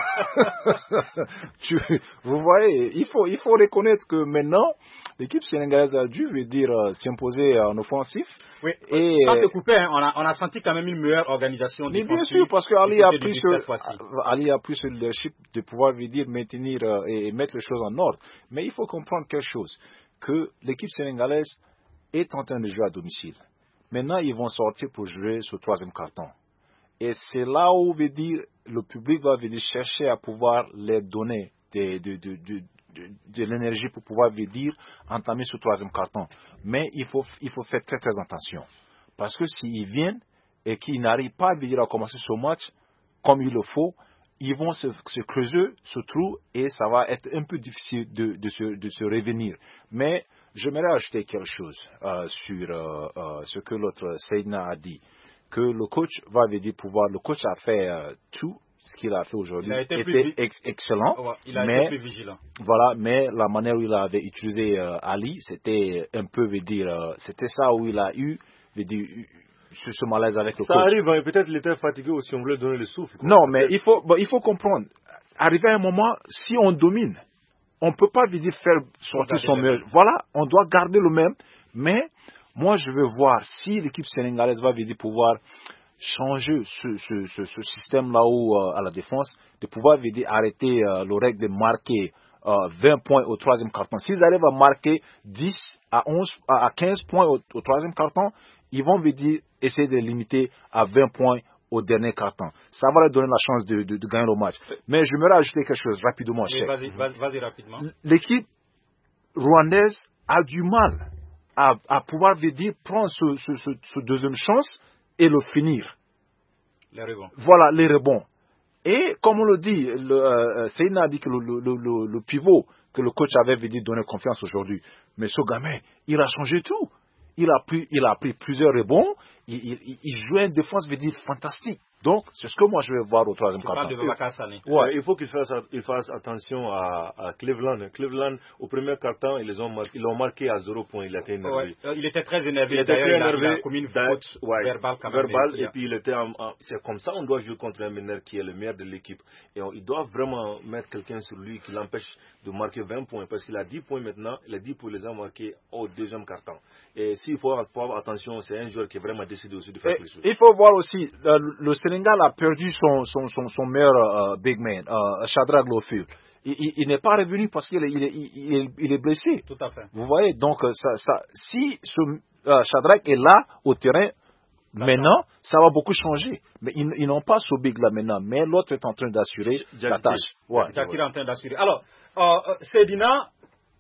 Speaker 4: tu, vous voyez, il faut, il faut reconnaître que maintenant, l'équipe sénégalaise a dû, veut dire, euh, s'imposer en offensif.
Speaker 1: Oui. Et sans te couper, hein, on a, on a senti quand même une meilleure organisation.
Speaker 4: Mais bien sûr, parce que Ali a pris ce, Ali a pris ce leadership de pouvoir, veut dire, maintenir euh, et mettre les choses en ordre. Mais il faut comprendre quelque chose, que l'équipe sénégalaise est en train de jouer à domicile. Maintenant, ils vont sortir pour jouer ce troisième carton. Et c'est là où, veut dire, le public va veut dire, chercher à pouvoir les donner de, de, de, de, de, de l'énergie pour pouvoir, veut dire, entamer ce troisième carton. Mais il faut, il faut faire très, très attention. Parce que s'ils viennent et qu'ils n'arrivent pas veut dire, à commencer ce match comme il le faut, ils vont se, se creuser ce trou et ça va être un peu difficile de, de, se, de se revenir. Mais j'aimerais ajouter quelque chose euh, sur euh, euh, ce que l'autre Seydina a dit, que le coach va veut dire pouvoir, le coach a fait euh, tout ce qu'il a fait aujourd'hui,
Speaker 1: il a été
Speaker 4: était ex- excellent,
Speaker 1: ouais, il a
Speaker 4: mais,
Speaker 1: été plus vigilant.
Speaker 4: Voilà, mais la manière où il avait utilisé euh, Ali, c'était un peu, veut dire, euh, c'était ça où il a eu, veut dire, ce, ce malaise avec le
Speaker 3: ça
Speaker 4: coach.
Speaker 3: Ça arrive, hein, peut-être il était fatigué aussi, on voulait donner le souffle. Quoi.
Speaker 4: Non, mais il faut, bon, il faut comprendre, arrivé à un moment, si on domine, on ne peut pas veut dire, faire sortir son meilleur. Voilà, on doit garder le même. Mais moi, je veux voir si l'équipe sénégalaise va veut dire, pouvoir changer ce, ce, ce, ce système-là euh, à la défense, de pouvoir veut dire, arrêter euh, le règle de marquer euh, vingt points au troisième carton. S'ils arrivent à marquer dix à onze à quinze points au, au troisième carton, ils vont veut dire, essayer de limiter à vingt points au dernier carton. Ça va leur donner la chance de, de, de gagner le match. Mais je me rajouter quelque chose rapidement.
Speaker 1: Vas-y, vas-y, vas-y rapidement.
Speaker 4: L'équipe rwandaise a du mal à, à pouvoir veut dire prendre ce, ce, ce, ce deuxième chance et le finir.
Speaker 1: Les rebonds.
Speaker 4: Voilà, les rebonds. Et comme on le dit, le, euh, Seydina a dit que le, le, le, le pivot que le coach avait veut dire donner confiance aujourd'hui. Mais ce gamin, il a changé tout. Il a pris, il a pris plusieurs rebonds. Il, il, il jouait une défense, veut dire, fantastique. Donc, c'est ce que moi je vais voir au troisième quart-temps.
Speaker 3: Ouais, il faut qu'il fasse, il fasse attention à, à Cleveland. Cleveland, au premier quart-temps, ils l'ont marqué, marqué à zéro point. Il était énervé.
Speaker 1: Ouais, il était très énervé.
Speaker 3: Il était très énervé.
Speaker 1: Il a, il a commis une faute
Speaker 3: ouais,
Speaker 1: verbale.
Speaker 3: verbale et puis il était en, en, c'est comme ça on doit jouer contre un meneur qui est le meilleur de l'équipe. Et on, il doit vraiment mettre quelqu'un sur lui qui l'empêche de marquer vingt points. Parce qu'il a dix points maintenant. Il a dix points les a marqués au deuxième quart-temps. Et s'il faut avoir attention, c'est un joueur qui est vraiment décidé aussi de faire quelque chose.
Speaker 4: Il faut voir aussi, euh, le Sénégal a perdu son, son, son, son meilleur uh, big man, uh, Shadrack Lofil. Il, il, il n'est pas revenu parce qu'il est, il est, il est, il est blessé.
Speaker 1: Tout à fait.
Speaker 4: Vous voyez, donc ça, ça, si ce, uh, Shadrack est là au terrain, maintenant, ça va beaucoup changer. Mais ils, ils n'ont pas ce big-là maintenant, mais l'autre est en train d'assurer la tâche.
Speaker 1: Ouais, Jackie est en train d'assurer. Alors, euh, Seydina,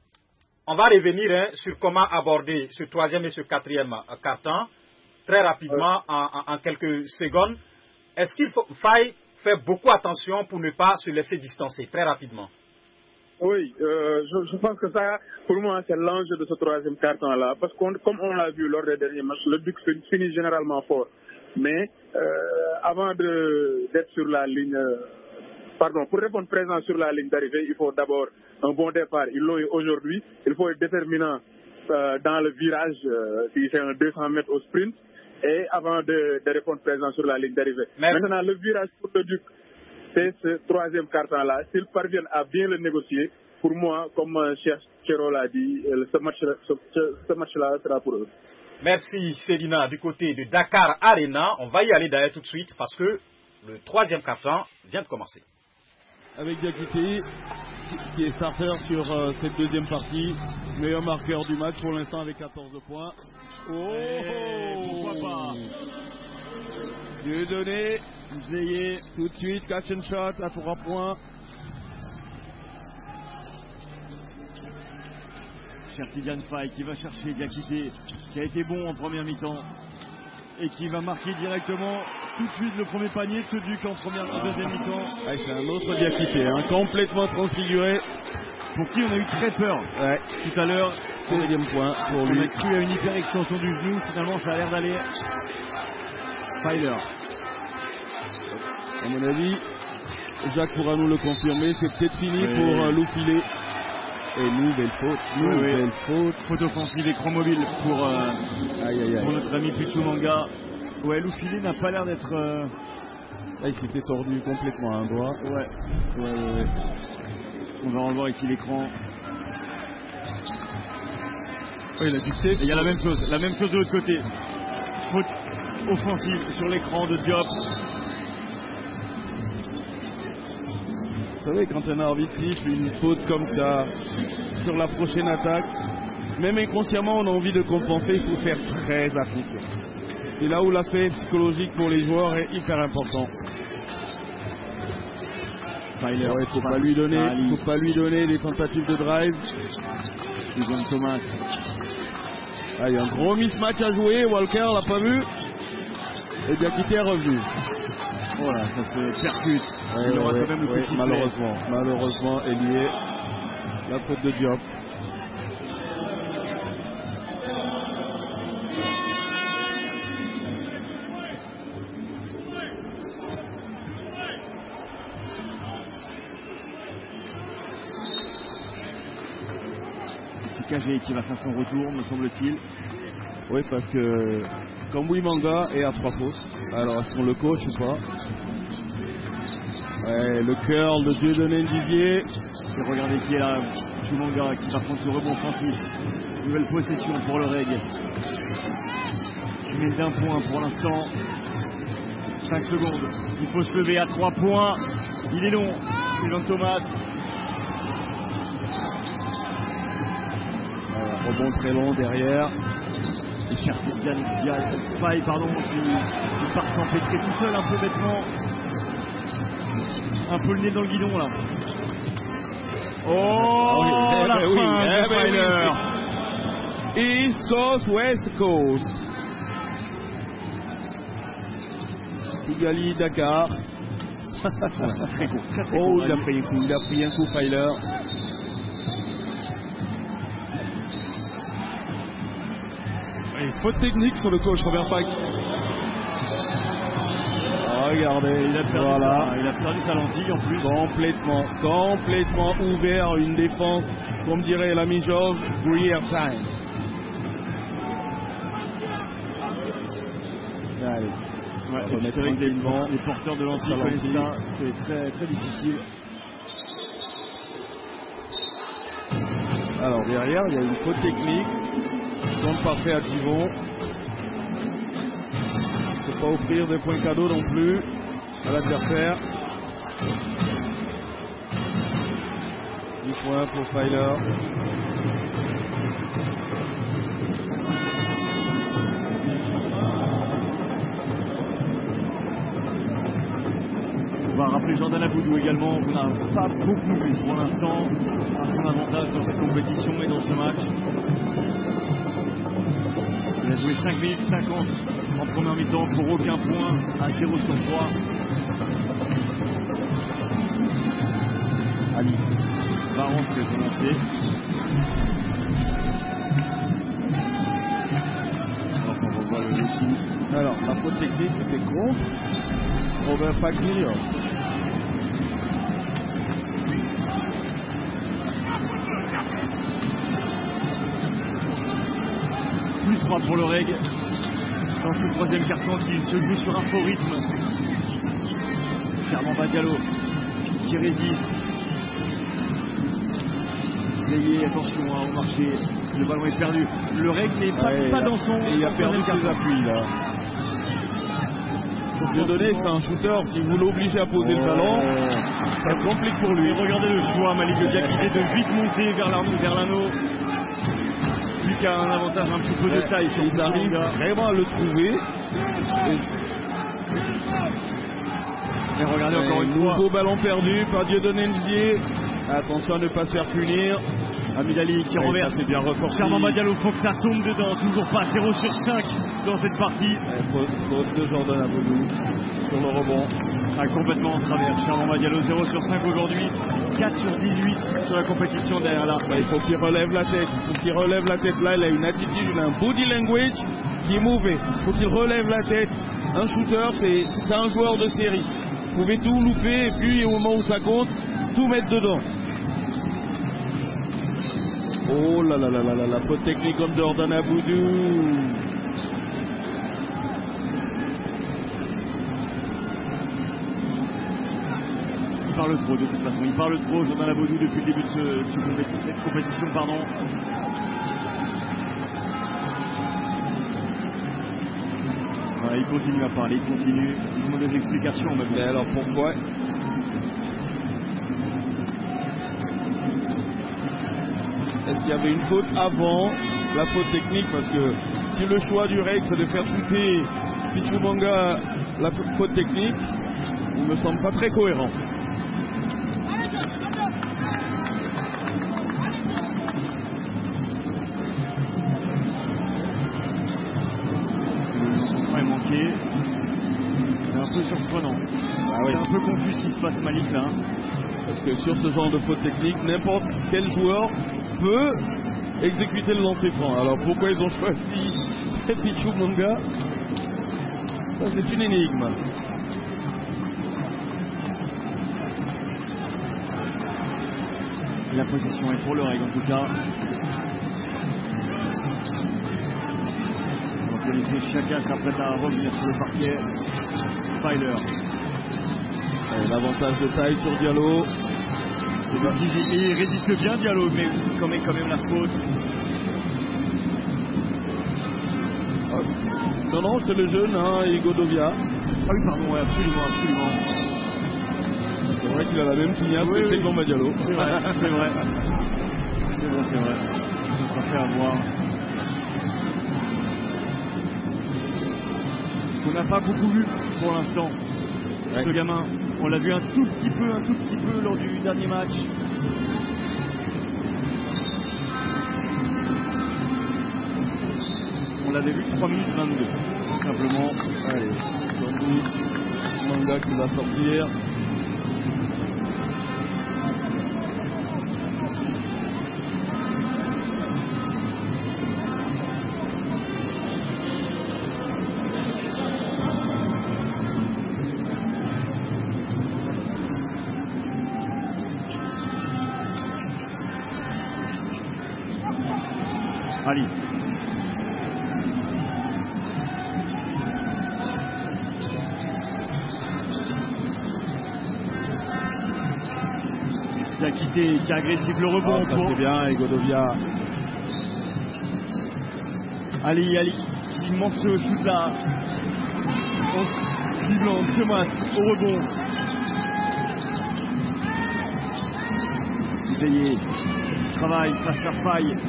Speaker 1: on va revenir hein, sur comment aborder ce troisième et ce quatrième euh, quart-temps, très rapidement, en, en, en quelques secondes. Est-ce qu'il faut, faille faire beaucoup attention pour ne pas se laisser distancer, très rapidement?
Speaker 2: Oui, euh, je, je pense que ça, pour moi, c'est l'enjeu de ce troisième quart-temps-là. Parce que comme on l'a vu lors des derniers matchs, le Duc finit généralement fort. Mais euh, avant de, d'être sur la ligne, euh, pardon, pour répondre présent sur la ligne d'arrivée, il faut d'abord un bon départ. Ils l'ont eu aujourd'hui. Il faut être déterminant euh, dans le virage, euh, si c'est un deux cents mètres au sprint. Et avant de, de répondre présent sur la ligne d'arrivée.
Speaker 1: Merci.
Speaker 2: Maintenant, le virage pour le Duc, c'est ce troisième quart-temps-là. S'ils parviennent à bien le négocier, pour moi, comme Cheikh Chero l'a dit, ce match-là ce, ce match sera pour eux.
Speaker 1: Merci Seydina. Du côté de Dakar Arena, on va y aller d'ailleurs tout de suite parce que le troisième quart-temps vient de commencer.
Speaker 6: Avec Diakité, qui est starter sur euh, cette deuxième partie. Meilleur marqueur du match pour l'instant avec quatorze points. Oh,
Speaker 5: Et pourquoi pas?
Speaker 6: Dieudonné, Zéyé, tout de suite, catch and shot à trois points.
Speaker 5: Tidiane Faye qui va chercher Diakité, qui a été bon en première mi-temps et qui va marquer directement tout de suite le premier panier de ce Duc en première en deuxième mi-temps.
Speaker 6: Ah, c'est un autre Diakité, hein, complètement transfiguré.
Speaker 5: Pour qui on a eu très peur
Speaker 6: ouais.
Speaker 5: tout à l'heure.
Speaker 6: Deuxième point pour
Speaker 5: on
Speaker 6: lui.
Speaker 5: On a cru à une hyper extension du genou, finalement ça a l'air d'aller. Filer.
Speaker 6: À mon avis, Jacques pourra nous le confirmer, c'est peut-être fini oui. pour euh, Loufilé. Et nouvelle faute, nouvelle oui, oui. faute.
Speaker 5: Faute offensive écran mobile pour, euh,
Speaker 6: aïe, aïe, aïe.
Speaker 5: pour notre ami Pichou Manga. Ouais, Loufilé n'a pas l'air d'être... Euh...
Speaker 6: Là, il s'était tordu complètement à un doigt.
Speaker 5: Ouais. Ouais, ouais, ouais. On va revoir ici l'écran.
Speaker 6: Oui, il a dicté.
Speaker 5: Il y a la même chose, la même chose de l'autre côté. Faute offensive sur l'écran de Diop.
Speaker 6: Vous savez, quand un arbitre siffle une faute comme ça sur la prochaine attaque, même inconsciemment, on a envie de compenser, il faut faire très attention. C'est là où l'aspect psychologique pour les joueurs est hyper important. Il ne faut pas lui donner, il faut pas lui donner des tentatives de drive.
Speaker 5: Steven Thomas.
Speaker 6: Ah, il y a un gros mismatch à jouer, Walker l'a pas vu. Et Diakité est revenu.
Speaker 5: Voilà, ça se percute.
Speaker 6: Ouais, il aura ouais, quand même le ouais, coup malheureusement, malheureusement, Elie, la faute de Diop.
Speaker 5: C'est Kagé qui va faire son retour, me semble-t-il.
Speaker 6: Oui, parce que Kamboui Manga est à trois fautes. Alors, est-ce qu'on le coach ou pas? Ouais, le curl de Dieudonné Ndivier.
Speaker 5: Et regardez qui est là, Chumanga qui va prendre ce rebond offensif. Nouvelle possession pour le Reg. Qui met d'un point pour l'instant. cinq secondes. Il faut se lever à trois points. Il est long. Steven Thomas.
Speaker 6: Voilà, rebond très long derrière.
Speaker 5: Et cherche Diane Faye, pardon, qui, qui part s'empêtrer tout seul un peu bêtement. Un peu le nez dans le guidon là. Oh,
Speaker 6: ah oui,
Speaker 5: la
Speaker 6: eh ben
Speaker 5: fin
Speaker 6: oui,
Speaker 5: de
Speaker 6: eh ben East Coast, West Coast. Kigali, Dakar.
Speaker 5: Très court, très, très
Speaker 6: oh,
Speaker 5: court,
Speaker 6: il a pris un coup, il a pris un coup, Feiler.
Speaker 7: Et faute technique sur le coach Robert Pack.
Speaker 6: Regardez,
Speaker 5: il a perdu,
Speaker 6: voilà.
Speaker 5: sa, il a perdu sa lentille en plus.
Speaker 6: Complètement, complètement ouvert, une défense, comme dirait l'ami Georges, Greer time. Allez.
Speaker 5: Ouais,
Speaker 6: On va
Speaker 5: c'est vrai que les,
Speaker 6: tranquillement.
Speaker 5: les porteurs de lentilles
Speaker 6: Ça
Speaker 5: connaissent
Speaker 6: lentille.
Speaker 5: ça, c'est très très difficile.
Speaker 6: Alors derrière, il y a une faute technique. Compte parfait à Divon. Il ne faut pas offrir des points cadeaux non plus à l'adversaire. dix points pour Feiler.
Speaker 5: On va rappeler Jordan Aboudou également, qu'on n'a pas beaucoup vu pour l'instant à son avantage dans cette compétition et dans ce match. Il a joué cinq minutes cinquante en première mi-temps pour aucun point à zéro sur trois. Ali va rentrer son lancer. Alors qu'on revoit le dessus.
Speaker 6: Alors la faute technique c'était contre Robert Pack Junior.
Speaker 5: Plus trois pour le Reg dans ce troisième carton qui se joue sur un faux rythme. Fernand Badialo qui résiste. Veillez, attention hein, au marché, le ballon est perdu. Le Reg n'est pas,
Speaker 6: Ouais,
Speaker 5: pas
Speaker 6: il a-
Speaker 5: dans son.
Speaker 6: et il a perdu ses
Speaker 5: carton.
Speaker 6: appuis là. Dieudonné c'est un shooter, si vous l'obligez à poser le ballon, ça se complique pour lui.
Speaker 5: Et regardez le choix, Malik Diakité, de vite monter vers l'anneau. Vers l'anneau. Lui qui a un avantage un petit peu de
Speaker 6: Ouais,
Speaker 5: taille sur
Speaker 6: ils
Speaker 5: ce
Speaker 6: arrivent
Speaker 5: gars.
Speaker 6: vraiment à le trouver. Et
Speaker 5: Et regardez encore une fois.
Speaker 6: nouveau ballon perdu par Dieudonné Ndiaye. Attention à ne pas se faire punir.
Speaker 5: Amidali qui
Speaker 6: Ouais,
Speaker 5: renverse.
Speaker 6: ça, c'est bien ressorti.
Speaker 5: Fernand Badialo, faut que ça tombe dedans. Toujours pas zéro sur cinq dans cette partie.
Speaker 6: Ouais, faute, faute de Jordan Aboudou sur le rebond.
Speaker 5: Ah, complètement en travers. Fernand Badialo zéro sur cinq aujourd'hui. quatre sur dix-huit sur la compétition derrière là.
Speaker 6: Ouais, il faut qu'il relève la tête. Il faut qu'il relève la tête. Là, il a une attitude, il a un body language qui est mauvais. Il faut qu'il relève la tête. Un shooter, c'est c'est un joueur de série. Vous pouvez tout louper et puis au moment où ça compte, tout mettre dedans. Oh là là là là là, la faute technique contre Jordan Aboudou.
Speaker 5: Il parle trop de toute façon. Il parle trop, Jordan Aboudou, depuis le début de, ce, de ce compé- cette compétition. Pardon. Voilà, il continue à parler, il continue. Il demande des explications
Speaker 6: Mais
Speaker 5: maintenant.
Speaker 6: alors pourquoi Est-ce qu'il y avait une faute avant la faute technique? Parce que si le choix du règle c'est de faire shooter Pichumanga la faute technique, il me semble pas très cohérent.
Speaker 5: Le son est manqué. C'est un peu surprenant.
Speaker 6: Ah oui.
Speaker 5: C'est un peu confus ce qui se passe, Malik, là.
Speaker 6: Parce que sur ce genre de faute technique, n'importe quel joueur peut exécuter le lancer franc. Alors pourquoi ils ont choisi Pichumanga? Ça c'est une énigme.
Speaker 5: La possession est pour le règle, en tout cas. Donc, les chacun s'apprête à revenir sur le parquet. Feiler.
Speaker 6: Et l'avantage de taille sur Diallo.
Speaker 5: Et il résiste bien, Diallo, mais quand même, quand même la faute.
Speaker 6: Ah. Non, non, c'est le jeune, hein, Igodovia.
Speaker 5: Ah oui, pardon, ouais, absolument, absolument.
Speaker 6: C'est vrai qu'il a la même signature
Speaker 5: Oui,
Speaker 6: que
Speaker 5: oui.
Speaker 6: Sekou Diallo.
Speaker 5: C'est vrai, c'est vrai. C'est vrai, c'est vrai. On sera fait avoir. On n'a pas beaucoup vu pour l'instant.
Speaker 6: Ouais.
Speaker 5: Ce gamin, on l'a vu un tout petit peu, un tout petit peu lors du dernier match. l'avait vu, trois minutes vingt-deux. Tout simplement.
Speaker 6: Allez, aujourd'hui, Manga qui va sortir.
Speaker 5: Ali. Diakité qui est agressif, le rebond.
Speaker 6: Ah, ça c'est bien, et Godovia.
Speaker 5: Ali, Ali, il manque ce shoot là. Cleveland, Thomas, au rebond. Veillé, travail, passe faire faille.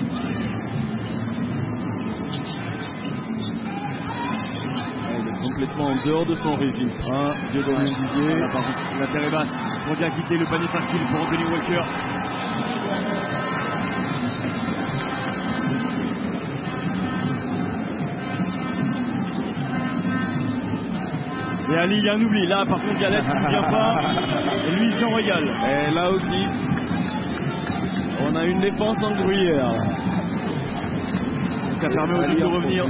Speaker 6: Complètement en dehors de son régime. Un, deux dans le Didier.
Speaker 5: La terre est basse. Pour Diakité, le panier facile pour Anthony Walker. Et Ali, il y a un oubli. Là, par contre, Galette ne vient pas. Et lui, il s'en régale.
Speaker 6: Et là aussi, on a une défense en gruyère.
Speaker 5: Ça permet aussi de revenir.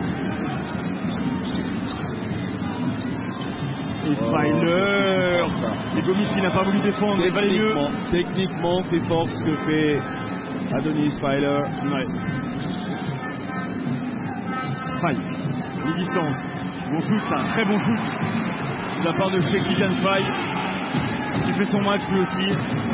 Speaker 5: Et Filer. Et Gomis qui n'a pas voulu défendre. Il valait mieux.
Speaker 6: Techniquement, c'est fort ce que fait Adonis Filer.
Speaker 5: Ouais. Faille. Mi-distance. Bon shoot, c'est un très bon shoot. De la part de Kylian Faille. Qui fait son match lui aussi.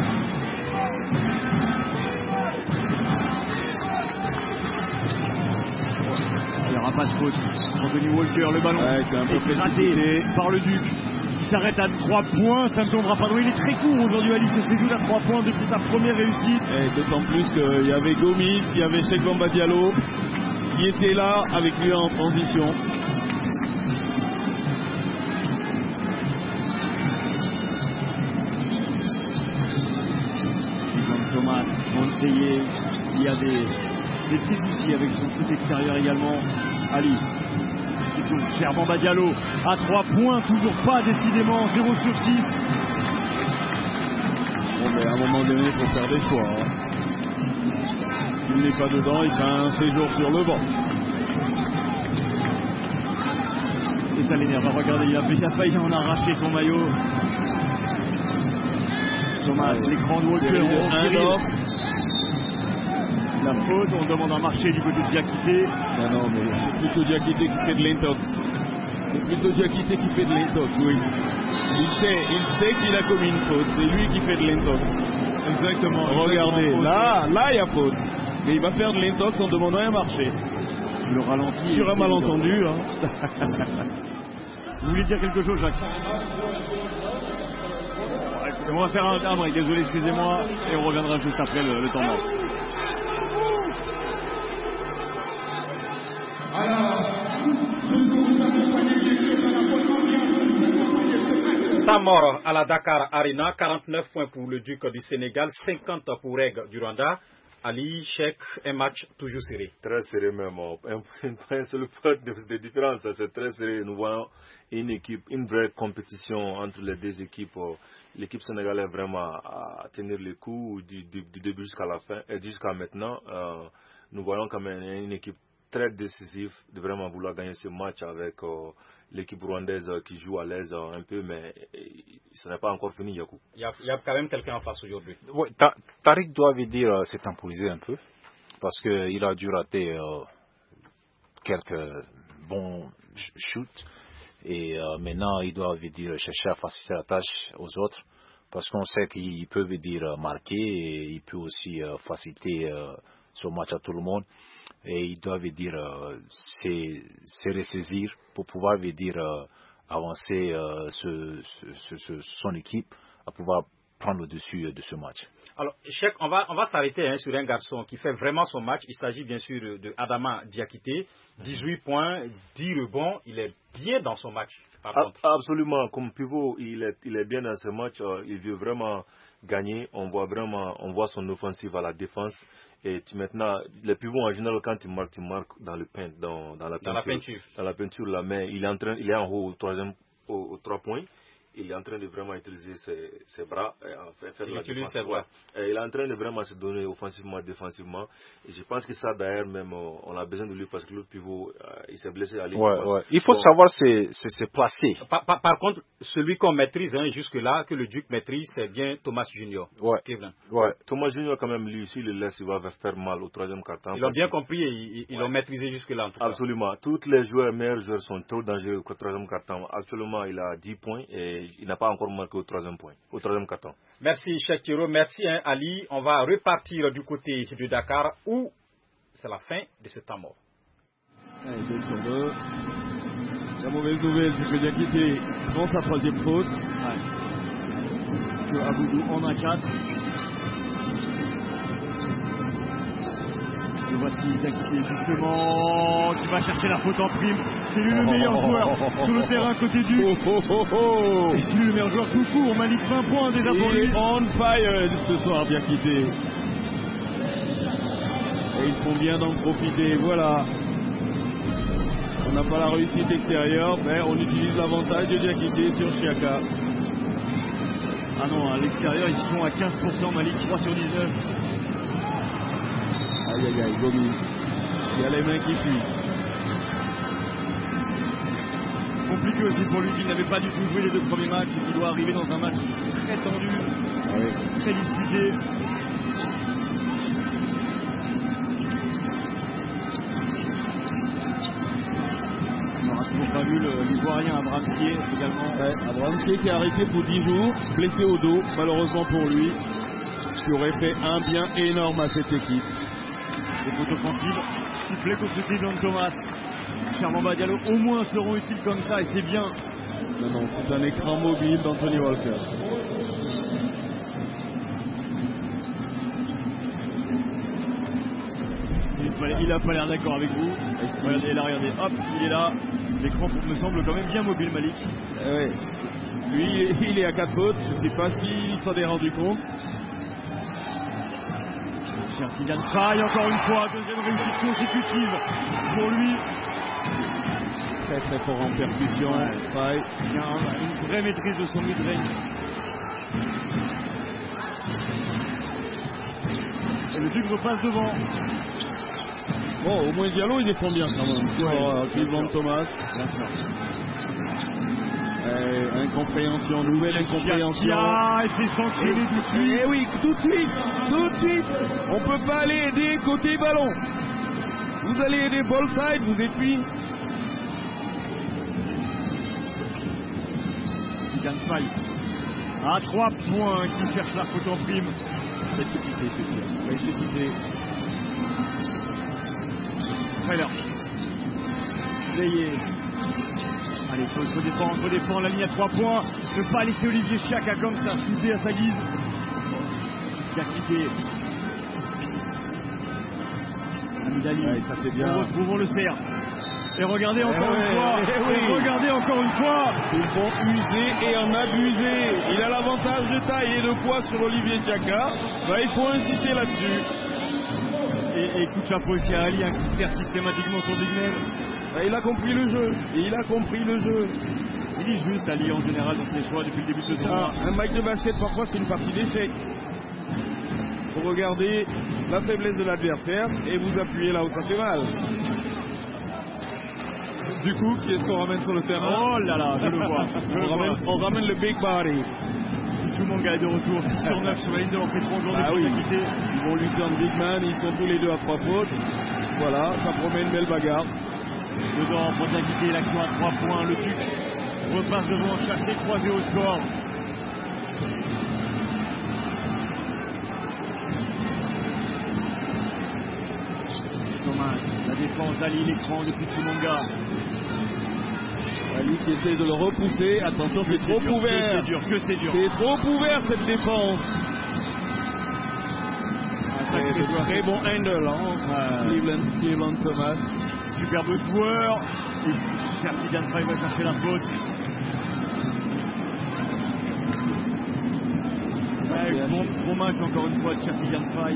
Speaker 5: Il n'y aura pas de faute. Anthony Walker, le ballon
Speaker 6: ouais, c'est un peu
Speaker 5: est raté par le Duc. Il s'arrête à trois points, ça ne tombera pas. Il est très court aujourd'hui, Alice Séjoul à trois points depuis sa première réussite.
Speaker 6: Et d'autant plus qu'il y avait Gomis, il y avait Cheikh Bamba Diallo qui était là avec lui en transition.
Speaker 5: Thomas, Monteillé, il y a des, des petits soucis avec son shoot extérieur également. Ali, qui tourne vers Bamba Diallo à trois points, toujours pas décidément, zéro sur six.
Speaker 6: Bon, mais à un moment donné, il faut faire des choix. Hein. S'il n'est pas dedans, il fait un séjour sur le banc.
Speaker 5: Et ça l'énerve, regardez, il a, il a failli en arracher son maillot. Thomas, ouais. L'écran de Walker, la faute, on demande un marché du côté de Diakité.
Speaker 6: Non, non, mais c'est plutôt Diakité qui fait de l'intox. C'est plutôt Diakité qui fait de l'intox, oui. Il sait, il sait qu'il a commis une faute, c'est lui qui fait de l'intox.
Speaker 5: Exactement.
Speaker 6: Regardez,
Speaker 5: exactement
Speaker 6: là, là il y a faute. Mais il va faire de l'intox en demandant un marché.
Speaker 5: Le ralenti.
Speaker 6: Sur un malentendu, hein.
Speaker 5: Vous voulez dire quelque chose, Jacques? On va faire un, un break, désolé, excusez-moi, et on reviendra juste après le, le temps mort.
Speaker 1: Temps mort à la Dakar Arena, quarante-neuf points pour le Duc du Sénégal, cinquante pour Reg du Rwanda. Ali, Cheikh, un match toujours serré.
Speaker 3: Très serré même. Un seul point de différence, c'est très serré. Nous voyons une équipe, une vraie compétition entre les deux équipes. L'équipe sénégalaise vraiment à tenir les coups du, du, du début jusqu'à la fin et jusqu'à maintenant. Euh, nous voyons quand même une équipe très décisive de vraiment vouloir gagner ce match avec euh, l'équipe rwandaise qui joue à l'aise euh, un peu, mais euh, ce n'est pas encore fini, Yakou.
Speaker 1: Il y a, il y a quand même quelqu'un en face aujourd'hui.
Speaker 4: Oui, Ta Tariq doit dire euh, s'est imposé un peu parce qu'il a dû rater euh, quelques bons shoots et euh, maintenant il doit dire chercher à faciliter la tâche aux autres parce qu'on sait qu'il peut dire marquer et il peut aussi euh, faciliter euh, ce match à tout le monde. Et ils doivent dire euh, se ressaisir pour pouvoir dire euh, avancer euh, ce, ce, ce, son équipe à pouvoir prendre le dessus euh, de ce match.
Speaker 1: Alors, Cheikh, on va, on va s'arrêter hein, sur un garçon qui fait vraiment son match. Il s'agit bien sûr de, de Adama Diakité. dix-huit points, dix rebonds. Il est bien dans son match. Par contre.
Speaker 3: Absolument. Comme pivot, il est, il est bien dans ce match. Euh, il veut vraiment gagner. On voit vraiment, on voit son offensive à la défense. Et tu, maintenant, les pivots en général, quand tu marques, tu marques dans le paint, dans, dans la peinture.
Speaker 1: Dans la peinture.
Speaker 3: Dans la peinture, la main. Il est en train, il est en haut au troisième, au, au trois points. Il est en train de vraiment utiliser ses, ses bras et en fait, faire
Speaker 1: il
Speaker 3: la
Speaker 1: utilise
Speaker 3: défense.
Speaker 1: ses bras.
Speaker 3: Et il est en train de vraiment se donner offensivement, défensivement. Et je pense que ça, d'ailleurs, même, on a besoin de lui parce que l'autre pivot, euh, il s'est blessé à
Speaker 4: ouais, ouais. Il faut bon. savoir se, se, se placer.
Speaker 1: Par, par, par contre, celui qu'on maîtrise hein, jusque-là, que le Duc maîtrise, c'est bien Thomas Junior.
Speaker 3: Ouais. ouais. Thomas Junior, quand même, lui, s'il le laisse, il va faire mal au troisième quart-temps.
Speaker 1: Ils l'ont bien compris et ils, ils ouais. l'ont maîtrisé jusque-là. En tout
Speaker 3: Absolument.
Speaker 1: Cas.
Speaker 3: Tous les joueurs, meilleurs joueurs sont trop dangereux au troisième quart-temps. Actuellement, il a dix points et il n'a pas encore marqué au troisième point, au troisième carton.
Speaker 1: Merci Cheikh Thiro, merci hein, Ali. On va repartir du côté de Dakar où c'est la fin de ce temps mort.
Speaker 6: Allez, deux sur deux. La mauvaise nouvelle, c'est que Diakité prend sa troisième faute. Ouais. Que Aboudou en a quatre. Et voici Diakité justement qui va chercher la faute en prime. C'est lui le meilleur joueur sur le terrain côté du. Oh, oh, oh, oh. Et c'est lui le meilleur joueur tout court. On m'a dit vingt points déjà pour lui. Il est on fire ce soir, Diakité. Et ils font bien d'en profiter. Voilà. On n'a pas la réussite extérieure, mais on utilise l'avantage de Diakité sur Chiaka. Ah non, à l'extérieur, ils sont à quinze pour cent, Malik, trois sur dix-neuf. Aïe aïe aïe, Gomi. Il y a les mains qui fuient. Compliqué aussi pour lui qui n'avait pas du tout joué les deux premiers matchs et qui doit arriver dans un match très tendu, ah oui. très disputé. On n'aura toujours pas vu l'Ivoirien Abramsier également. Ouais, Abramsier qui est arrêté pour dix jours, blessé au dos, malheureusement pour lui, qui aurait fait un bien énorme à cette équipe. Les fautes offensives, sifflées contre Dylan Thomas. Charmamba Diallo au moins seront utiles comme ça et c'est bien. Non, non, c'est un écran mobile d'Anthony Walker. Il n'a pas l'air d'accord avec vous. Regardez là, regardez, hop, il est là. L'écran me semble quand même bien mobile, Malik. Euh, ouais. Lui, il est à quatre fautes. Je ne sais pas s'il s'en est rendu compte. Kylian Faye, encore une fois, deuxième réussite consécutive pour lui. Très très fort en percussion. Faye, il y a une vraie maîtrise de son mid-range. Et le Duc repasse devant. Bon, au moins Diallo, il défend bien quand même. Ouais, Cleveland Thomas. Euh, incompréhension, nouvelle incompréhension. Ah, et c'est sanctionné tout de suite. Eh oui, tout de suite, tout de suite. On peut pas aller aider côté ballon. Vous allez aider ball side, vous êtes puis. Kylian Faye. À trois points, qui cherche la faute en prime. Laissez quitter, c'est sûr. Laissez quitter. Trailer. Veillez. Allez, il faut, faut défendre, faut défendre la ligne à trois points. Ne pas laisser Olivier Chiaka comme ça, shooter à sa guise. Diakité. Amidali. Ouais, ça fait bien. Retrouvons le cerf. Et regardez encore ouais, une fois. Et oui. Et regardez encore une fois. Ils vont user et en abuser. Il a l'avantage de taille et de poids sur Olivier Chiaka. Bah, il faut insister là-dessus. Et, et coup de chapeau ici à Ali, hein, qui se perd systématiquement sur Big Man. Il a compris le jeu, et il a compris le jeu. Il est juste Ali en général dans ses choix depuis le début de ce tournoi. Un match de basket parfois c'est une partie d'échec. Il faut regarder la faiblesse de l'adversaire et vous appuyer là où ça fait mal.
Speaker 7: Du coup, qui est-ce qu'on ramène sur le terrain?
Speaker 6: Oh là là, je le vois. Je
Speaker 7: on,
Speaker 6: le
Speaker 7: ramène,
Speaker 6: vois.
Speaker 7: on ramène le big body.
Speaker 6: Tout le monde est de retour, six sur neuf sur la ligne de l'entrée franc.
Speaker 7: Ah oui, ils vont lutter en big man, ils sont tous les deux à trois fautes. Voilà, ça promet une belle bagarre.
Speaker 6: Dedans, pour Diakité, l'action à trois points. Le Duc repasse devant, chassé, croisé au score. Dommage. La défense d'Ali, l'écran depuis Chimanga.
Speaker 7: Ali qui essaie de le repousser. Attention, c'est trop dur, ouvert.
Speaker 6: Que c'est dur, que c'est dur.
Speaker 7: C'est trop ouvert cette défense.
Speaker 6: Ah, c'est très bon handle. Hein.
Speaker 7: Ah. Cleveland, Cleveland Thomas.
Speaker 6: Superbe joueur. Et Kylian Faye va chercher la faute. Ouais,
Speaker 5: bon, bon match encore une fois de Chertigan Faye.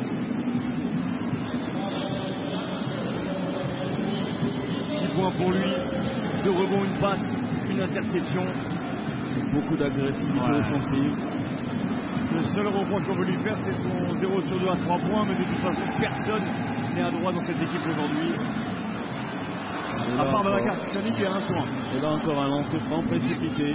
Speaker 5: six points pour lui, deux rebonds, une passe, une interception.
Speaker 6: Beaucoup d'agressivité
Speaker 5: Ouais.
Speaker 6: offensive.
Speaker 5: Le seul reproche qu'on veut lui faire, c'est son zéro sur deux à trois points, mais de toute façon, personne n'est à droit dans cette équipe aujourd'hui. À part Babacar Kishani qui a un soin.
Speaker 6: Et là encore un lancer franc précipité.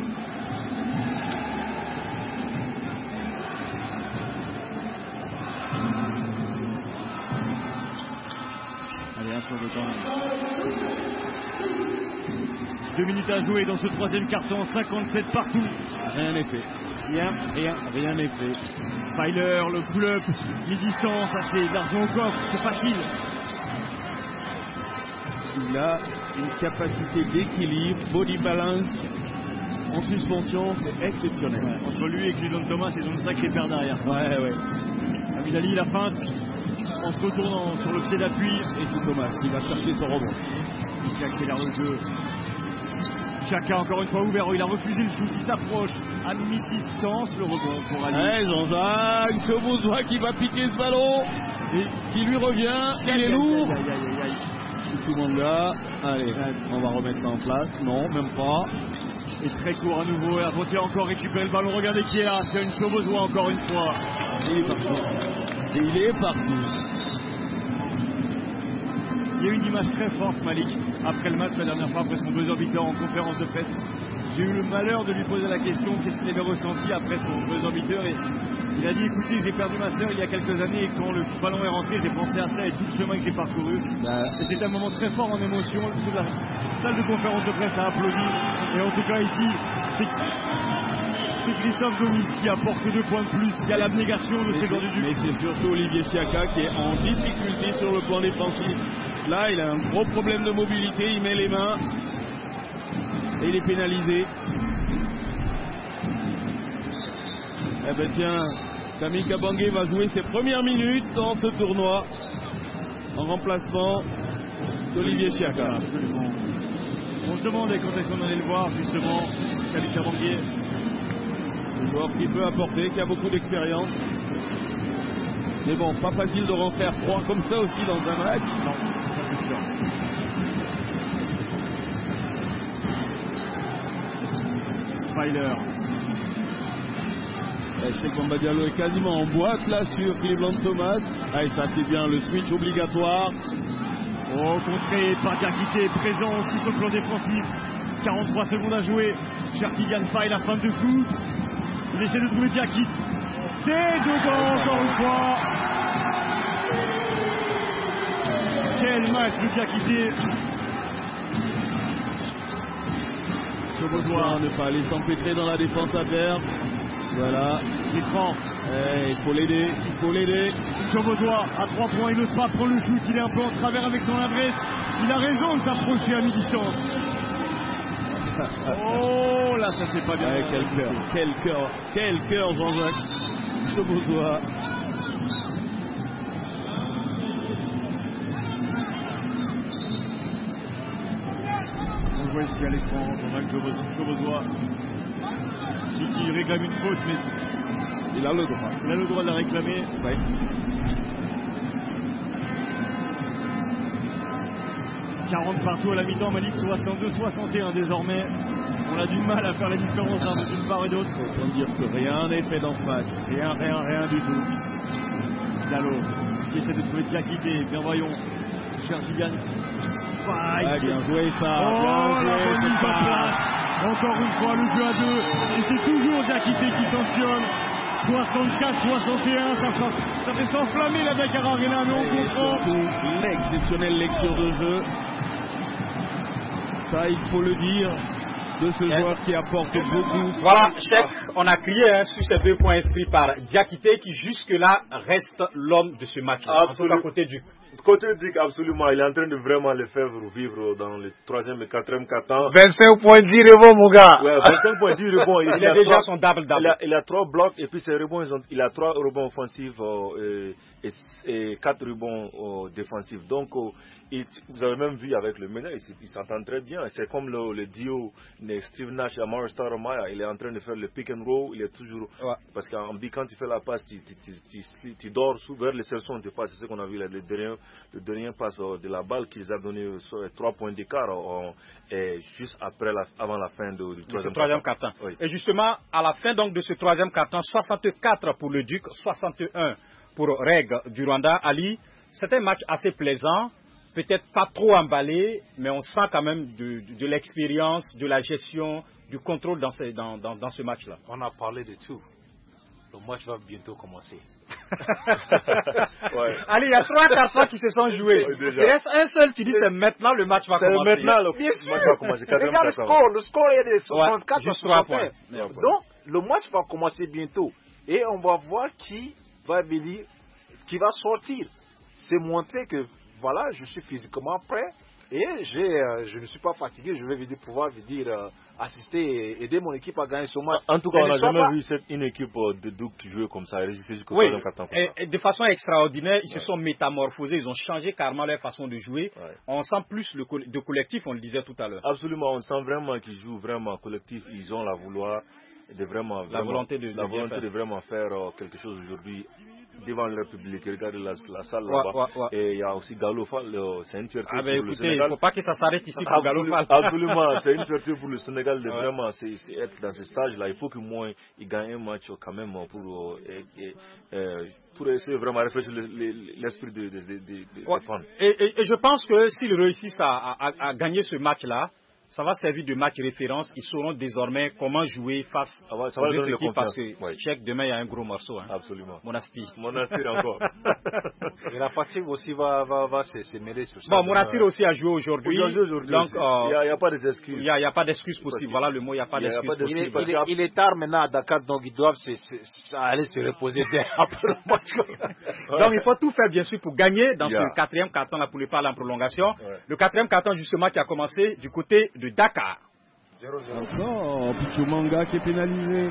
Speaker 5: Allez, un sur deux temps. Deux minutes à jouer dans ce troisième carton, cinquante-sept partout.
Speaker 6: Rien n'est fait.
Speaker 5: Rien, rien,
Speaker 6: Rien n'est fait.
Speaker 5: Filer, le pull-up, mi-distance, assez, l'argent au coffre, c'est facile.
Speaker 6: Il a une capacité d'équilibre, body balance en suspension, c'est exceptionnel.
Speaker 5: Ouais, entre lui et Cleveland Thomas, ils ont une sacrée paire derrière.
Speaker 6: Ouais, ouais.
Speaker 5: Hamid Ali, la feinte, en se retournant sur le pied d'appui.
Speaker 6: Et c'est Thomas qui va chercher son rebond.
Speaker 5: Il accélère le jeu. Chaka encore une fois ouvert, il a refusé le shoot, il s'approche à mi-distance, le rebond pour Ali.
Speaker 6: Ouais, Jean-Jacques Chobozois qui va piquer ce ballon et qui lui revient, il est lourd.
Speaker 5: Aïe, aïe, aïe, aïe.
Speaker 6: Chumanga, allez, on va remettre ça en place, non, même pas.
Speaker 5: Et très court à nouveau, et la frontière encore récupérer le ballon, regardez qui est là, c'est une Chobozois encore une fois.
Speaker 6: Il est parti. Et il est parti.
Speaker 5: Il y a eu une image très forte, Malik, après le match, la dernière fois, après son buzzer beater en conférence de presse. J'ai eu le malheur de lui poser la question, qu'est-ce qu'il avait ressenti après son buzzer beater. Et il a dit, écoutez, j'ai perdu ma sœur il y a quelques années, et quand le ballon est rentré, j'ai pensé à ça et tout le chemin que j'ai parcouru.
Speaker 6: Bah,
Speaker 5: C'était un moment très fort en émotion. Toute la salle de conférence de presse a applaudi. Et en tout cas, ici, c'est c'est Christophe Gomis qui apporte deux points de plus, qui a l'abnégation de ces joueurs du Duc.
Speaker 6: mais c'est surtout Olivier Siaka qui est en difficulté sur le plan défensif. Là, il a un gros problème de mobilité, il met les mains et il est pénalisé. Eh ben tiens, Camille Kabangé va jouer ses premières minutes dans ce tournoi en remplacement d'Olivier Siaka.
Speaker 5: Absolument. On se demandait quand est-ce qu'on allait le voir, justement, Camille Kabangé.
Speaker 6: Un joueur qui peut apporter, qui a beaucoup d'expérience. Mais bon, pas facile de rentrer à froid comme ça aussi dans un match.
Speaker 5: Non, ça c'est sûr. Filer.
Speaker 6: Cheikh Diallo est quasiment en boîte là sur Cleveland Thomas. Ah, et ça c'est bien le switch obligatoire.
Speaker 5: Oh, contré par Diakité, présent aussi sur le plan défensif. quarante-trois secondes à jouer. Chertigan Faye, la fin de shoot. Il essaie de trouver Diakité. C'est dedans encore une fois. Quel match de Diakité.
Speaker 6: Chobozois ne pas aller s'empêtrer dans la défense adverse. Voilà.
Speaker 5: L'écran.
Speaker 6: Eh, il faut l'aider, il faut l'aider.
Speaker 5: Chobozois à trois points, il n'ose pas prendre le shoot. Il est un peu en travers avec son adresse. Il a raison de s'approcher à mi-distance. Oh là, ça c'est pas bien.
Speaker 6: Ouais, quel cœur, quel cœur, quel cœur, Jean-Jacques Chobozois.
Speaker 5: On voit ici à l'écran, Jean-Jacques Chobozois qui réclame une faute, mais
Speaker 6: il a le droit.
Speaker 5: Il a le droit de la réclamer.
Speaker 6: Ouais.
Speaker 5: quarante partout à la mi-temps, Malik, soixante-deux soixante et un désormais. On a du mal à faire la différence hein, d'une part et d'autre.
Speaker 6: On peut dire que rien n'est fait dans ce match.
Speaker 5: Rien, rien, rien du tout. Diallo qui essaie de trouver Diakité. Bien voyons. Chertigan.
Speaker 6: Ah, bien joué ça.
Speaker 5: Oh,
Speaker 6: bien
Speaker 5: la
Speaker 6: joué,
Speaker 5: bonne mise en
Speaker 6: ça.
Speaker 5: place. Encore une fois, le jeu à deux. Et c'est toujours Diakité qui sanctionne. soixante-quatre soixante et un, ça, ça, ça fait s'enflammer la Dakar Arena, mais on
Speaker 6: Et
Speaker 5: comprend.
Speaker 6: surtout, l'exceptionnelle lecture de jeu. Ça, il faut le dire, de ce joueur qui apporte beaucoup.
Speaker 1: Voilà, Cheikh, on a crié hein, sur ces deux points inscrits par Diakité qui jusque-là reste l'homme de ce match.
Speaker 3: Absolument.
Speaker 1: À côté du
Speaker 3: Côté Duc, absolument, il est en train de vraiment le faire vivre dans le troisième et quatrième quart-temps.
Speaker 8: vingt-cinq points dix rebonds, mon gars.
Speaker 3: Ouais, vingt-cinq points dix rebonds. Il,
Speaker 1: il,
Speaker 3: il
Speaker 1: a,
Speaker 3: a
Speaker 1: déjà
Speaker 3: trois,
Speaker 1: son double-double.
Speaker 3: Il a, il a trois blocs et puis ses rebonds, ils ont, il a trois rebonds offensifs euh, et, et, et quatre rebonds euh, défensifs. Donc, euh, il, vous avez même vu avec le meneur, il, il s'entend très bien. C'est comme le, le duo Steve Nash, Amara Stoudemire, il est en train de faire le pick and roll, il est toujours... Ouais. Parce qu'en B, quand tu fais la passe, tu, tu, tu, tu, tu dors sous, vers les cerceaux, tu passes, c'est ce qu'on a vu, le dernier, le dernier passe de la balle qu'ils ont donné sur trois points d'écart, juste après la, avant la fin de, du troisième,
Speaker 1: troisième quart-temps. Oui. Et justement, à la fin donc de ce troisième quart-temps, soixante-quatre pour le Duc, soixante et un pour Reg du Rwanda. Ali, c'était un match assez plaisant. Peut-être pas trop emballé, mais on sent quand même de, de, de l'expérience, de la gestion, du contrôle dans ce, dans, dans, dans ce match-là.
Speaker 4: On a parlé de tout. Le match va bientôt commencer.
Speaker 1: Ouais. Allez, il y a trois cartons qui se sont joués. Ouais, il reste un seul, tu dis c'est maintenant le match va commencer.
Speaker 3: C'est maintenant le match va commencer.
Speaker 9: Regarde le score, le score est de soixante-quatre à soixante et un. Donc, le match va commencer bientôt. Et on va voir qui va venir, qui va sortir. C'est montrer que voilà, je suis physiquement prêt et j'ai, euh, je ne suis pas fatigué. Je vais venir, pouvoir venir euh, assister et aider mon équipe à gagner ce match.
Speaker 3: En tout cas, on n'a jamais pas... vu cette, une équipe de Duke qui jouait comme ça.
Speaker 1: Oui, et, et de façon extraordinaire, ils ouais. se sont métamorphosés. Ils ont changé carrément leur façon de jouer. Ouais. On sent plus le co- de collectif, on le disait tout à l'heure.
Speaker 3: Absolument, on sent vraiment qu'ils jouent vraiment collectif. Ils ont la vouloir de vraiment,
Speaker 1: la
Speaker 3: vraiment,
Speaker 1: volonté de,
Speaker 3: la
Speaker 1: de,
Speaker 3: volonté de vraiment faire euh, quelque chose aujourd'hui devant leur public. Regardez la, la salle ouais, là-bas. Ouais, ouais. Et il y a aussi Gallo Fall, c'est une fierté
Speaker 1: ah ben
Speaker 3: pour
Speaker 1: écoutez,
Speaker 3: le Sénégal.
Speaker 1: Il ne faut pas que ça s'arrête ici pour Gallo Fall.
Speaker 3: Absolument, c'est une fierté pour le Sénégal de ouais. vraiment c'est, c'est être dans ce stage-là. Il faut que moi, il gagne un match quand même pour, et, et, et, pour essayer vraiment de réfléchir l'esprit de, de, de, de, de
Speaker 1: ouais.
Speaker 3: fans.
Speaker 1: Et, et, et je pense que s'ils réussissent à, à, à gagner ce match-là, ça va servir de match référence. Ils sauront désormais comment jouer face
Speaker 3: ah ouais, ça va aux autres équipes parce que
Speaker 1: ouais. Cheikh, demain il y a un gros morceau. Hein.
Speaker 3: Absolument.
Speaker 1: Monastir.
Speaker 3: Monastir encore.
Speaker 4: Et la fatigue aussi va, va, va se, se mêler sur ça.
Speaker 1: Bon, Monastir aussi a joué aujourd'hui.
Speaker 3: aujourd'hui
Speaker 1: donc
Speaker 3: il n'y a, a pas d'excuses.
Speaker 1: Il n'y a, a pas d'excuses possibles. Voilà le mot, il n'y a pas d'excuses possibles.
Speaker 9: Il, il, il est tard maintenant à Dakar, donc ils doivent se, se, se, aller se reposer après le match.
Speaker 1: Donc il faut tout faire bien sûr pour gagner dans yeah. ce quatrième carton là pour ne pas aller en prolongation. Ouais. Le quatrième carton justement qui a commencé du côté de Dakar.
Speaker 6: zéro zéro. Encore Pichumanga qui est pénalisé.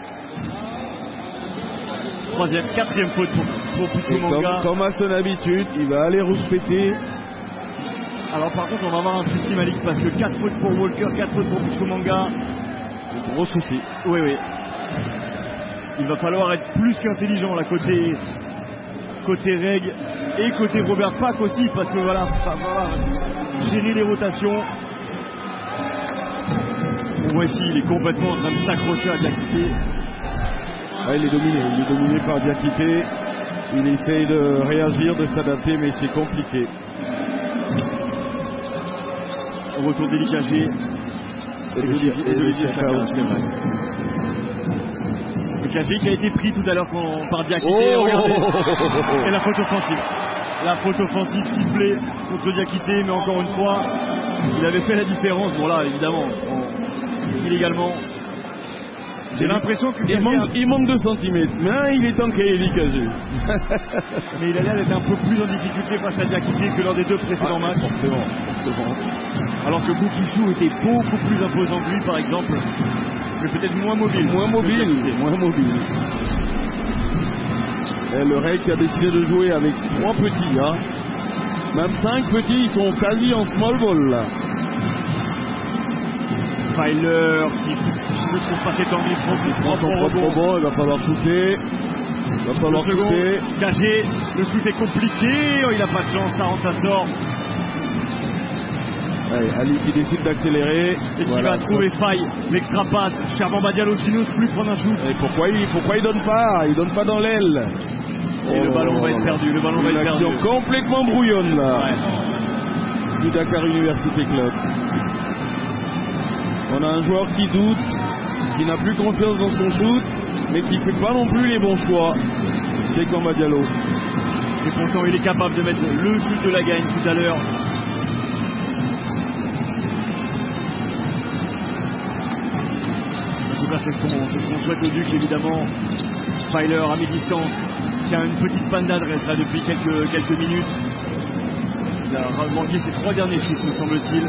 Speaker 5: Troisième, quatrième faute pour, pour Pichumanga.
Speaker 6: Comme, comme à son habitude, il va aller rouspéter.
Speaker 5: Alors par contre, on va avoir un souci Malik parce que quatre fautes pour Walker, quatre fautes pour Pichumanga.
Speaker 6: C'est gros souci.
Speaker 5: Oui, oui. Il va falloir être plus qu'intelligent là côté côté Reg et côté Robert Pack aussi parce que voilà, va falloir gérer les rotations. On voit ici, il est complètement en train de s'accrocher à Diakité.
Speaker 6: Ouais, il est dominé, il est dominé par Diakité. Il essaye de réagir, de s'adapter, mais c'est compliqué.
Speaker 5: Au retour d'Elikagé. Et Olivier Chaka aussi. Elikagé qui a été pris tout à l'heure par Diakité.
Speaker 6: Oh
Speaker 5: regardez. Et la faute offensive. La faute offensive sifflée contre Diakité, mais encore une fois, il avait fait la différence. Bon là, évidemment, en, illégalement. J'ai l'impression qu'il
Speaker 6: manque, il manque de centimètres. Mais hein, il est tanké, Elikagé.
Speaker 5: Mais il a l'air d'être un peu plus en difficulté face à Diakité que lors des deux précédents
Speaker 6: ah,
Speaker 5: matchs.
Speaker 6: Forcément, forcément.
Speaker 5: Alors que Boukissou était beaucoup plus imposant que lui, par exemple. Mais peut-être moins mobile.
Speaker 6: Moins mobile. Moins mobile. Et le Reg a décidé de jouer avec trois petits. Hein. Même cinq petits, ils sont quasi en small ball là.
Speaker 5: Tyler qui ne trouve pas ses temps de front,
Speaker 6: il prend son propre rebond, il va falloir shooter. Il va falloir shooter.
Speaker 5: Cagé, le shoot est compliqué, oh, il n'a pas de chance, ça rentre, ça sort.
Speaker 6: Allez, Ali qui décide d'accélérer.
Speaker 5: Et qui voilà. va trouver faille, l'extra passe. Cherban Diallo qui n'ose plus prendre un shoot.
Speaker 6: Et pourquoi il, pourquoi il donne pas Il donne pas dans l'aile.
Speaker 5: Et oh, le ballon va être perdu, le ballon va être perdu.
Speaker 6: Une action complètement brouillonne là. Ouais. Du Dakar University Club. On a un joueur qui doute, qui n'a plus confiance dans son shoot, mais qui ne fait pas non plus les bons choix. C'est comme Diallo.
Speaker 5: Et pourtant il est capable de mettre le shoot de la gagne tout à l'heure. En tout cas c'est ce qu'on, c'est ce qu'on souhaite au Duc évidemment. Filer à mi-distance, qui a une petite panne d'adresse là depuis quelques, quelques minutes. Il a manqué ses trois derniers shoots me semble-t-il.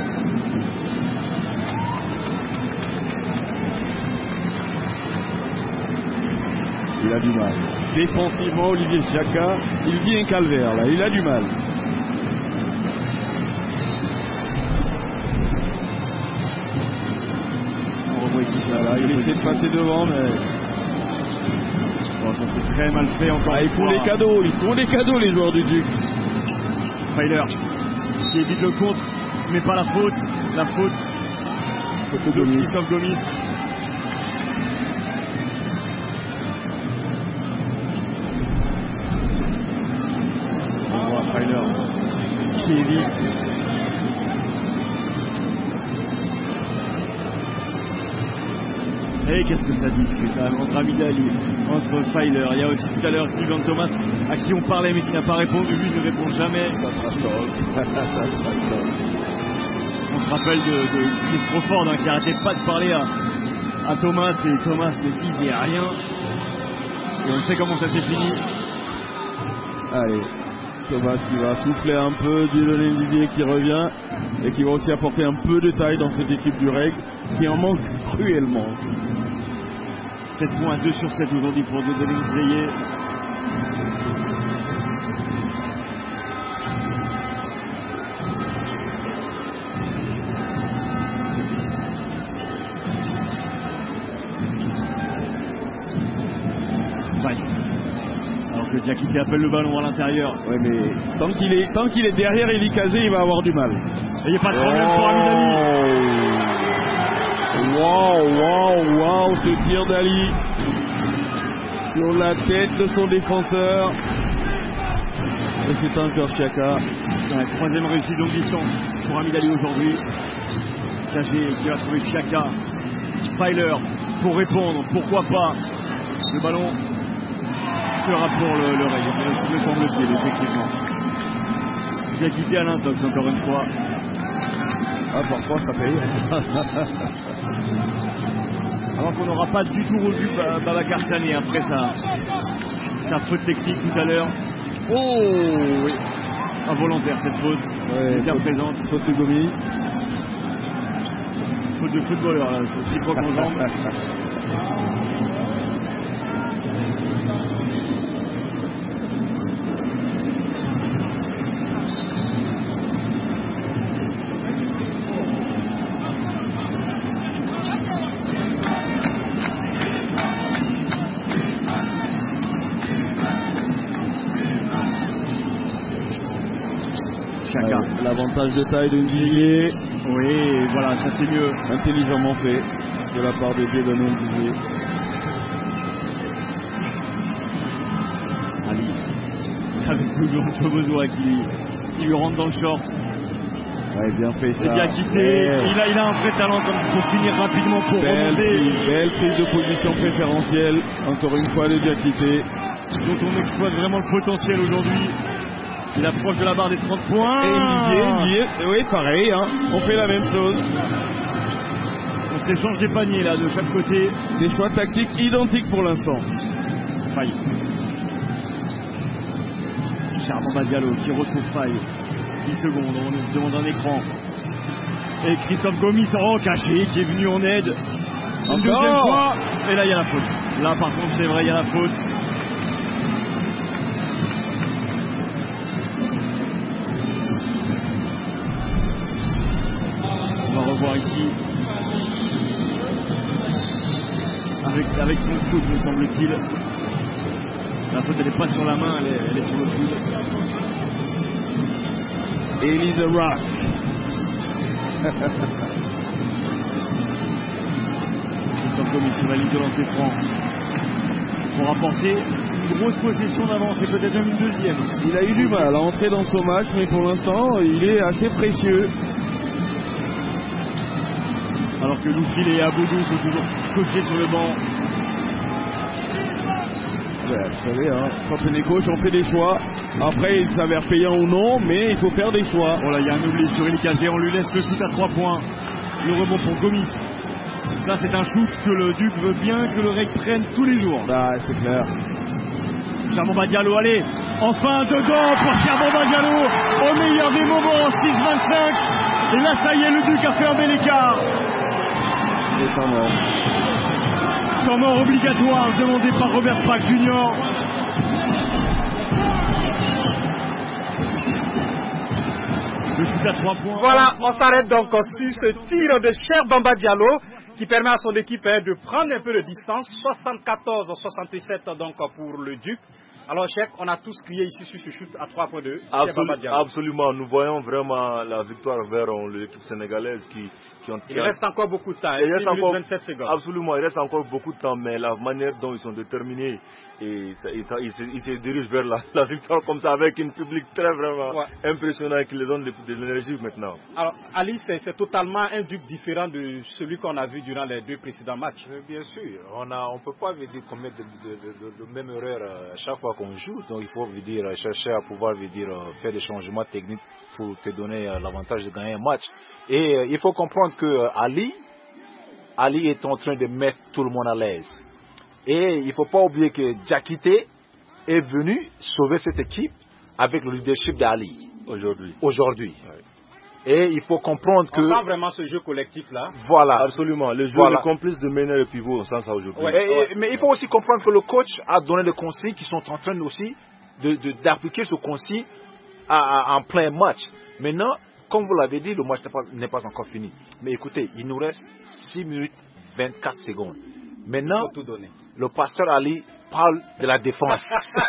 Speaker 6: Il a du mal. Défensivement, Olivier Chaka, il vit un calvaire là, il a du mal. Il essaie de passer devant, mais.
Speaker 5: Bon, ça c'est très mal fait encore.
Speaker 6: Ah, ils font des cadeaux, ils font des cadeaux, les joueurs du Duc.
Speaker 5: Feiler qui évite le contre, mais pas la faute. La faute.
Speaker 6: Faute de Gomis.
Speaker 5: Christophe Gomis. On voit Feiler qui évite. Et qu'est-ce que ça discute hein, entre Amidali, entre Feiler. Il y a aussi tout à l'heure Ivan Thomas à qui on parlait mais qui n'a pas répondu. Lui ne répond jamais. On se rappelle de, de Chris Crawford hein, qui n'arrêtait pas de parler à, à Thomas et Thomas ne disait rien. Et on sait comment ça s'est fini.
Speaker 6: Allez, Thomas qui va souffler un peu, Dieudonné Didier qui revient et qui va aussi apporter un peu de taille dans cette équipe du Reg qui en manque cruellement.
Speaker 5: sept points, deux sur sept aujourd'hui pour Dieudonné Didier. Que Diakité appelle le ballon à l'intérieur.
Speaker 6: Ouais, mais tant qu'il est, tant qu'il est derrière Eli Kazé, il va avoir du mal.
Speaker 5: Et il n'y a pas de problème oh. pour Amidali.
Speaker 6: Waouh, waouh, waouh, ce tir d'Ali sur la tête de son défenseur. Et c'est encore Chaka.
Speaker 5: Ouais, troisième réussite longue distance pour Amidali aujourd'hui. Kazé qui va trouver Chaka. Feiler pour répondre, pourquoi pas. Le ballon sera pour le, le Reg, me semble-t-il, effectivement. Diakité à l'intox, encore une fois.
Speaker 6: Ah, parfois ça paye.
Speaker 5: Alors qu'on n'aura pas du tout revu Babacar Sané après sa, sa faute technique tout à l'heure. Oh oui, involontaire cette faute.
Speaker 6: Ouais,
Speaker 5: bien présente.
Speaker 6: Faute de Gomis.
Speaker 5: Faute de footballeur, là, ce petit croc en jambe.
Speaker 6: L'avantage de taille de Ndiaye.
Speaker 5: Oui, voilà, ça c'est mieux.
Speaker 6: Intelligemment fait de la part de Dieudonné Ndiaye.
Speaker 5: Ali, avec toujours Chobozoa qui, qui lui rentre dans le short.
Speaker 6: Ouais, bien fait ça.
Speaker 5: Et bien quitté. Ouais. Il, a, il a un vrai talent comme pour finir rapidement pour
Speaker 6: belle
Speaker 5: remonter.
Speaker 6: Prise, belle prise de position préférentielle. Encore une fois, de Diakité.
Speaker 5: Donc on exploite vraiment le potentiel aujourd'hui. Il approche de la barre des trente points.
Speaker 6: Et Ndiaye, Ndiaye, oui, pareil, hein, on fait la même chose.
Speaker 5: On s'échange des paniers là, de chaque côté.
Speaker 6: Des choix tactiques identiques pour l'instant.
Speaker 5: Faye. Charmant Diallo qui retrouve Faye. dix secondes, on nous demande un écran. Et Christophe Gomis, oh, caché, qui est venu en aide. Une deuxième fois. Et là, il y a la faute. Là, par contre, c'est vrai, il y a la faute. Voir ici avec, avec son foot me semble-t-il. La faute elle n'est pas sur la main, elle est, elle est sur le coude.
Speaker 6: Elise Rock.
Speaker 5: Christophe Gomis sur la ligne de lancer franc pour apporter une grosse possession d'avance et peut-être même une deuxième.
Speaker 6: Il a eu du mal à entrer dans son match, mais pour l'instant il est assez précieux.
Speaker 5: Alors que Loufil et Aboudou sont toujours coachés sur le banc.
Speaker 6: Ouais, vous savez, hein, quand on est coach, on fait des choix. Après, il s'avère payant ou non, mais il faut faire des choix.
Speaker 5: Oh là, il y a un oubli sur Eli Kazé, on lui laisse le shoot à trois points. Le rebond pour Gomis. Ça, c'est un shoot que le Duc veut bien que le Reg prenne tous les jours.
Speaker 6: Bah, c'est clair.
Speaker 5: Charmant Diallo, allez, enfin dedans pour Charmant Diallo, au meilleur des moments, six vingt-cinq. Et là, ça y est, le Duc a fait un bel écart.
Speaker 6: C'est pas mort.
Speaker 5: Temps mort obligatoire demandé par Robert Pack Junior. Le shoot à trois points.
Speaker 10: Voilà, on s'arrête donc sur ce tir de Cher Bamba Diallo
Speaker 1: qui permet à son équipe hein, de prendre un peu de distance. soixante-quatorze à soixante-sept donc pour le Duc. Alors, Cheikh, on a tous crié ici sur ce shoot à trois point deux.
Speaker 3: Absol absolument, nous voyons vraiment la victoire vers l'équipe sénégalaise qui, qui ont...
Speaker 1: Il reste encore beaucoup de temps,
Speaker 3: il reste encore
Speaker 1: vingt-sept secondes.
Speaker 3: Absolument, il reste encore beaucoup de temps, mais la manière dont ils sont déterminés, et ça, ils, ils, se, ils se dirigent vers la, la victoire comme ça, avec un public très vraiment ouais. impressionnant qui les donne de, de l'énergie maintenant.
Speaker 1: Alors, Ali, c'est totalement un Duc différent de celui qu'on a vu durant les deux précédents matchs.
Speaker 9: Mais bien sûr, on ne on peut pas dire commettre de, de, de, de, de même erreur à chaque fois qu'on joue, donc il faut dire, chercher à pouvoir dire, faire des changements techniques pour te donner l'avantage de gagner un match. Et il faut comprendre que Ali, Ali est en train de mettre tout le monde à l'aise. Et il ne faut pas oublier que Diakité est venu sauver cette équipe avec le leadership d'Ali
Speaker 3: aujourd'hui.
Speaker 9: Aujourd'hui. Ouais. Et il faut comprendre que...
Speaker 1: On sent vraiment ce jeu collectif-là.
Speaker 9: Voilà.
Speaker 3: Absolument. Le jeu,
Speaker 9: voilà.
Speaker 3: le complice de mener le pivot, on sent ça aujourd'hui.
Speaker 9: Ouais, et, ouais. Mais il faut aussi comprendre que le coach a donné des consignes qui sont en train aussi d'appliquer ce consigne à, à, en plein match. Maintenant, comme vous l'avez dit, le match n'est pas, pas encore fini. Mais écoutez, il nous reste six minutes vingt-quatre secondes. Maintenant,
Speaker 1: tout donner.
Speaker 9: Le pasteur Ali parle de la défense.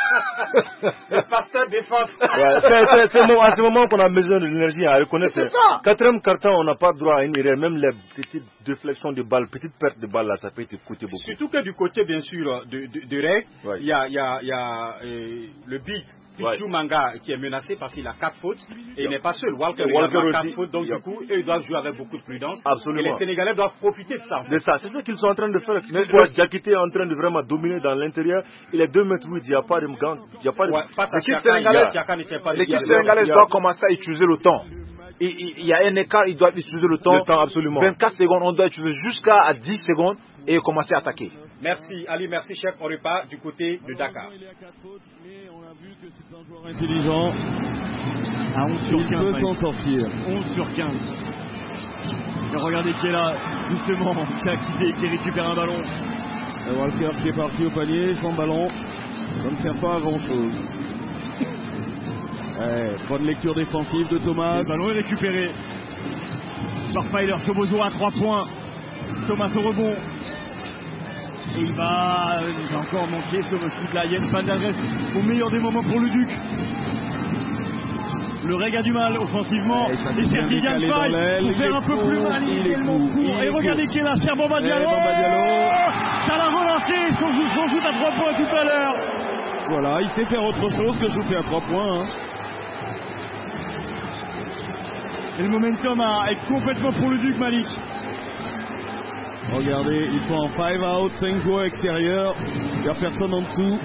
Speaker 1: Le pasteur défense.
Speaker 3: Ouais, c'est à ce moment qu'on a besoin de l'énergie à reconnaître.
Speaker 9: C'est ça.
Speaker 3: Quatrième carton, on n'a pas droit à une erreur. Même les petites déflexions de balles, petites pertes de balles, là, ça peut te coûter beaucoup.
Speaker 1: Surtout que du côté, bien sûr, de, de, de Reg, il
Speaker 3: ouais.
Speaker 1: y a, y a, y a euh, le big. Pichu ouais. Manga qui est menacé parce qu'il a quatre fautes et il n'est pas seul. Walker, Walker a quatre fautes, donc du coup, eux, ils doivent jouer avec beaucoup de prudence.
Speaker 3: Absolument.
Speaker 1: Et les Sénégalais doivent profiter de ça.
Speaker 3: De ça, c'est ce qu'ils sont en train de faire. Mais Diakité est en train de vraiment dominer dans l'intérieur. Il est deux mètres huit, il n'y a pas de gang. Il n'y a pas de.
Speaker 1: Ouais, l'équipe
Speaker 9: sénégalaise, sénégalaise doit commencer à utiliser le temps. Il, il, il y a un écart, il doit utiliser le temps.
Speaker 3: Le temps, absolument.
Speaker 9: vingt-quatre secondes, on doit utiliser jusqu'à dix secondes et commencer à attaquer.
Speaker 1: Merci Ali, merci Cheikh. On repart du côté de Dakar.
Speaker 6: On a vu que c'est un joueur intelligent.
Speaker 5: À onze sur quinze.
Speaker 6: Il peut s'en sortir.
Speaker 5: onze sur quinze. Et regardez qui est là, justement, qui a quitté, qui récupère un ballon.
Speaker 6: Et Walker qui est parti au panier, sans ballon. Ça ne sert pas à grand chose. Ouais, bonne lecture défensive de Thomas.
Speaker 5: Le ballon est récupéré. Barfiler, Chobozo à trois points. Thomas au rebond. Et il va, il va encore manquer ce shoot là. Il y a une panne d'adresse au meilleur des moments pour le Duc. Le Reg a du mal offensivement.
Speaker 6: Ouais,
Speaker 5: et certes, il vient de faille pour faire un peu plus mal. Il est tellement court. Et regardez qui est là, c'est Bamba Diallo. Ça l'a relancé. Son shoot à trois points tout à l'heure.
Speaker 6: Voilà, il sait faire autre chose que shooter à trois points. Hein.
Speaker 5: Et le momentum est complètement pour le Duc, Malik.
Speaker 6: Regardez, ils sont en five out, cinq joueurs extérieurs, il n'y a personne en dessous.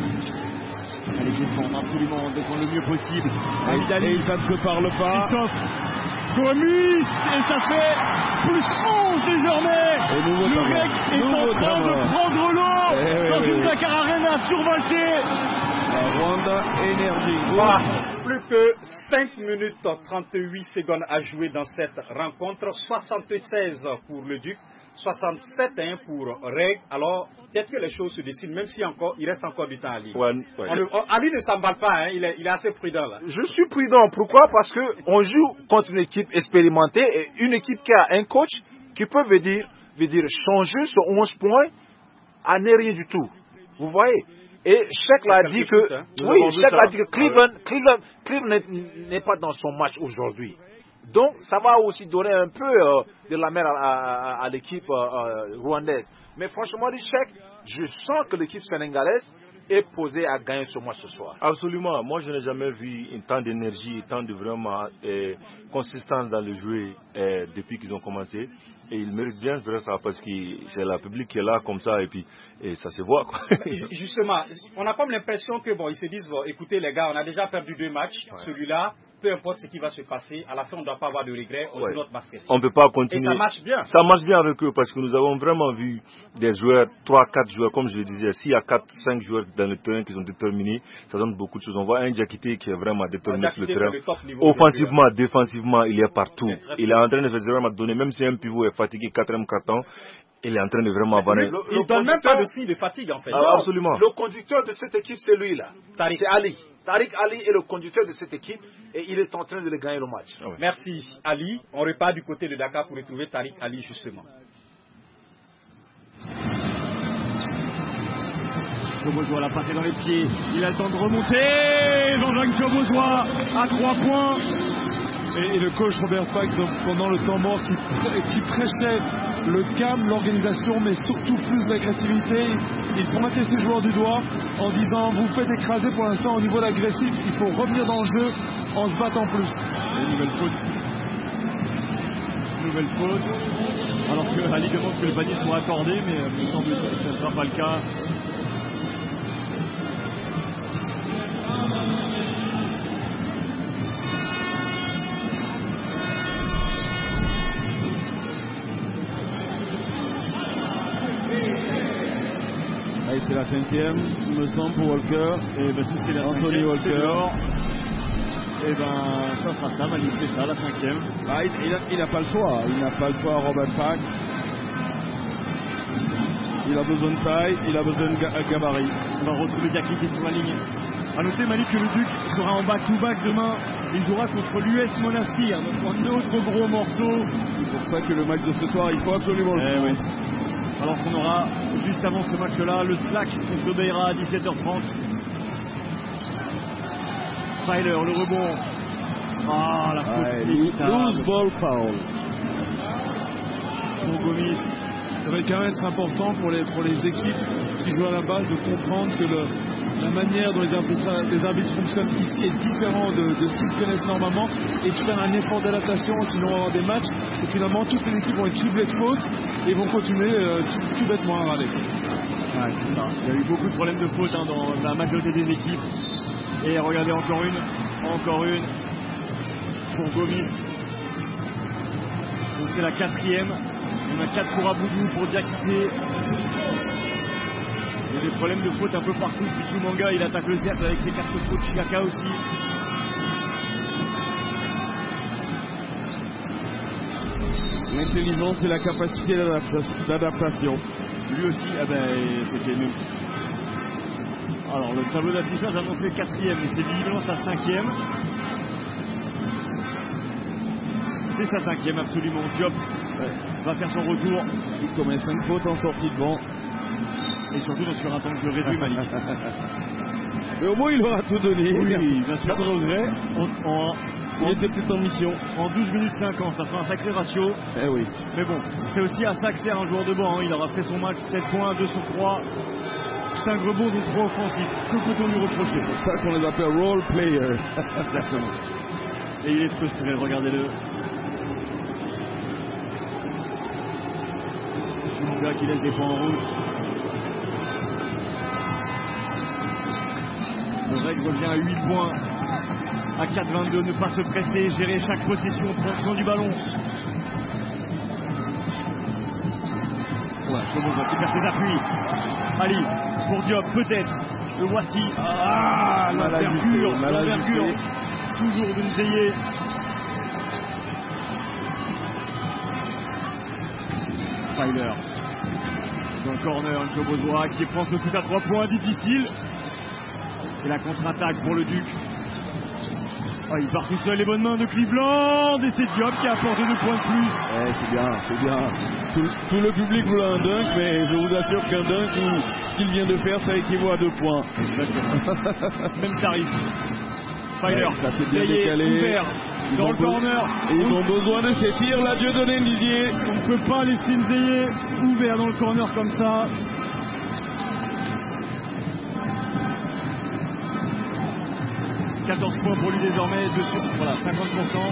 Speaker 5: Allez, défendre absolument, défendre le mieux possible.
Speaker 6: Et il ne se parle pas.
Speaker 5: Christophe Gomis, et ça fait plus onze désormais. Le Reg est en train de prendre l'eau
Speaker 6: eh
Speaker 5: dans
Speaker 6: oui,
Speaker 5: une
Speaker 6: oui.
Speaker 5: Dakar Arena survoltée.
Speaker 6: La Rwanda Energy.
Speaker 1: Voilà. Plus que cinq minutes trente-huit secondes à jouer dans cette rencontre. soixante-seize pour le Duc. soixante-sept hein, pour Reg. Alors, peut-être que les choses se dessinent, même si encore, il reste encore du temps à Ali.
Speaker 3: Ouais, ouais.
Speaker 1: On, on, Ali ne s'emballe pas, hein, il, est, il est assez prudent là.
Speaker 9: Je suis prudent. Pourquoi? Parce qu'on joue contre une équipe expérimentée et une équipe qui a un coach qui peut veut dire, veut dire changer ce onze points à ne rien du tout. Vous voyez? Et Cheikh l'a dit que, hein. oui, Cheikh l'a dit que Cleveland, Cleveland, Cleveland n'est pas dans son match aujourd'hui. Donc, ça va aussi donner un peu euh, de la mer à, à, à l'équipe euh, rwandaise. Mais franchement, Cheikh, je sens que l'équipe sénégalaise est posée à gagner ce match ce soir.
Speaker 3: Absolument. Moi, je n'ai jamais vu tant d'énergie, tant de vraiment euh, consistance dans le jeu euh, depuis qu'ils ont commencé. Et ils méritent bien de ça parce que c'est la public qui est là comme ça et puis et ça se voit. Quoi.
Speaker 1: Justement, on a comme l'impression que bon, ils se disent bon, écoutez les gars, on a déjà perdu deux matchs. Ouais. Celui-là, peu importe ce qui va se passer, à la fin on ne doit pas avoir de regrets. On ouais. joue notre basket.
Speaker 3: On ne peut pas continuer.
Speaker 1: Et ça marche bien.
Speaker 3: Ça marche bien avec eux parce que nous avons vraiment vu des joueurs, trois, quatre joueurs, comme je le disais, s'il y a quatre, cinq joueurs dans le terrain qui sont déterminés, ça donne beaucoup de choses. On voit un Diakité qui est vraiment déterminé sur le terrain. Le offensivement, défensivement, il est partout. Il, il est en train de vraiment donner, même si un pivot est fatigué, quatrième carton, il est en train de vraiment avoir.
Speaker 1: Il ne donne même pas de signe de fatigue en fait.
Speaker 3: Ah, absolument.
Speaker 9: Le conducteur de cette équipe, c'est lui là. C'est Ali. Tariq Ali est le conducteur de cette équipe et il est en train de le gagner le match.
Speaker 1: Ah ouais. Merci Ali. On repart du côté de Dakar pour retrouver Tariq Ali justement.
Speaker 5: Chobozois l'a passé dans les pieds. Il a le temps de remonter. Jean-Jacques Chobozois à trois points.
Speaker 7: Et, et le coach Robert Pack, donc, pendant le temps mort, qui, qui prêchait le calme, l'organisation, mais surtout plus l'agressivité. Il pointait ses joueurs du doigt en disant vous faites écraser pour l'instant au niveau de l'agressif, il faut revenir dans le jeu en se battant plus.
Speaker 5: Et nouvelle faute. Nouvelle faute. Alors que Ali demande que le panier soit accordé, mais euh, il semble que ce ne sera pas le cas.
Speaker 6: Allez, c'est la cinquième, il me semble, pour Walker.
Speaker 5: Et ben, si c'est la
Speaker 6: Anthony
Speaker 5: cinquième,
Speaker 6: Walker.
Speaker 5: Et ben, ça sera ça, Malik, c'est ça, la cinquième.
Speaker 6: Ah, il n'a pas le choix, il n'a pas le choix, Robert Pack. Il a besoin de taille, il a besoin de ga gabarit.
Speaker 5: On va retrouver Jackie qui est sur la ligne. A noter, Malik, que le Duc sera en back-to-back demain. Il jouera contre l'U S Monastir, un autre gros morceau.
Speaker 6: C'est pour ça que le match de ce soir, il faut absolument le
Speaker 5: eh oui. Alors qu'on aura, juste avant ce match-là, le slack contre Beira à dix-sept heures trente. Tyler, le rebond. Ah, la faute.
Speaker 6: Ouais, loose ball foul.
Speaker 5: Pour Gomis.
Speaker 7: Ça va quand même être important pour les, pour les équipes qui jouent à la balle de comprendre que le, la manière dont les arbitres, les arbitres fonctionnent ici est différente de, de ce qu'ils connaissent normalement et de faire un effort d'adaptation, sinon on va avoir des matchs et finalement toutes ces équipes vont être criblées de fautes et vont continuer euh, tout, tout bêtement à râler.
Speaker 5: Ouais, c'est ça. Il y a eu beaucoup de problèmes de fautes hein, dans la majorité des équipes. Et regardez encore une, encore une pour Gomis. Donc c'est la quatrième. On a quatre pour Aboudou, pour Diakité. Il y a des problèmes de faute un peu partout. Pichou Manga, il attaque le cercle avec ses cartes de faute. Chiaka aussi.
Speaker 6: L'intelligence et la capacité d'adaptation.
Speaker 5: Lui aussi, ah ben, c'était nous. Alors, le tableau d'affichage annonçait quatrième, mais c'est visiblement sa cinquième. C'est sa cinquième, absolument. Diop ouais. va faire son retour.
Speaker 6: Il commet cinq fautes en sortie de banc.
Speaker 5: Et surtout sur un temps de jeu réduit, Malik.
Speaker 6: Mais au moins, il aura tout donné.
Speaker 5: Oui, bien sûr. Pas de regret. En, en,
Speaker 6: il était peut-être en mission.
Speaker 5: En douze minutes cinquante, ça fait un sacré ratio.
Speaker 6: Eh oui.
Speaker 5: Mais bon, c'est aussi à ça que sert un joueur de banc. Hein. Il aura fait son match sept points, deux sur trois. cinq rebonds, donc trois offensifs. Que peut-on lui reprocher?
Speaker 6: C'est pour ça qu'on les appelle role players.
Speaker 5: Exactement. Et il est frustré, regardez-le. Chouka qui laisse des points en route. Le règle revient à huit points. À quatre vingt-deux, ne pas se presser, gérer chaque possession, prendre soin du ballon. Ouais, Chobo va faire ses appuis. Ali, pour Diop, peut-être. Le voici. Ah, l'envergure, l'envergure. Toujours de Nzeye. Tyler. Dans le corner, Chobozois qui prend ce coup à trois points difficile. Et la contre-attaque pour le Duc. Ah, il part tout seul, les bonnes mains de Cleveland. Et c'est Diop qui a apporté deux points de plus.
Speaker 6: Ouais, c'est bien, c'est bien. Tout, tout le public voulait un dunk, mais je vous assure qu'un dunk, ce qu'il vient de faire, ça équivaut à deux points.
Speaker 5: Même tarif. Tyler,
Speaker 6: ouais, ça s'est bien décalé.
Speaker 5: Ouvert
Speaker 6: ils
Speaker 5: dans le corner.
Speaker 6: Et ils ont besoin de ces tirs, là, Dieu donné Didier.
Speaker 5: On ne peut pas laisser Nzeye ouvert dans le corner comme ça. quatorze points pour lui désormais, deux sur, voilà, cinquante pour cent.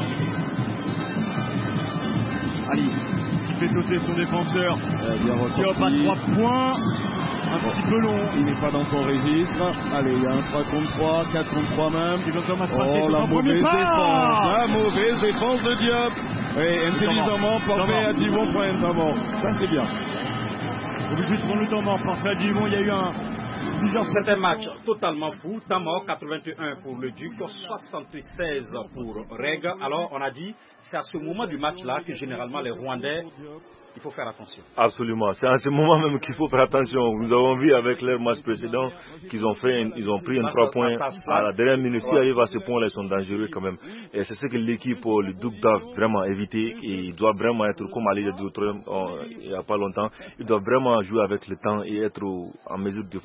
Speaker 5: Ali, qui fait sauter son défenseur.
Speaker 6: Euh, bien
Speaker 5: Diop à trois points. Un bon, petit peu long.
Speaker 6: Il n'est pas dans son registre. Allez, il y a un trois contre trois, quatre contre trois même.
Speaker 5: Oh,
Speaker 6: la mauvaise défense. La mauvaise défense de Diop. Oui, intelligemment, parfait à Dumont pour un temps mort. Ça, c'est bien.
Speaker 5: Obligé de prendre le temps mort. Parfait à Dumont, il y a eu un...
Speaker 1: C'est un match totalement fou. Temps mort, quatre-vingt-un pour le Duc, soixante-seize pour Reg. Alors, on a dit, c'est à ce moment du match-là que généralement les Rwandais, il faut faire attention.
Speaker 3: Absolument. C'est à ce moment même qu'il faut faire attention. Nous avons vu avec leur match précédent qu'ils ont fait, ils ont pris un trois points à la dernière minute. S'ils arrivent à ce point-là, ils sont dangereux quand même. Et c'est ce que l'équipe, le Duc, doit vraiment éviter. Et il doit vraiment être, comme Ali l'a dit il n'y a pas longtemps, il doit vraiment jouer avec le temps et être en mesure de faire des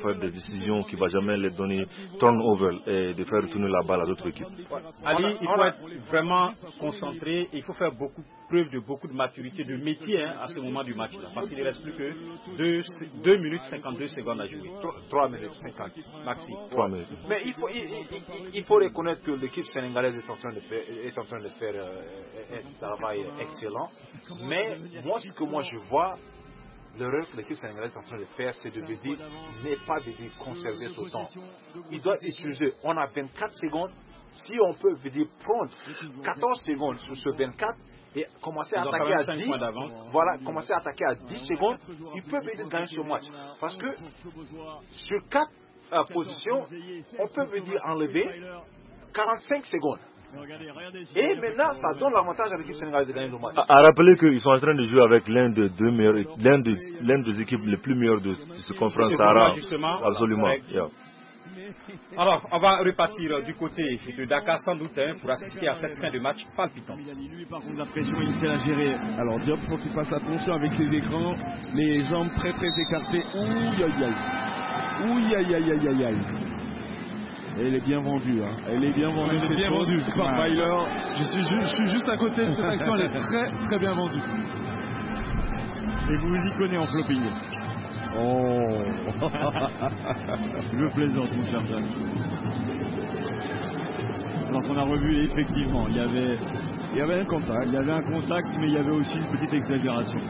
Speaker 3: décision qui ne va jamais les donner turnover et de faire retourner la balle à d'autres équipes.
Speaker 1: Ali, il faut être vraiment concentré, il faut faire beaucoup preuve de beaucoup de maturité, de métier hein, à ce moment du match là, parce qu'il ne reste plus que deux minutes cinquante-deux secondes à jouer.
Speaker 9: trois minutes cinquante.
Speaker 1: Maxi.
Speaker 3: trois minutes.
Speaker 9: Mais il faut, il, il, il faut reconnaître que l'équipe sénégalaise est en train de faire, est en train de faire euh, un travail excellent. Mais moi, ce que moi je vois, l'erreur que l'équipe sénégalaise est en train de faire, c'est de me dire, n'est pas de conserver ce temps. Il doit utiliser, on a vingt-quatre secondes, si on peut veut dire, prendre quatorze secondes sur ce vingt-quatre et commencer à attaquer à dix, voilà, commencer à attaquer à dix secondes, il peut venir gagner ce match. Parce que sur quatre euh, positions, on peut venir enlever quarante-cinq secondes. Et maintenant, ça donne l'avantage à l'équipe sénégalaise de gagner le match.
Speaker 3: À, à rappeler qu'ils sont en train de jouer avec l'un des deux meilleurs, l'un des, l'un des équipes les plus meilleures de, de ce conférence Sahara. Absolument. Yeah.
Speaker 1: Alors, on va repartir du côté de Dakar sans doute hein, pour assister à cette fin de match palpitante.
Speaker 6: Lui, par contre, la pression initiale à gérer. Alors, Diop, faut qu'il fasse attention avec ses écrans, les jambes très très écartées. Ouh, aïe aïe. Ouh, aïe aïe aïe aïe aïe. Elle est bien vendue, hein. Elle est bien vendue.
Speaker 7: Elle est bien vendue par Weiler. Je suis, ju- je suis juste à côté de cette action, elle est très très bien vendue.
Speaker 5: Et vous vous y connaissez en flopping. Oh. Je plaisante, mon cher Jacques. Alors qu'on a revu, effectivement, il y avait, il y avait un contact, il y avait un contact, mais il y avait aussi une petite exagération.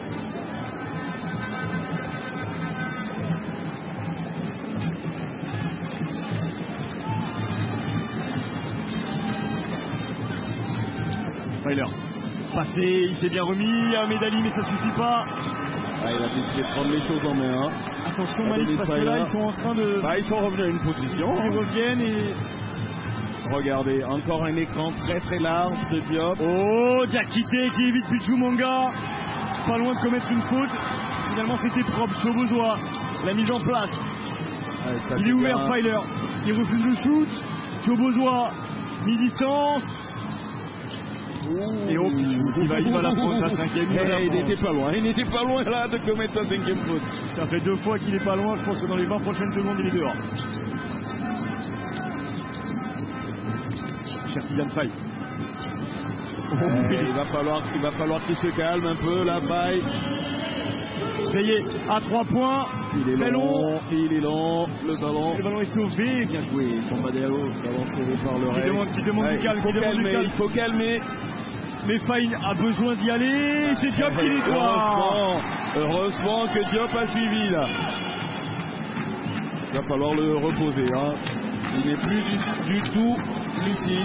Speaker 5: Weiler, passé, il s'est bien remis, un médaille, mais ça suffit pas.
Speaker 6: Ah, il a décidé de prendre les choses en main. Hein.
Speaker 5: Attention Malik, parce que là ils sont en train de...
Speaker 6: Bah, ils sont revenus à une position.
Speaker 5: Ils reviennent et...
Speaker 6: Regardez, encore un écran très très large de Diop.
Speaker 5: Oh, Diakité qui évite Pichumanga. Pas loin de commettre une faute. Finalement c'était propre, Chobozois l'a mise en place.
Speaker 6: Ouais,
Speaker 5: il est ouvert, bien. Weiler. Il refuse le shoot. Chobozois, mi-distance. Et oh, il va, il va la prendre, la cinquième. Il,
Speaker 6: hey, il n'était pas loin, il n'était pas loin là de commettre sa cinquième faute.
Speaker 5: Ça fait deux fois qu'il n'est pas loin, je pense que dans les vingt prochaines secondes, il est dehors. Cher Kylian Faye.
Speaker 6: Hey, il va falloir, il va falloir qu'il se calme un peu, la Faye.
Speaker 5: Ça y est, à trois points.
Speaker 6: Il est long, long, il est long, le ballon.
Speaker 5: Le ballon est sauvé, bien joué.
Speaker 6: Tombadero, ballon sauvé par le
Speaker 5: Qui demande, qui demande
Speaker 6: ouais,
Speaker 5: du calme, qui demande du calme.
Speaker 6: Il faut calmer.
Speaker 5: Mais Faye a besoin d'y aller. C'est Diop qui nettoie.
Speaker 6: Heureusement, heureusement que Diop a suivi là. Il va falloir le reposer. Hein. Il n'est plus du, du tout lucide.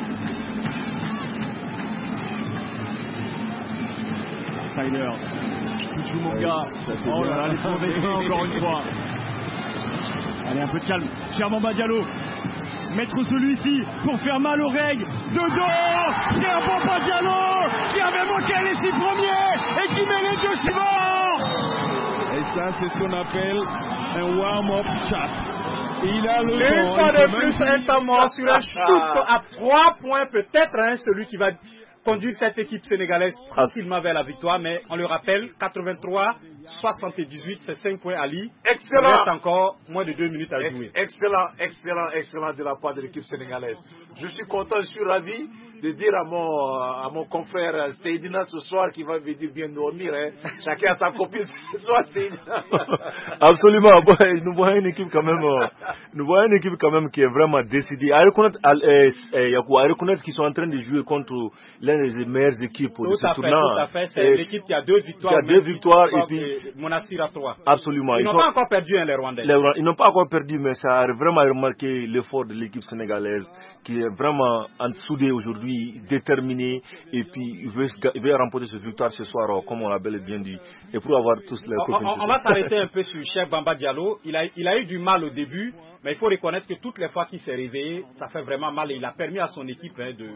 Speaker 5: Tyler. Pichumanga.
Speaker 6: Ouais,
Speaker 5: oh là là, les points d'extra encore une fois. Allez, un peu de calme. Chermamba Diallo. Mettre celui-ci pour faire mal aux règles. Dedans, Chermamba Diallo qui avait manqué les six premiers et qui met les deux suivants.
Speaker 6: Et ça, c'est ce qu'on appelle un warm-up chat. Il a le
Speaker 1: Une
Speaker 6: temps.
Speaker 1: fois de plus, un temps mort sur un shoot à trois points, peut-être hein, celui qui va conduire cette équipe sénégalaise tranquillement vers la victoire, mais on le rappelle, quatre-vingt-trois soixante-dix-huit, c'est cinq points Ali.
Speaker 9: Excellent.
Speaker 1: Il reste encore moins de deux minutes à jouer.
Speaker 9: Excellent, excellent, excellent de la part de l'équipe sénégalaise. Je suis content, je suis ravi de dire à mon, à mon confrère Seydina ce soir qui va venir bien dormir. Hein. Chacun a sa copine ce soir, Seydina.
Speaker 3: Absolument. Nous voyons une équipe quand même, euh, nous voyons une équipe quand même qui est vraiment décidée à reconnaître, à, euh, euh, à reconnaître qu'ils sont en train de jouer contre l'une des meilleures équipes
Speaker 1: tout
Speaker 3: de ce
Speaker 1: à
Speaker 3: tournant.
Speaker 1: Tout à fait. C'est l'équipe qui a deux victoires.
Speaker 3: Qui a deux victoires et puis
Speaker 1: Monastir à trois.
Speaker 3: Absolument.
Speaker 1: Ils,
Speaker 3: ils
Speaker 1: n'ont
Speaker 3: sont...
Speaker 1: pas encore perdu hein, les Rwandais.
Speaker 3: Les... Ils n'ont pas encore perdu, mais ça a vraiment remarqué l'effort de l'équipe sénégalaise qui est vraiment soudée aujourd'hui, déterminée, et puis il veut, il veut remporter cette victoire ce soir, comme on l'a bel et bien dit, et pour avoir tous les
Speaker 1: on, on, on va s'arrêter un peu sur Cheikh Bamba Diallo. Il a, il a eu du mal au début, mais il faut reconnaître que toutes les fois qu'il s'est réveillé, ça fait vraiment mal et il a permis à son équipe hein, de,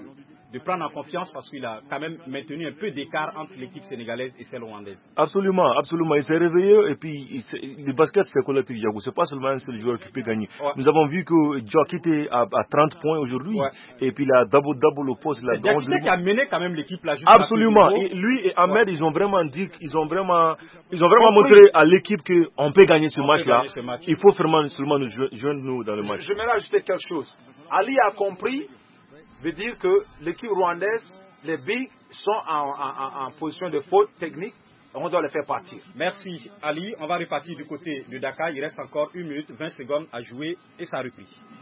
Speaker 1: de prendre en confiance parce qu'il a quand même maintenu un peu d'écart entre l'équipe sénégalaise et celle rwandaise.
Speaker 3: Absolument, absolument. Il s'est réveillé et puis il le basket c'est collectif. C'est pas seulement un seul joueur qui peut gagner.
Speaker 1: Ouais.
Speaker 3: Nous avons vu que Jock était à, à trente points aujourd'hui ouais. et puis il a double double au poste.
Speaker 1: C'est Diakité qui a mené quand même l'équipe là.
Speaker 3: Absolument. Et lui et Ahmed, ouais. ils ont vraiment dit, ils ont vraiment, ils ont vraiment montré à l'équipe qu'on peut gagner ce match-là. Match. Il faut vraiment seulement nous joindre nous dans le match.
Speaker 9: Je, je vais rajouter quelque chose. Ali a compris, veut dire que l'équipe rwandaise, les bigs sont en, en, en position de faute technique. On doit les faire partir.
Speaker 1: Merci Ali. On va repartir du côté de Dakar. Il reste encore une minute vingt secondes à jouer et ça reprise.